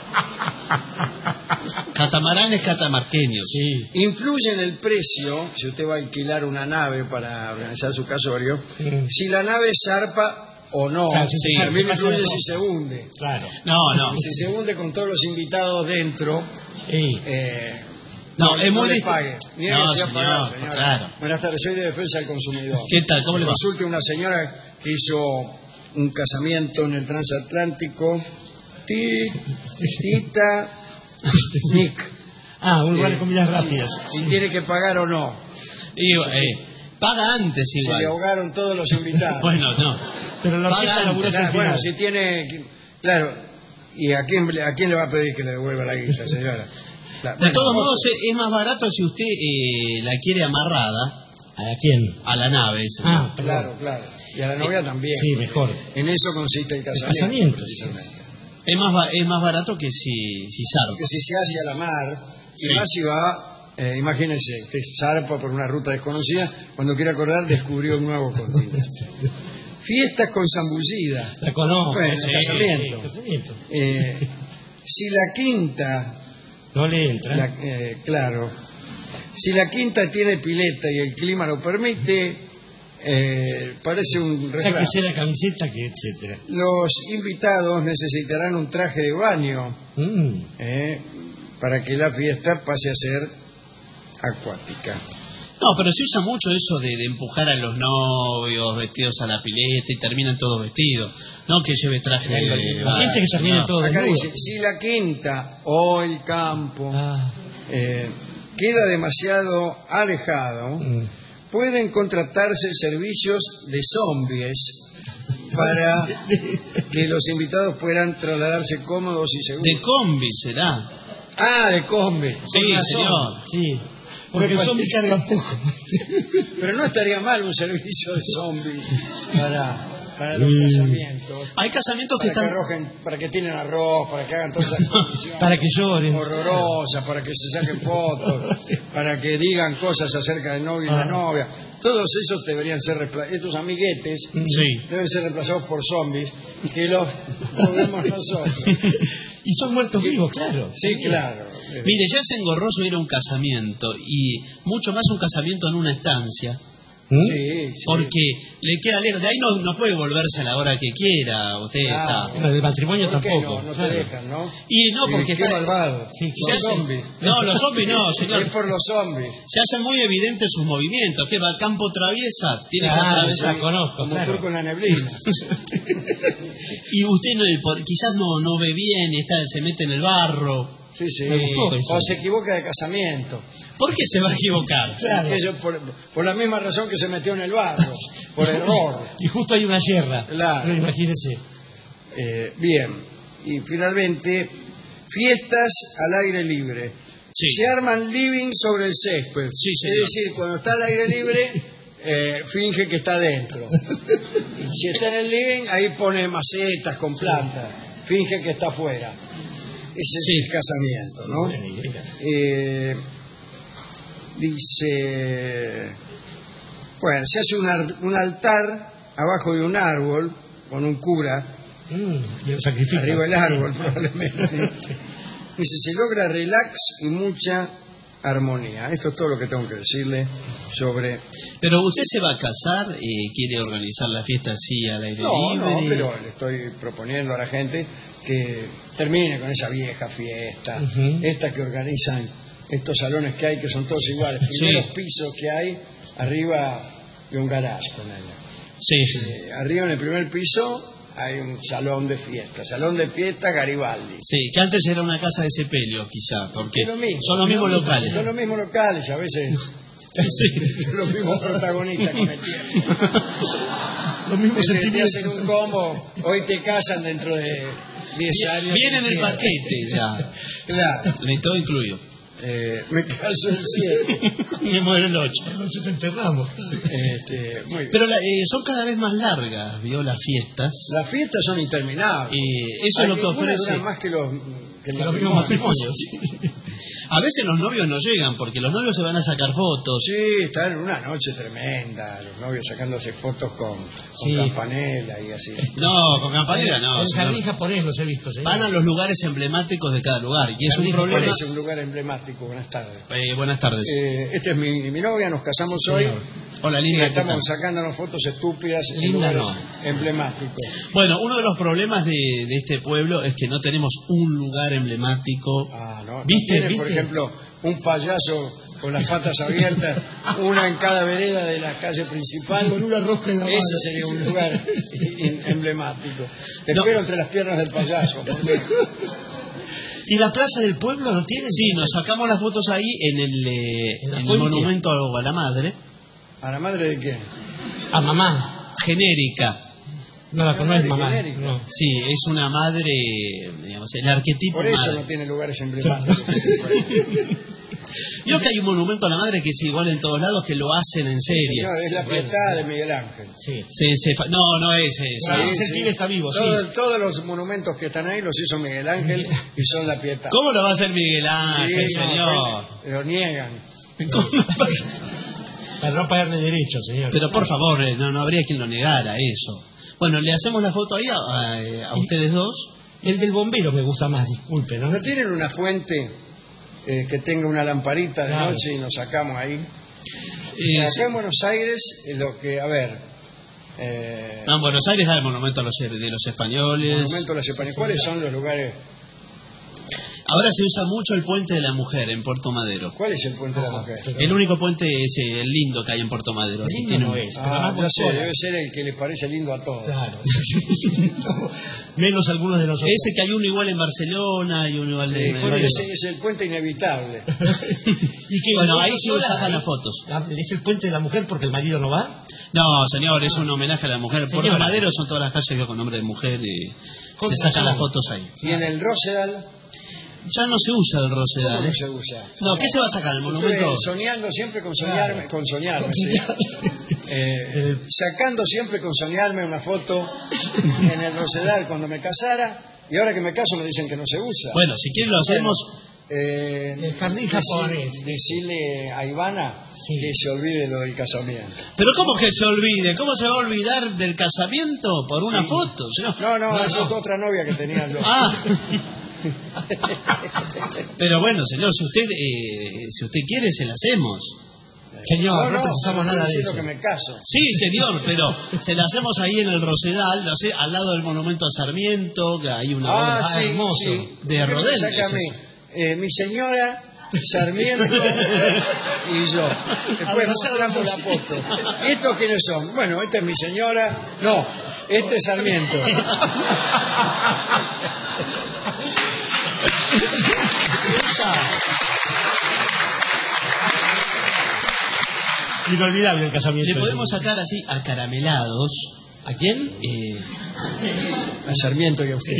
Catamaranes catamarqueños. Sí. Influye en el precio, si usted va a alquilar una nave para organizar su casorio, sí. si la nave zarpa o no. Claro, sí, sí, también influye si se hunde. Claro. No, no. Si se hunde con todos los invitados dentro, sí. eh, no, no, es no muy le pague. Ni no, que sea señor, pagar, señora. Claro. Buenas tardes, soy de Defensa del Consumidor. ¿Qué tal? ¿Cómo le va? Consulte una señora que hizo un casamiento en el transatlántico. Tita Nick. Ah, un lugar de comidas rápidas. Si tiene que pagar o no. Y, eh, paga antes igual. Se le ahogaron todos los invitados. Bueno, no. Pero la paga antes. Claro, bueno, si tiene... Claro. ¿Y a quién, a quién le va a pedir que le devuelva la guita, señora? Claro. De todos modos, es más barato si usted eh, la quiere amarrada. ¿A quién? A la nave. Ah, claro, claro. Y a la novia también. Sí, mejor. En eso consiste el casamiento. El casamiento. Es más, es más barato que si, si zarpa. Porque si se hace a la mar, y sí. más si va, eh, imagínense, usted zarpa por una ruta desconocida, cuando quiere acordar descubrió un nuevo continente. Fiestas con zambullida. La conozco. Bueno, sí, casamiento. Sí, casamiento. Eh, si la quinta... No le entra. La, eh, claro. Si la quinta tiene pileta y el clima lo permite... Eh, parece un refrán. Sáquese la camiseta, que etcétera. Los invitados necesitarán un traje de baño mm. eh, para que la fiesta pase a ser acuática. No, pero se usa mucho eso de, de empujar a los novios vestidos a la pileta y terminan todos vestidos. No que lleve traje de baño. Gente que termine no. todo Acá desnudo. dice, si la quinta o el campo ah. eh, queda demasiado alejado, mm. pueden contratarse servicios de zombies para que los invitados puedan trasladarse cómodos y seguros. De combi será. Ah, de combi. Sí, señor. Sí. Porque el zombie carga poco. Pero no estaría mal un servicio de zombies para, para los mm. casamientos. Hay casamientos para que están... Que arrojen, para que tienen arroz, para que hagan todas esas condiciones. Para que lloren. Horrorosas, para que se saquen fotos, para que digan cosas acerca del novio y ah. la novia. Todos esos deberían ser reemplazados. Estos amiguetes sí. deben ser reemplazados por zombies que los, los vemos nosotros. Y son muertos vivos, claro. Sí, claro. Mire, ya es engorroso ir a un casamiento y mucho más un casamiento en una estancia. ¿Mm? Sí, sí. Porque le queda lejos. De ahí no, no puede volverse a la hora que quiera. Usted ah, está. Pero del matrimonio ¿Por qué tampoco. No, no claro. te dejan, ¿no? Y no, porque qué está. malvado. Sí, los hace... zombies. No, los zombies no, señor. Es por los zombies. Se hacen muy evidentes sus movimientos. ¿Qué va? Campo traviesa. Tiene claro, que atravesar. la conozco. Como claro. turco en la neblina. Y usted no, quizás no, no ve bien y está, se mete en el barro. Sí, sí. Me gustó eso. O se equivoca de casamiento. ¿Por qué se va a equivocar? Claro. Eso por, por la misma razón que se metió en el barro, por error. Y justo hay una sierra. Claro. Pero imagínese. Eh, bien. Y finalmente, fiestas al aire libre. Sí. Se arman living sobre el césped. Sí, es decir, cuando está al aire libre, eh, finge que está dentro. Y si está en el living, ahí pone macetas con plantas. Finge que está afuera. Ese sí. es el casamiento, ¿no? Eh, dice, bueno, se hace un, un altar abajo de un árbol con un cura, mm, y lo sacrifica. Arriba del árbol probablemente. Dice, se logra relax y mucha armonía. Esto es todo lo que tengo que decirle sobre... Pero usted se va a casar, eh, quiere organizar la fiesta así al aire no, libre. No, pero le estoy proponiendo a la gente que termine con esa vieja fiesta, uh-huh. esta que organizan estos salones que hay, que son todos iguales, primeros sí. pisos que hay, arriba de un garage con ella. Sí, sí. Eh, arriba en el primer piso hay un salón de fiesta, salón de fiesta Garibaldi. Sí, que antes era una casa de sepelio, quizá, porque Es lo mismo, son los mismos ¿no? locales. Son los mismos locales, a veces Sí. los mismos protagonistas con el tiempo. Los mismos Te- te sentimientos. hacen un combo, hoy te casan dentro de diez años. Viene en el Entiendo. paquete ya. Claro. De todo incluido. Eh, me caso el siete. Me muero el ocho. El ocho te enterramos. Este, muy bien. Pero la- eh, son cada vez más largas, ¿vio? Las fiestas. Las fiestas son interminables. Eh, eso es Hay lo que ninguna ofrece. dura más que los, que Que los mismos matrimonios. A veces los novios no llegan porque los novios se van a sacar fotos. Sí, están en una noche tremenda, los novios sacándose fotos con, con Sí. campanela y así. No, con campanera no. El señor. jardín japonés los he visto, señor. Van a los lugares emblemáticos de cada lugar y es un Jardín problema. Es un lugar emblemático. Buenas tardes. Eh, buenas tardes. Eh, esta es mi, mi novia, nos casamos Sí, hoy. señor. Hola, Y linda. ¿qué estamos tal? sacándonos fotos estúpidas en Linda lugares no. emblemáticos. Bueno, uno de los problemas de, de este pueblo es que no tenemos un lugar emblemático. Ah, ¿no? ¿Viste? Tienen, por ¿Viste? ejemplo, un payaso con las patas abiertas, una en cada vereda de la calle principal. Con una rosca en la mano. Ese sería un lugar em- emblemático. Te No. espero entre las piernas del payaso. porque- ¿Y la plaza del pueblo lo tienen? Sí, nos sacamos las fotos ahí en el, eh, ¿En la en el fuente? monumento a la madre. ¿A la madre de quién? A mamá. Genérica. No la conoces, Madre mamá. genérica. No. Sí, es una madre, digamos, el arquetipo Por eso madre. no tiene lugares emblemáticos. Yo que hay un monumento a la madre que es igual en todos lados, que lo hacen en serie. Señor, es la Pietà de Miguel Ángel. Sí. Se- se fa- no, no es ese. Ah, Sí, ese sí. pibe está vivo, sí. Todo- Todos los monumentos que están ahí los hizo Miguel Ángel y son la Pietà. ¿Cómo lo va a hacer Miguel Ángel, Sí, no, señor? Lo niegan. ¿Cómo? Para no pagarle derechos, señor. Pero por favor, eh, no, no habría quien lo negara eso. Bueno, le hacemos la foto ahí a, a- a ustedes dos. El del bombero me gusta más, disculpe, ¿no? ¿No tienen una fuente eh, que tenga una lamparita de Claro. noche y nos sacamos ahí? Eh, Acá sí. en Buenos Aires, eh, lo que, a ver, eh, No, en Buenos Aires hay el monumento a los, de los españoles. Monumento de la España. ¿Cuáles son los lugares? Ahora se usa mucho el puente de la mujer en Puerto Madero. ¿Cuál es el puente de la mujer? El único puente es eh, el lindo que hay en Puerto Madero. Ahí Lindo tiene no un- es. pero Ah, más ya sé, bonito. debe ser el que les parece lindo a todos. Claro. Menos algunos de nosotros. Ese que hay uno igual en Barcelona y uno igual Sí, en... ¿cuál en- es? Ese es el puente inevitable. ¿Y qué, Bueno, ¿no ahí va sí sola? sacan las fotos. La- ¿Es el puente de la mujer porque el marido no va? No, señor, es un homenaje a la mujer. Puerto Señora. Madero son todas las calles que con nombre de mujer y Con se sacan razón. las fotos ahí. Y en el Rosedal, Ya no se usa el ¿cómo Rosedal. no ¿eh? se usa? No, ¿qué se va a sacar? ¿El monumento? Estuve soñando siempre con soñarme, con soñarme, sí. Eh, sacando siempre con soñarme una foto en el Rosedal cuando me casara, y ahora que me caso me dicen que no se usa. Bueno, si quieren lo hacemos... Eh, El jardín decí- japonés. Decirle a Ivana que se olvide lo del casamiento. Pero ¿cómo que se olvide? ¿Cómo se va a olvidar del casamiento por una Sí. foto? señor? No, no, No, esa no. es otra novia que tenía yo. Ah. Pero bueno, señor, si usted eh, si usted quiere, se la hacemos. Señor, no, no, precisamos estoy nada de diciendo eso. que me caso. Sí, señor, pero se la hacemos ahí en el Rosedal, lo sé, al lado del monumento a Sarmiento, que hay una Ah, obra sí, hermoso sí. de ¿Por qué me Rodel. saca a ese mí? es- Eh, mi señora, Sarmiento y yo. Después mostramos la foto. ¿Y estos quiénes son? Bueno, esta es mi señora. No, este es Sarmiento. se usa- Inolvidable el casamiento. Le podemos sacar así acaramelados. ¿A quién? Eh, A Sarmiento y a usted.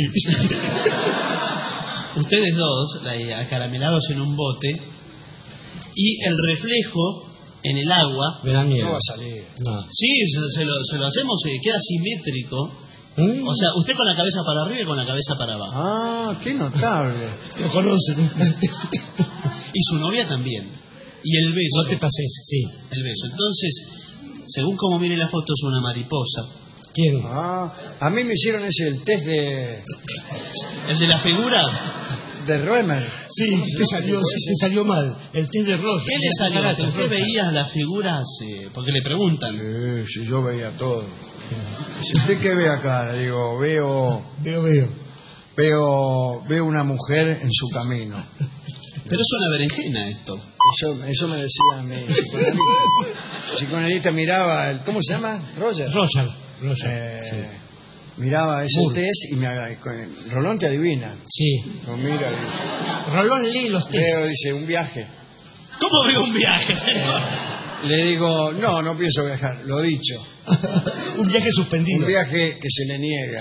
ustedes dos, eh, acaramelados en un bote, y el reflejo en el agua. Me da miedo. No va a salir. No. Sí, se, se lo, se lo hacemos, eh, queda simétrico. ¿Mm? O sea, usted con la cabeza para arriba y con la cabeza para abajo. Ah, qué notable. Lo conocen. Y su novia también. Y el beso. No te pases, sí. El beso. Entonces, según como mire la foto, es una mariposa. ¿Quién? Ah, a mí me hicieron ese el test de, El de las figuras. de Roemer. Sí, te salió, sí, te salió mal. El té de rosa. ¿Qué le salió? ¿Usted veía las figuras? eh, porque le preguntan. Sí, sí, yo veía todo. Si usted qué ve acá, le digo, veo, Veo, veo. veo, veo una mujer en su camino. Pero es una berenjena esto. Eso, eso me decía mi psicoanalista. psicoanalista miraba, el, ¿cómo se llama? Roger. Roger. Roger. Eh, sí. Miraba ese Moore. test y me, con, Rolón te adivina. Sí. Lo mira, dice, Rolón lee los test. veo, dice, un viaje. ¿Cómo veo un viaje, señor? Le digo, no, no pienso viajar, lo dicho. Un viaje suspendido. Un viaje que se le niega.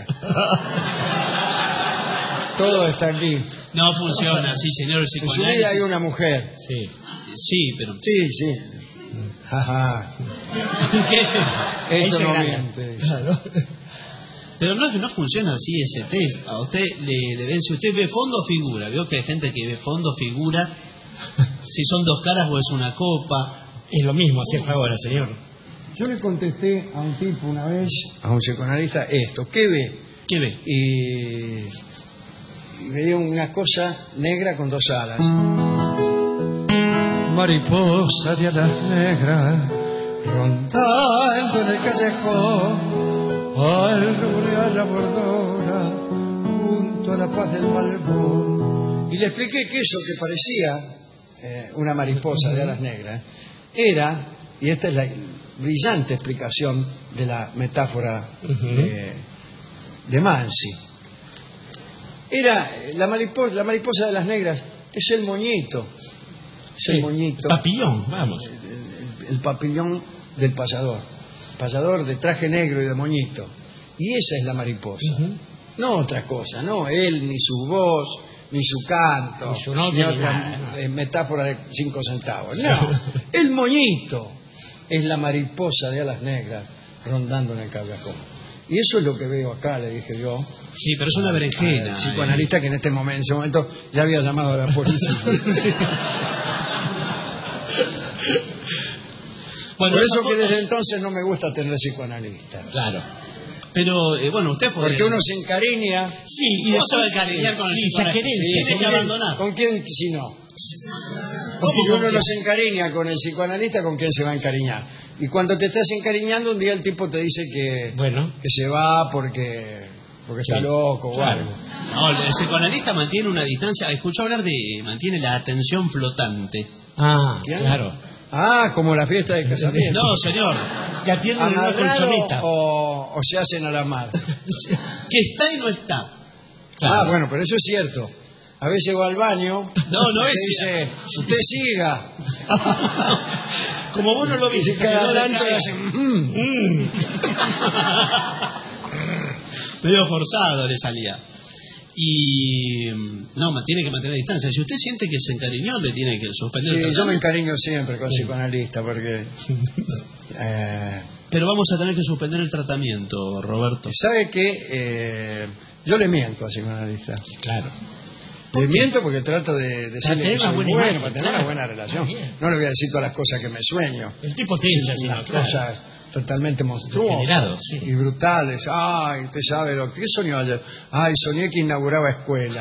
Todo está aquí. No funciona así, señor. El En su psicoanálisis. vida hay una mujer. Sí. Sí, pero... Sí, sí. Ajá. ¿Qué? Esto Ese no grande. miente. dice. Claro. Pero no es que no funciona así ese test. A usted le, le ven, si usted ve fondo o figura. Veo que hay gente que ve fondo o figura. Si son dos caras o es una copa. Es lo mismo hacer ahora, señor. Yo le contesté a un tipo una vez, a un psicoanalista, esto. ¿Qué ve? ¿Qué ve? Y, y veía una cosa negra con dos alas. Mariposa de alas negras, rondando en el callejón, al rumorear la bordona, junto a la paz del balcón. Y le expliqué que eso que parecía eh, una mariposa de alas negras era, y esta es la brillante explicación de la metáfora de, de Mansi, era la mariposa, la mariposa de alas negras es el moñito, es Sí, el moñito, papillón, vamos. el, el papillón del payador, payador de traje negro y de moñito, y esa es la mariposa. Uh-huh. No otra cosa, no él, ni su voz, ni su canto, Ni su novia, ni ni otra nada. eh, metáfora de cinco centavos. No, el moñito es la mariposa de alas negras rondando en el callejón. Y eso es lo que veo acá, le dije yo. Sí, pero es una berenjena. Al psicoanalista que en este momento, en ese momento ya había llamado a la policía. Bueno, Por eso esa que foto- desde entonces no me gusta tener psicoanalista. Claro. Pero, eh, bueno, usted podría... Porque uno se encariña. Sí, y ¿Cómo se va a después... encariñar con el sí, psicoanalista? querencia, Sí, tiene que ¿con quién? abandonar. ¿Con quién si no? ¿Cómo Si con uno quién? no se encariña con el psicoanalista, ¿con quién se va a encariñar? Y cuando te estás encariñando, un día el tipo te dice que, Bueno. que se va porque, porque está Sí, loco o claro. algo. No, el psicoanalista mantiene una distancia. Escucho hablar de... Mantiene la atención flotante. Ah, ¿Quién? claro. Ah, como la fiesta de casamiento. No, señor. Que atienden en una ¿Amarrado colchoneta. o, o se hacen a la mar? Que está y no está. Claro. Ah, bueno, pero eso es cierto. A veces va al baño. No, no y es dice, usted siga. Como vos no lo Y viste, se cada no le tanto le cae. hacen, "Mm". Medio forzado le salía. Y... No, tiene que mantener distancia. Si usted siente que se encariñó, le tiene que suspender Sí, el yo me tratamiento. encariño siempre con psicoanalista porque... eh, Pero vamos a tener que suspender el tratamiento, Roberto. ¿Sabe qué? Eh, yo le miento al psicoanalista. Claro. Le miento porque trato de Para decirle tener que una soy buena bueno, imagen, para tener claro. una buena relación. Está bien. No le voy a decir todas las cosas que me sueño. El tipo te hincha, Unas sino, claro. cosas totalmente monstruosas Degenerado, sí. y brutales. Ay, usted sabe, doctor, ¿qué soñó ayer? Ay, soñé que inauguraba escuelas.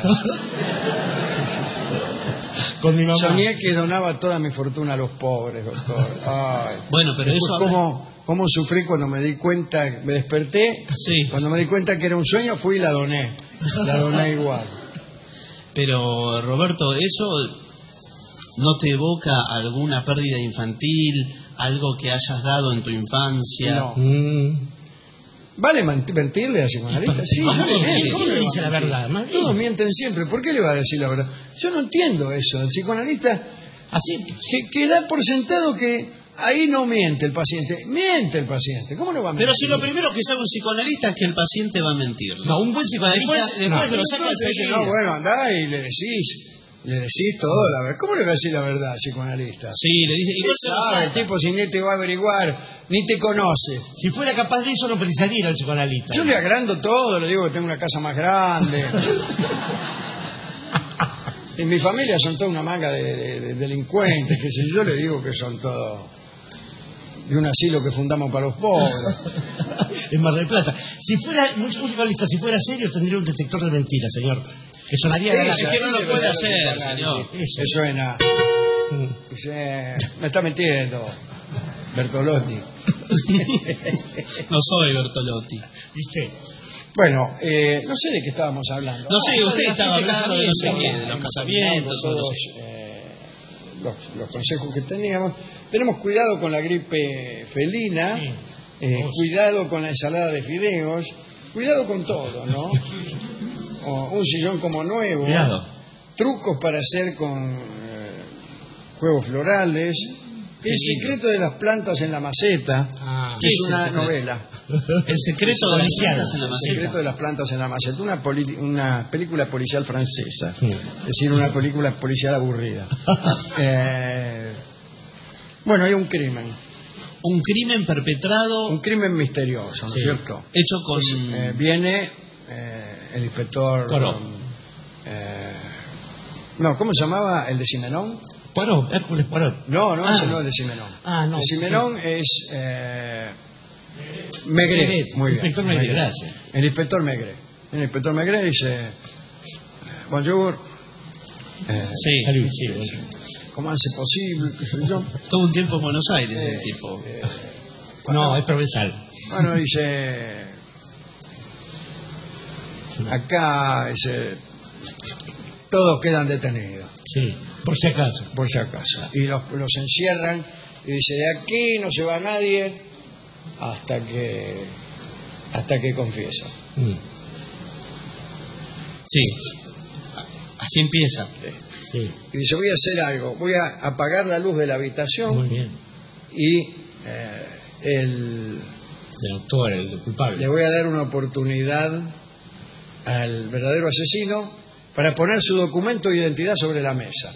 Con mi mamá. Soñé que donaba toda mi fortuna a los pobres, doctor. Ay. Bueno, pero Después, eso... habla- ¿cómo, ¿Cómo sufrí cuando me di cuenta, me desperté? Sí. Cuando me di cuenta que era un sueño, fui y la doné. La doné igual. Pero, Roberto, ¿eso no te evoca alguna pérdida infantil? ¿Algo que hayas dado en tu infancia? No. Mm. ¿Vale mant- mentirle a psicoanalista? Sí, ¿Cómo está bien, mentire? ¿cómo ¿Quién le va dice a la mentir? verdad? Más bien. Todos mienten siempre. ¿Por qué le va a decir la verdad? Yo no entiendo eso. El psicoanalista Así. que, que da por sentado que ahí no miente el paciente. Miente el paciente. ¿Cómo no va a mentir? Pero si lo primero que sabe un psicoanalista es que el paciente va a mentir. No, un buen psicoanalista. Después, después no. que lo saca Entonces dice, enseguida. no, bueno, andá y le decís. Le decís todo la verdad. ¿Cómo le va a decir la verdad al psicoanalista? Sí, le dice... ¿Qué igual se lo sabe? El saca. tipo si ni te va a averiguar, ni te conoce. Si fuera capaz de eso, no precisaría ir al psicoanalista. Yo le agrando todo, le digo que tengo una casa más grande. En mi familia son toda una manga de, de- de delincuentes, que si yo le digo que son todos de un asilo que fundamos para los pobres. En Mar del Plata. Si fuera un psicoanalista, si fuera serio, tendría un detector de mentiras, señor. Que sonaría a la Esa- es que no lo ese puede verdadero hacer, psicoanálisis. señor. Me suena. Mm. Dice, me está mintiendo, Bertolotti. No soy Bertolotti. ¿Viste? Bueno, eh, no sé de qué estábamos hablando. No sé, Ah, usted de la estaba fiesta hablando de no sé casamiento. qué, de los casamientos. o no Todos, sé. eh, los, los consejos que teníamos. Tenemos cuidado con la gripe felina, sí. eh, cuidado con la ensalada de fideos, cuidado con todo, ¿no? O un sillón como nuevo, cuidado. Trucos para hacer con eh, juegos florales. El secreto de las plantas en la maceta, ah, que es una novela. El secreto de las plantas en la maceta. El secreto de las plantas en la maceta, una, una película policial francesa, sí. Es decir, una película policial aburrida. eh, bueno, hay un crimen. Un crimen perpetrado. Un crimen misterioso, ¿no sí. es cierto? Hecho con. Pues, eh, viene eh, el inspector. Toro. Eh, no, ¿cómo se llamaba el de Simenón? Poirot, Hércules Poirot. No, no, ah. ese no es de Simenón. Ah, no. El Simenón sí. es eh, Maigret. Muy bien. Inspector Maigret, gracias. El inspector Maigret. El inspector Maigret dice: Bonjour. Eh, sí, salud, sí. sí. ¿Cómo hace posible? ¿Qué soy yo? Todo un tiempo en Buenos Aires, eh, el tipo. Eh, no, es provenzal. Bueno, dice: acá, dice, todos quedan detenidos. Sí. Por si acaso. Por si acaso. Y los, los encierran y dice, de aquí no se va nadie hasta que hasta que confiesa. Mm. Sí. Así empieza. Sí. Sí. Y dice, voy a hacer algo. Voy a apagar la luz de la habitación. Muy bien. Y eh, el... El autor, el culpable. Le voy a dar una oportunidad al verdadero asesino para poner su documento de identidad sobre la mesa.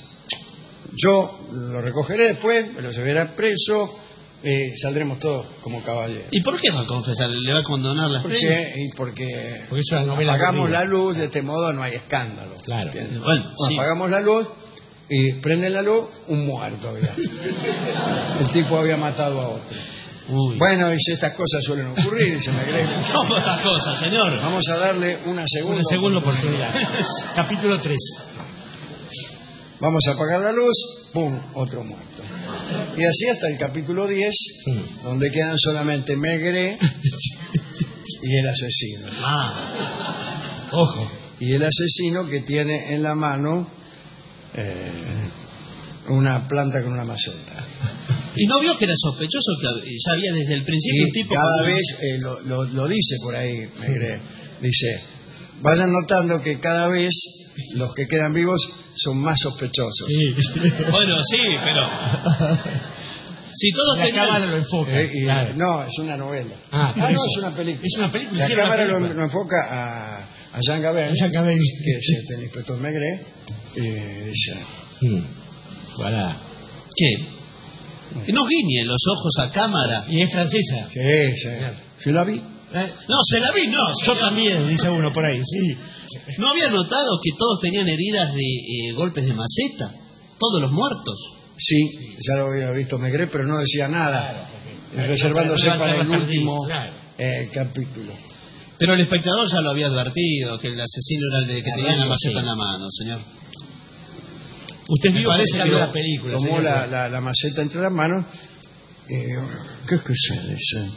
Yo lo recogeré después, me lo llevaré preso y saldremos todos como caballeros. ¿Y por qué va a confesar? ¿Le va a condonar las penas? Y porque, porque es una novela apagamos corrida. la luz, de este modo no hay escándalo. Claro. Bueno, bueno sí. Apagamos la luz y prenden la luz, un muerto había. El tipo había matado a otro. Uy. Bueno, dice, estas cosas suelen ocurrir, dice Maigret. ¿Cómo estas cosas, señor? Vamos a darle una segunda Una segunda oportunidad. Capítulo tres. Vamos a apagar la luz, ¡pum!, otro muerto. Y así hasta el capítulo diez, sí. Donde quedan solamente Maigret y el asesino. Ah, ojo. Y el asesino que tiene en la mano eh, una planta con una maceta. ¿Y no vio que era sospechoso que ya había desde el principio y un tipo... cada vez eh, lo, lo, lo dice por ahí, Maigret. Dice, vayan notando que cada vez los que quedan vivos son más sospechosos. Sí. Bueno, sí, pero... Si todos la tenían... cámara lo enfoca. Eh, y, claro. No, es una novela. Ah, ah no, es una película. Es una película. La sí, cámara película. Lo, lo enfoca a, a Jean Gabin, Jean Gabin, que es este, el inspector Maigret, y dice... Hmm. Voilà. ¿Qué? Que no guiñe los ojos a cámara. Y es francesa. Sí, sí. ¿Se la vi? ¿Eh? No, se la vi, no. Yo también, dice uno por ahí, sí. ¿No había notado que todos tenían heridas de eh, golpes de maceta? Todos los muertos. Sí, ya lo había visto Maigret, pero no decía nada, claro, reservándose para, para el último claro. eh, capítulo. Pero el espectador ya lo había advertido, que el asesino era el de que tenía la maceta sí. en la mano, señor. Usted me parece que la película. Tomó la, la, la maceta entre las manos. Eh, ¿Qué es que se dice?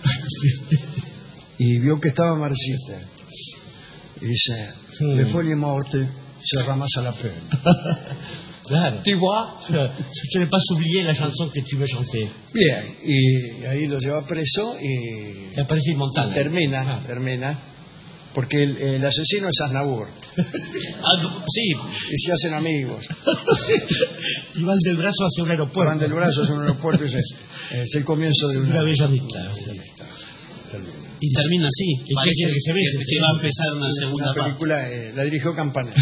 Y vio que estaba marchita. Y dice, sí. Le foglie morte se ramasa la peine. Claro. Tu vois? Je n'ai pas oublié la chanson que tu me chanté. Bien, y ahí lo lleva preso y... y aparece Montana. Termina, ah. termina. Porque el, el asesino es Aznavour. Ah, sí. Y se hacen amigos. Y van del brazo hacia un aeropuerto. Van del brazo hacia un aeropuerto. Es, es el comienzo de una, una bella amistad. Y termina así. ¿Y parece que, que se ve? Que, que va a empezar una segunda una película. Eh, la dirigió Campanella.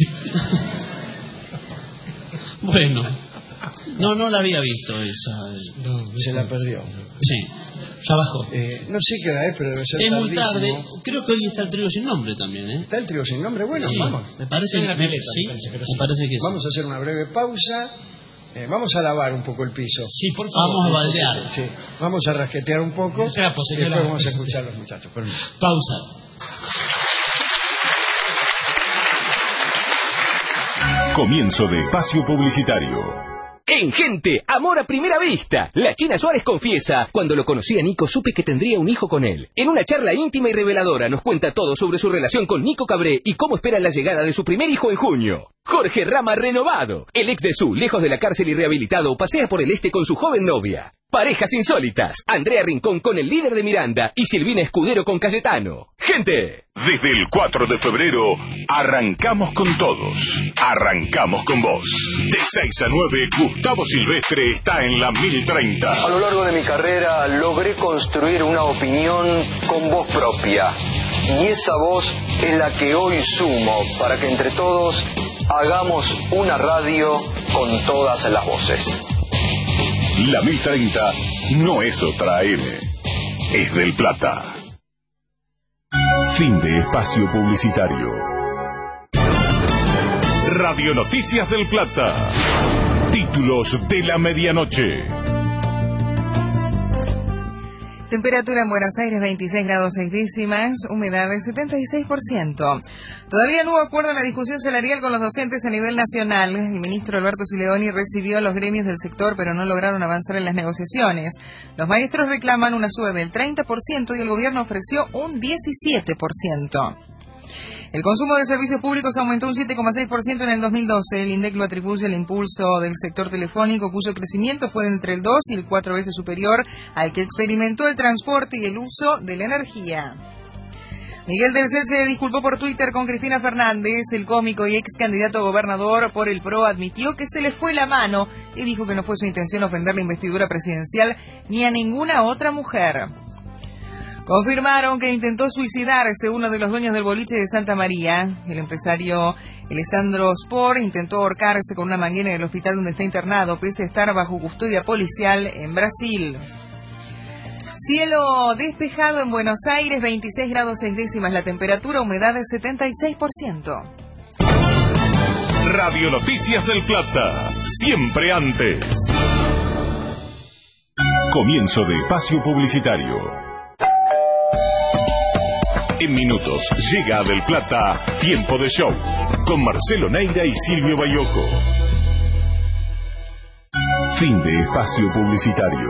Bueno. No, no la había visto esa. No, se la perdió. Sí. Ya bajó. Eh, no sé qué hora es, pero debe ser es tardísimo. muy tarde. Creo que hoy está el trío sin nombre también, ¿eh? ¿Está el trío sin nombre? Bueno, sí, vamos. Me parece que, me, pileta, sí, me, me parece que sí. Vamos a hacer una breve pausa. Eh, vamos a lavar un poco el piso. Sí, por favor. Vamos a baldear. Sí. Vamos a rasquetear un poco. Trapo, y después vamos a escuchar a los muchachos. Permiso. Pausa. Comienzo de espacio publicitario. ¿Qué En Gente, amor a primera vista. La China Suárez confiesa: cuando lo conocí a Nico supe que tendría un hijo con él. En una charla íntima y reveladora nos cuenta todo sobre su relación con Nico Cabré y cómo espera la llegada de su primer hijo en junio. Jorge Rama renovado. El ex de Su, lejos de la cárcel y rehabilitado, pasea por el este con su joven novia. Parejas insólitas. Andrea Rincón con el líder de Miranda y Silvina Escudero con Cayetano. Gente. Desde el cuatro de febrero, arrancamos con todos. Arrancamos con vos. De seis a nueve, Gustavo Silvestre está en la mil treinta. A lo largo de mi carrera logré construir una opinión con voz propia. Y esa voz es la que hoy sumo para que entre todos hagamos una radio con todas las voces. La mil treinta no es otra A M, es del Plata. Fin de espacio publicitario. Radio Noticias del Plata. Títulos de la medianoche. Temperatura en Buenos Aires veintiséis grados seis décimas, humedad del setenta y seis por ciento. Todavía no hubo acuerdo en la discusión salarial con los docentes a nivel nacional. El ministro Alberto Sileoni recibió a los gremios del sector, pero no lograron avanzar en las negociaciones. Los maestros reclaman una suba del treinta por ciento y el gobierno ofreció un diecisiete por ciento. El consumo de servicios públicos aumentó un siete coma seis por ciento en el dos mil doce. El INDEC lo atribuye al impulso del sector telefónico, cuyo crecimiento fue de entre el dos y el cuatro veces superior al que experimentó el transporte y el uso de la energía. Miguel del Cel se disculpó por Twitter con Cristina Fernández. El cómico y ex candidato a gobernador por el P R O admitió que se le fue la mano y dijo que no fue su intención ofender la investidura presidencial ni a ninguna otra mujer. Confirmaron que intentó suicidarse uno de los dueños del boliche de Santa María. El empresario Alessandro Spor intentó ahorcarse con una manguera en el hospital donde está internado, pese a estar bajo custodia policial en Brasil. Cielo despejado en Buenos Aires, veintiséis grados seis décimas la temperatura, humedad del setenta y seis por ciento. Radio Noticias del Plata, siempre antes. Comienzo de espacio publicitario. En minutos llega a Del Plata Tiempo de Show con Marcelo Neira y Silvio Bayoco. Fin de espacio publicitario.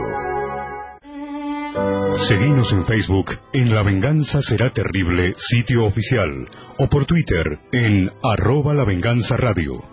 Seguinos en Facebook en La Venganza Será Terrible, sitio oficial, o por Twitter en arroba La Venganza Radio.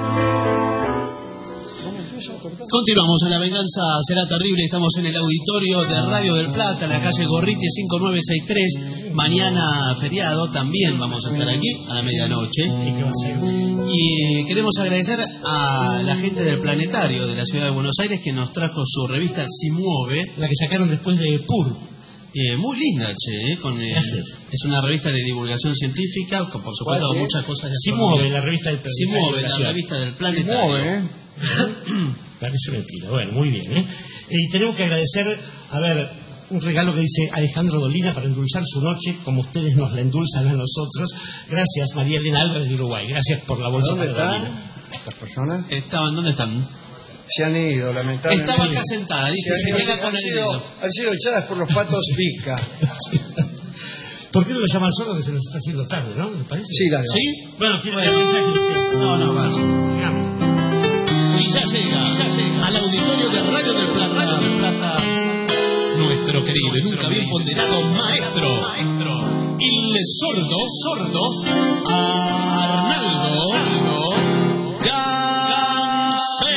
Continuamos en La Venganza Será Terrible. Estamos en el auditorio de Radio del Plata, en la calle Gorriti cinco nueve seis tres. Mañana feriado también vamos a estar aquí a la medianoche. ¿Y qué va a ser? Y queremos agradecer a la gente del Planetario de la Ciudad de Buenos Aires que nos trajo su revista Si Muove. La que sacaron después de P U R. Eh, muy linda, che, eh, con, eh, es una revista de divulgación científica, con por supuesto ¿Cuál, sí? muchas cosas de Si Mueve, la revista del Si Mueve, la revista del Planetario. Si Mueve, ¿eh? Parece mentira. Bueno, muy bien, ¿eh? Y tenemos que agradecer, a ver, un regalo que dice Alejandro Dolina para endulzar su noche, como ustedes nos la endulzan a nosotros. Gracias, María Elena Álvarez de Uruguay. Gracias por la bolsa ¿Dónde para están Dolina. estas personas? Estaban, ¿dónde están? Se han ido, lamentablemente. Estaba acá sentada, dice, se, se llega han, con han el sido, dedo. han sido echadas por los patos Vizca. ¿Por qué no lo llaman solo que se nos está haciendo tarde, no? ¿Me parece? Sí, la ¿Sí? Bueno, quiero decir que... No, no, va. Sigamos. Y ya llega, ya llega al auditorio de Radio del Plata, Radio del Plata, nuestro querido y nunca bien ponderado maestro, maestro, el sordo, sordo, Arnaldo, Arnaldo Gansé.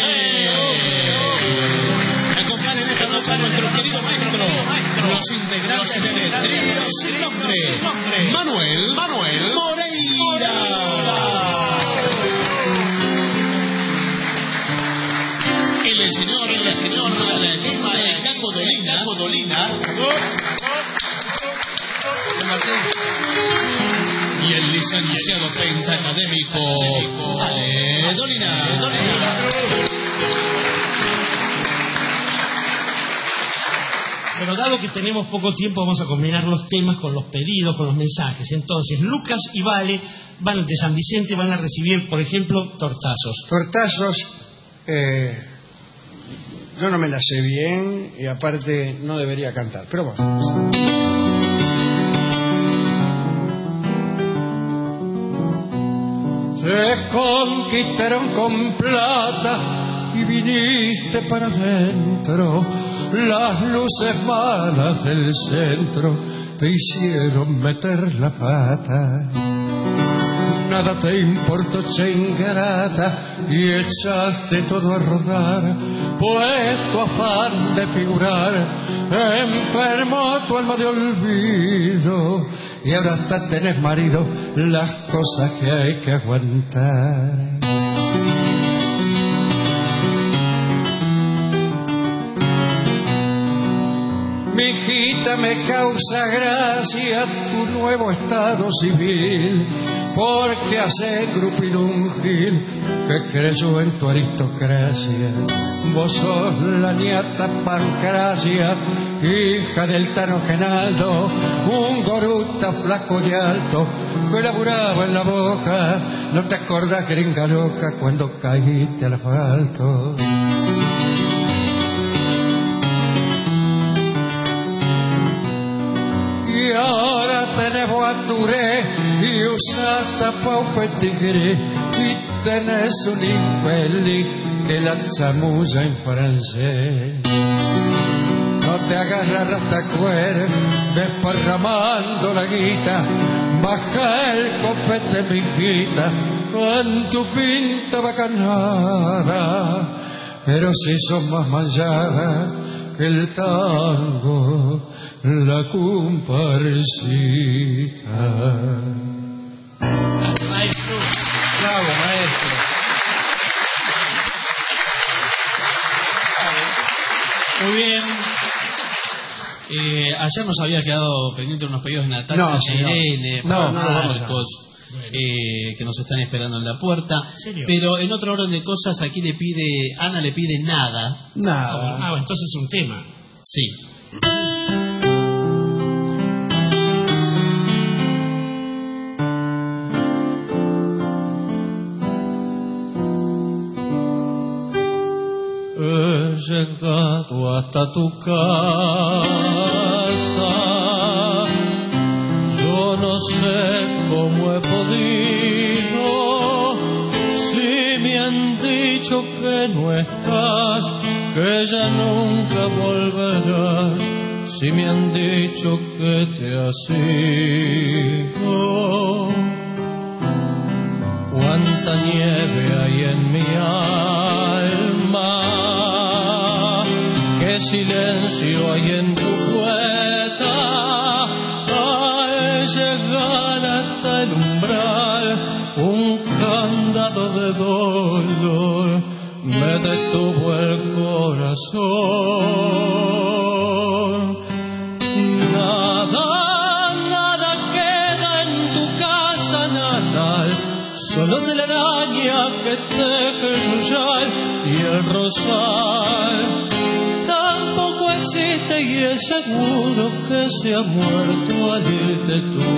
Acompañen esta noche a nuestro querido maestro, los integrantes del trío sin nombre, Manuel, Manuel Moreira. El señor, el señor Lima de Campo Dolina, Campo Dolina. Y el licenciado pentacadémico Ale Dolina. Pero dado que tenemos poco tiempo, vamos a combinar los temas con los pedidos, con los mensajes. Entonces, Lucas y Vale van de San Vicente, van a recibir, por ejemplo, tortazos. Tortazos, eh, yo no me la sé bien y aparte no debería cantar, pero bueno. Se conquistaron con plata y viniste para adentro. Las luces malas del centro te hicieron meter la pata. Nada te importó, che ingrata, y echaste todo a rodar, pues tu afán de figurar enfermó tu alma de olvido, y ahora hasta tenés marido, las cosas que hay que aguantar. Mijita, me causa gracia tu nuevo estado civil, porque hace engrupir un gil que creyó en tu aristocracia. Vos sos la nieta Pancracia, hija del Tano Genaldo, un goruta flaco y alto que laburaba en la boca. ¿No te acordás, gringa loca, cuando caíste al asfalto? Y ahora tenés Boaturé y usas tapao petigrí, y tenés un infeliz que la chamulla en francés. No te hagas la rastacuer desparramando la guita, baja el copete, mijita, con tu pinta bacanada. Pero si sos más manchada que el tango, la comparsita. Maestro, bravo, maestro. Muy bien. Eh, ayer nos había quedado pendiente unos pedidos de Natalia, No, de señor. Irene, No, para no, no, Marcos, eh, que nos están esperando en la puerta. serio? Pero en otro orden de cosas, aquí le pide, Ana le pide nada. Nada. Ah, entonces es un tema. Sí. He llegado hasta tu casa, yo no sé cómo he podido, si me han dicho que no estás, que ya nunca volverás, si me han dicho que te has ido. Cuánta nieve hay en mi alma, qué silencio hay en tu puerta. Al llegar hasta el umbral, un candado de dolor me detuvo el corazón. Nada, nada queda en tu casa natal, solo de la araña que teje el yuyal y el rosal. Tampoco existe y es seguro que se ha muerto al irte tú.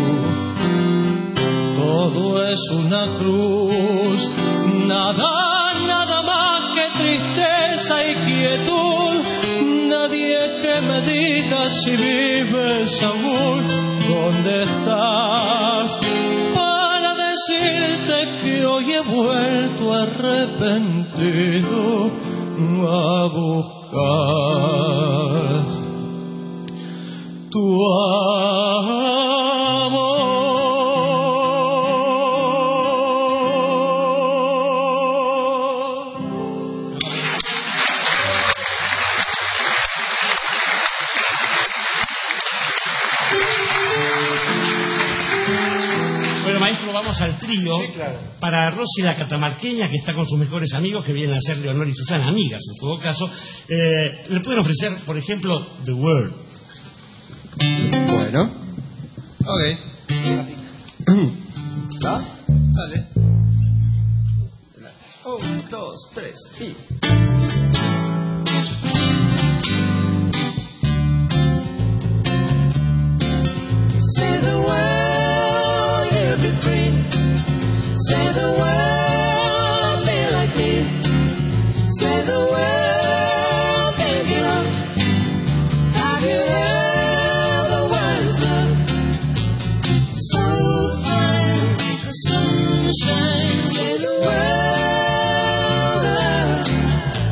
Todo es una cruz, nada, nada más que tristeza y quietud. Nadie que me diga si vives aún, ¿dónde estás? Para decirte que hoy he vuelto arrepentido a buscar tu amor. Bueno, maestro, vamos al trío. Sí, claro. Para Rosy la catamarqueña, que está con sus mejores amigos, que vienen a ser Leonor y Susana, amigas en todo caso, eh, le pueden ofrecer, por ejemplo, The World. Bueno. Ok. ¿Va? Dale. Un, dos, tres y... Say the world, you'll be free. Say the world, be like me. Say the world, baby love. Have you heard the words love? So fine, the sunshine. Say the world, love.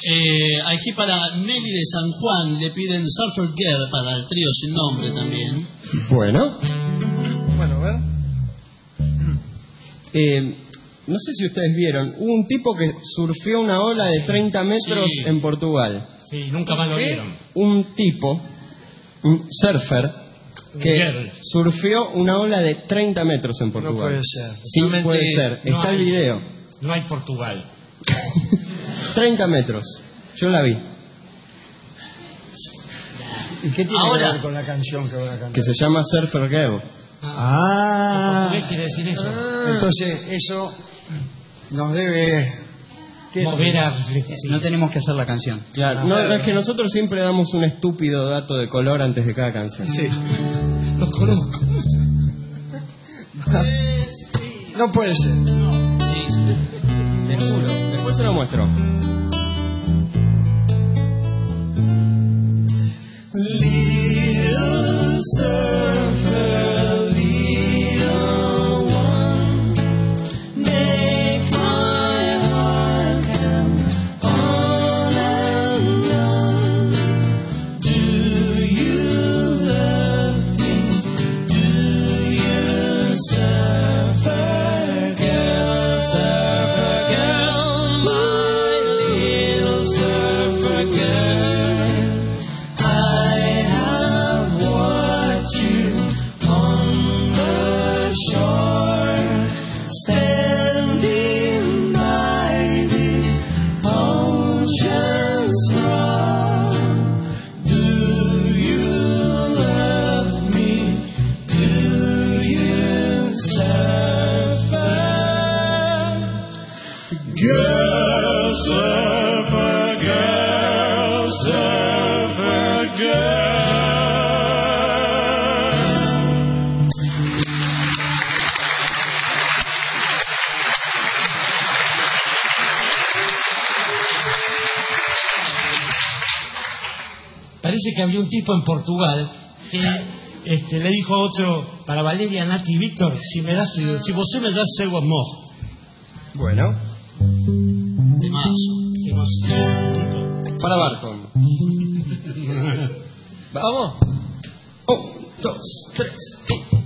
Eh, aquí para Nelly de San Juan le piden Surfer Girl para el trío sin nombre también. Bueno. Bueno, a ver. Eh, no sé si ustedes vieron, hubo un tipo que surfeó una ola de treinta metros Sí. en Portugal. Sí, nunca más lo vieron. Un tipo, un surfer, que Girl. surfeó una ola de treinta metros en Portugal. No puede ser. Sí, Solamente- puede ser. no Está hay. el video. No hay Portugal. treinta metros. Yo la vi. ¿Y qué tiene Ahora- que ver con la canción que van a cantar? Que se llama Surfer Girl. Ah, ¿Portugués quiere decir eso? entonces eso nos debe... ¿qué es lo Mover que- a reflexionar. No tenemos que hacer la canción. Claro. No, no, es que nosotros siempre damos un estúpido dato de color antes de cada canción. Sí. Los conozco. No puede ser. Te juro. Después se lo muestro. Little surfer, little one, make my heart come on and on. Do you love me? Do you, surfer girl, surfer girl, my little surfer girl? I have watched you on the shore, standing by the ocean's roar. Do you love me? Do you, surfer girl, surfer girl, surfer girl? Parece que había un tipo en Portugal que este, le dijo a otro, para Valeria, Nati y Víctor, si me das, si vos me das seu amor. Bueno. Temazo. Para Barton. Vamos. Un, dos, tres.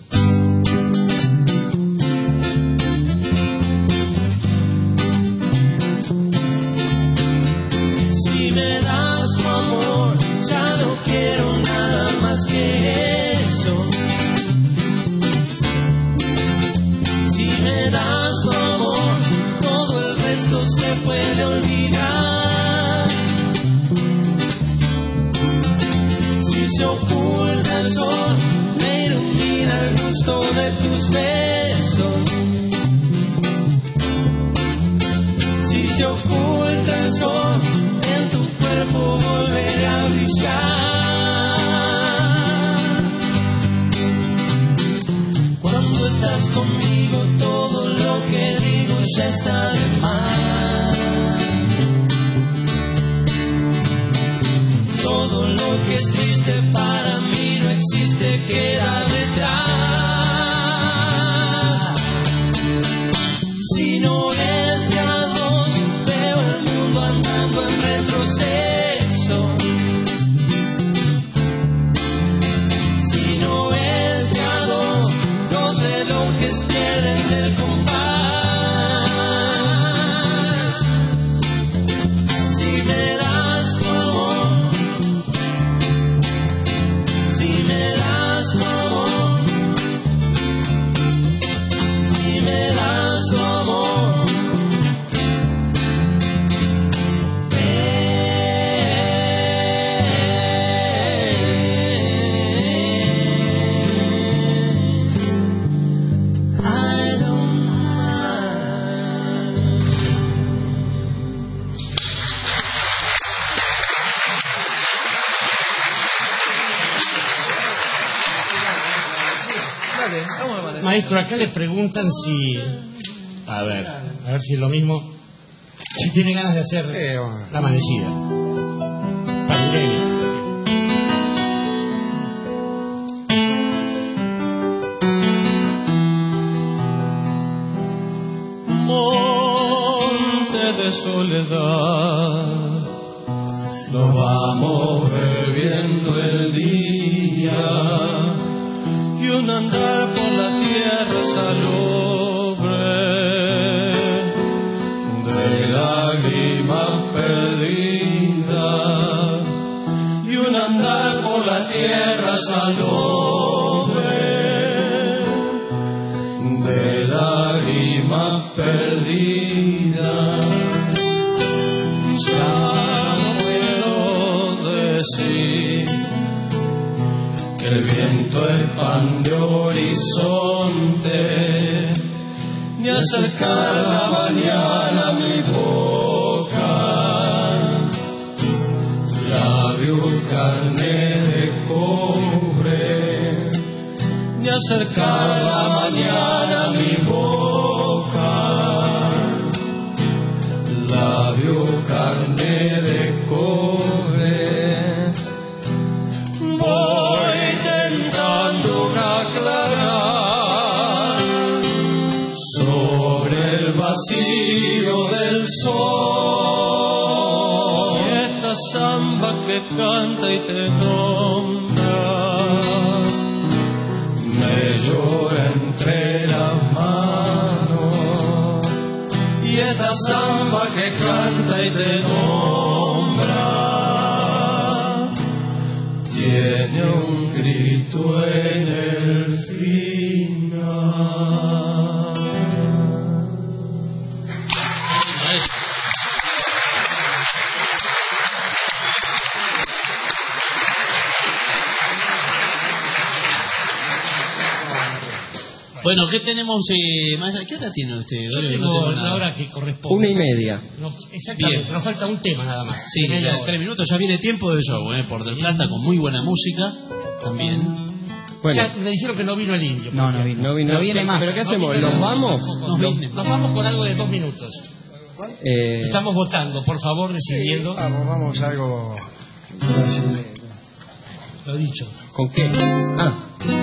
Si me das tu amor, ya no quiero nada más que eso. Si me das tu amor, todo el resto se puede olvidar. Si se oculta el sol, me ilumina el gusto de tus besos. Si se oculta el sol, en tu cuerpo volverá a brillar. Cuando estás conmigo, todo lo que digo ya está de más. Todo lo que es triste para mí no existe, queda detrás. Si no es de a dos, veo el mundo andando en retroceso. Si no es de a dos, los relojes pierden el compás. Si me das tu amor, si me das tu amor, si me das tu amor, I don't mind. Dale, vamos a amanecer. Maestro, acá le preguntan si... A ver, a ver si es lo mismo. Si tiene ganas de hacer Eh, bueno. la amanecida. Pandemia. Monte de soledad, nos vamos bebiendo el día y un andar por la tierra salobre de lágrimas perdidas y un andar por la tierra salobre de lágrimas perdidas. Ya no puedo decir que el viento expande horizonte, ni acercar la mañana a mi boca, labios carne de cobre, ni acercar la mañana a mi boca, labio carne de cobre. Voy intentando aclarar sobre el vacío del sol y esta samba que canta y te nombra me llora entre las manos y esta samba que canta y te nombra tiene un grito en el final. Bueno, ¿qué tenemos, eh, maestra? ¿Qué hora tiene usted? Yo Yo tengo no tengo la nada. hora que corresponde. Una y media. No, exactamente, Bien. nos falta un tema nada más. Sí, Media ya hora. tres minutos, ya viene tiempo del show, ¿eh? Por Del Plata, con muy buena música también. Bueno, Ya me dijeron que no vino el indio. No, no vino. no vino. No viene más. ¿Pero qué hacemos? No vino. ¿Los vamos? Nos viene. Nos vamos con algo de dos minutos. Eh, Estamos votando, por favor, decidiendo. Vamos, vamos, algo. Lo dicho. ¿Con qué? Ah,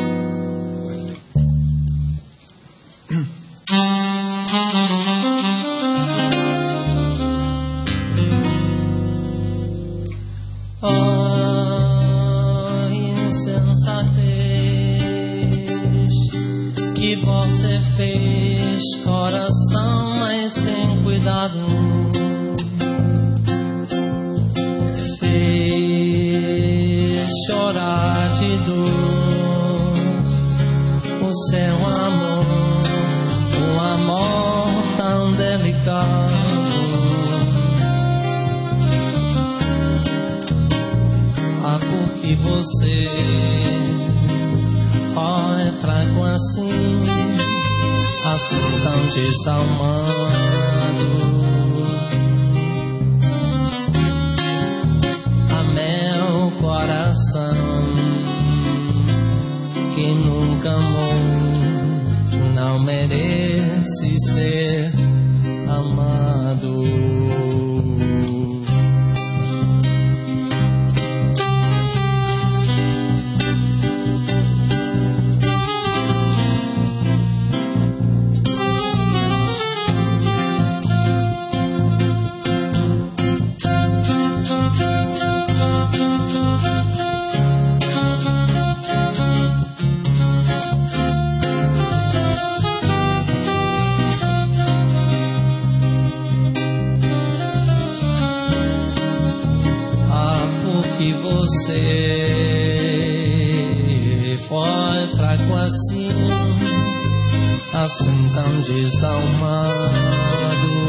Oh, insensatez que você fez, coração, mas sem cuidado. Fez chorar de dor o seu amor, um amor tão delicado. Ah, porque você foi fraco assim, assim tão desalmado. A meu coração que nunca amou, não merece ser amado. Que você foi fraco assim, assim tão desalmado.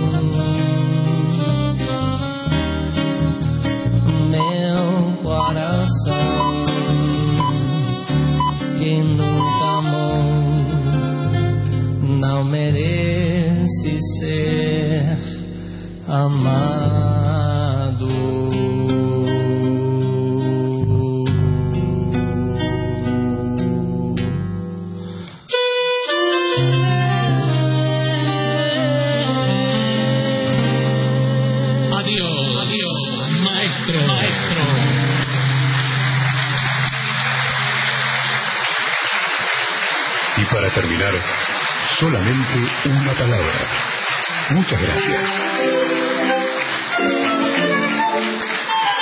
Meu coração que nunca amou, não merece ser amado. Y para terminar, solamente una palabra. Muchas gracias.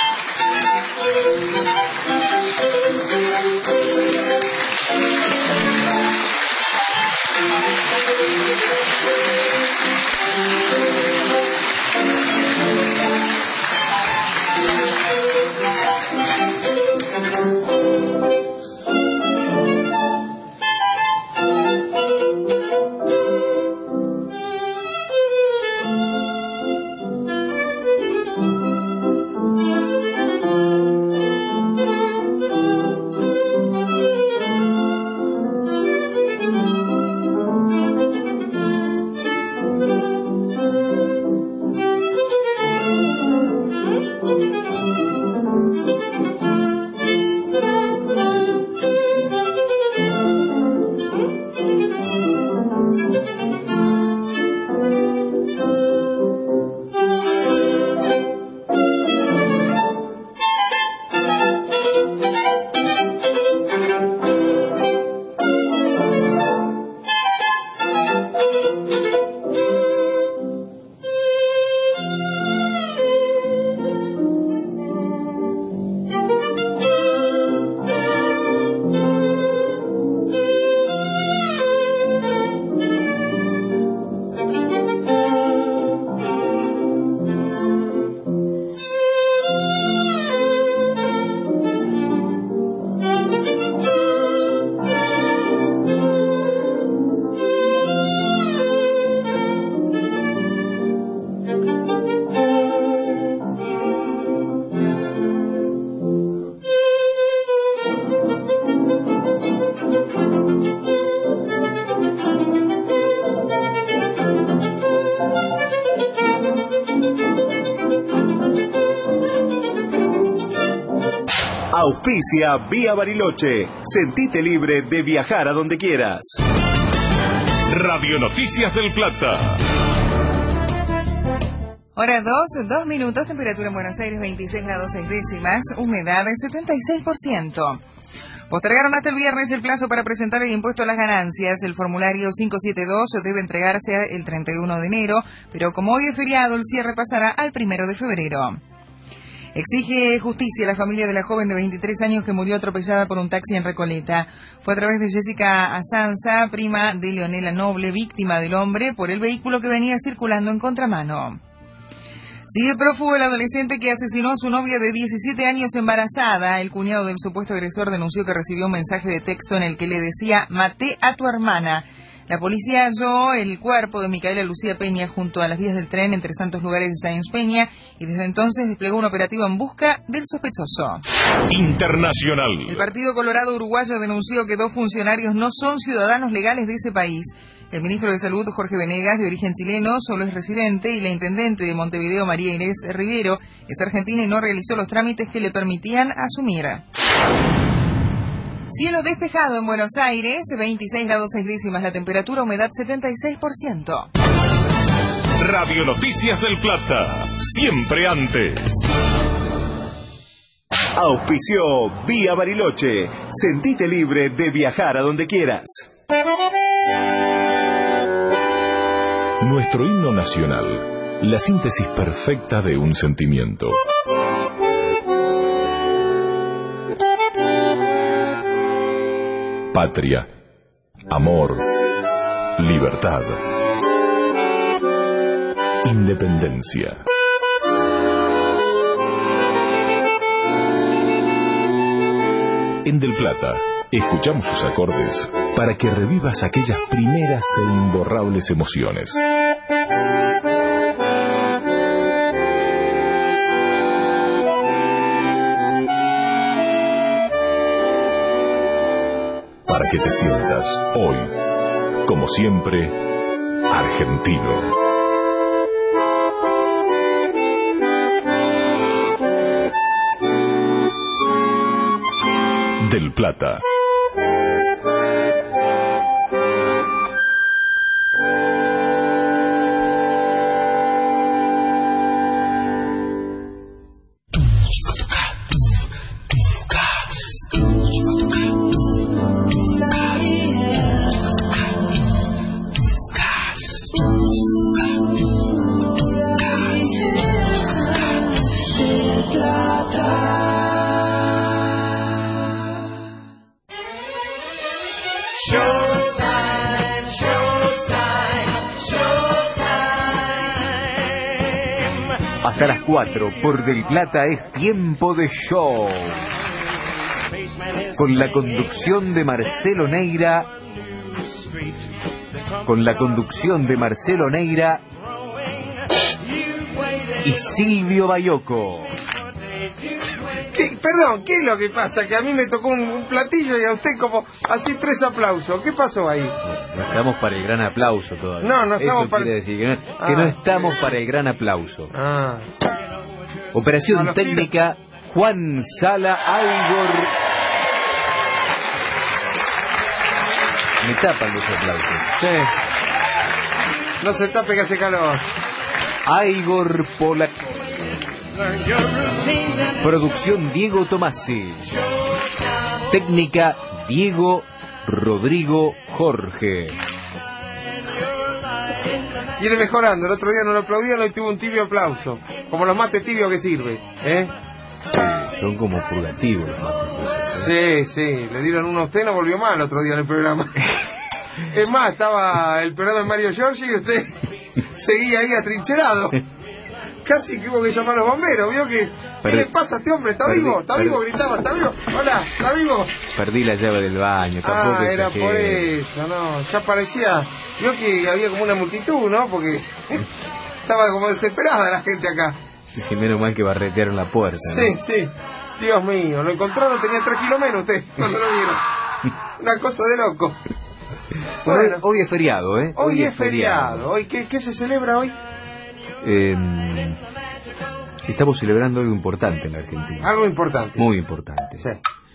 Auspicia Vía Bariloche. Sentite libre de viajar a donde quieras. Radio Noticias del Plata. Hora dos, dos minutos, temperatura en Buenos Aires veintiséis grados seis décimas, humedad del setenta y seis por ciento. Postergaron hasta el viernes el plazo para presentar el impuesto a las ganancias. El formulario quinientos setenta y dos debe entregarse el treinta y uno de enero, pero como hoy es feriado, el cierre pasará al primero de febrero. Exige justicia a la familia de la joven de veintitrés años que murió atropellada por un taxi en Recoleta. Fue a través de Jessica Azanza, prima de Leonela Noble, víctima del hombre por el vehículo que venía circulando en contramano. Sigue prófugo el adolescente que asesinó a su novia de diecisiete años embarazada. El cuñado del supuesto agresor denunció que recibió un mensaje de texto en el que le decía: maté a tu hermana. La policía halló el cuerpo de Micaela Lucía Peña junto a las vías del tren entre Santos Lugares y Sáenz Peña y desde entonces desplegó un operativo en busca del sospechoso. Internacional. El Partido Colorado Uruguayo denunció que dos funcionarios no son ciudadanos legales de ese país. El ministro de Salud, Jorge Venegas, de origen chileno, solo es residente, y la intendente de Montevideo, María Inés Rivero, es argentina y no realizó los trámites que le permitían asumir. Cielo despejado en Buenos Aires, veintiséis grados seis décimas la temperatura, humedad setenta y seis por ciento. Radio Noticias del Plata, siempre antes. Auspició Vía Bariloche. Sentite libre de viajar a donde quieras. Nuestro himno nacional, la síntesis perfecta de un sentimiento. Patria, amor, libertad, independencia. En Del Plata, escuchamos sus acordes para que revivas aquellas primeras e imborrables emociones. Para que te sientas hoy, como siempre, argentino. Del Plata. Hasta las cuatro, por Del Plata es tiempo de show. Con la conducción de Marcelo Neira. Con la conducción de Marcelo Neira y Silvio Bayoco. ¿Qué, perdón, ¿qué es lo que pasa? Que a mí me tocó un, un platillo y a usted como así tres aplausos. ¿Qué pasó ahí? No estamos para el gran aplauso todavía. No, no estamos Eso para... quiere decir que no, ah. que no estamos para el gran aplauso. Ah. Operación no, técnica, tiro. Juan Sala Aigor. Me tapan los aplausos. Sí. No se tape que hace calor. Aigor Polak. Producción Diego Tomasi. Técnica Diego Rodrigo Jorge. Viene mejorando, el otro día no lo aplaudían, hoy tuvo un tibio aplauso. Como los mates tibios que sirve, ¿eh? Sí, son como purgativos los mates. Sí, sí, le dieron uno a usted, no volvió mal el otro día en el programa. Es más, estaba el programa de Mario Giorgi y usted seguía ahí atrincherado. Casi que hubo que llamar a los bomberos, ¿vio que? ¿Qué le pasa a este hombre? ¿Está perdí, vivo? ¿Está perdí. vivo? Gritaba, ¿está vivo? Hola, ¿está vivo? Perdí la llave del baño, tampoco Ah, era exagere. por eso, no, ya parecía, vio que había como una multitud, ¿no? Porque estaba como desesperada la gente acá. Sí, sí, menos mal que barretearon la puerta, ¿no? Sí, sí, Dios mío, lo encontraron, tenía tres kilos menos usted, cuando lo vieron. Una cosa de loco. Bueno, bueno, hoy es feriado, ¿eh? Hoy, hoy es feriado. feriado. ¿Hoy qué, qué se celebra hoy? Eh, Estamos celebrando algo importante en la Argentina. Algo importante. Muy importante. Sí.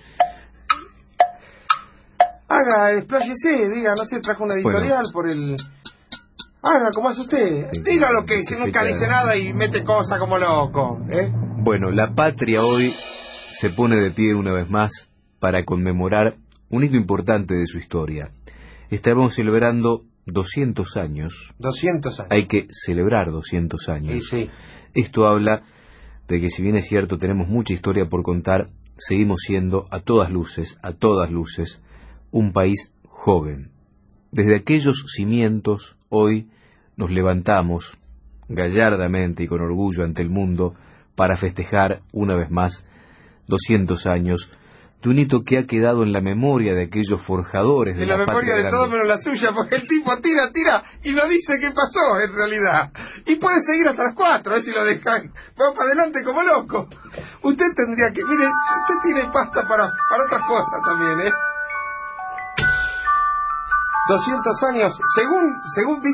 Haga, expláyese, diga, no sé, trajo una editorial Bueno. por el... Haga, ¿cómo hace usted? Diga lo que si nunca dice nada y mete cosas como loco, ¿eh? Bueno, la patria hoy se pone de pie una vez más para conmemorar un hito importante de su historia. Estamos celebrando doscientos años. doscientos años. Hay que celebrar doscientos años. Sí, sí. Esto habla de que si bien es cierto tenemos mucha historia por contar, seguimos siendo a todas luces, a todas luces, un país joven. Desde aquellos cimientos, hoy nos levantamos gallardamente y con orgullo ante el mundo para festejar una vez más doscientos años de un hito que ha quedado en la memoria de aquellos forjadores de En la, la memoria patria de grande. todo menos la suya, porque el tipo tira, tira y no dice qué pasó en realidad. Y puede seguir hasta las cuatro, a ver si lo dejan. Vamos para adelante como loco. Usted tendría que, mire, usted tiene pasta para, para otras cosas también, ¿eh? doscientos años, según, según dice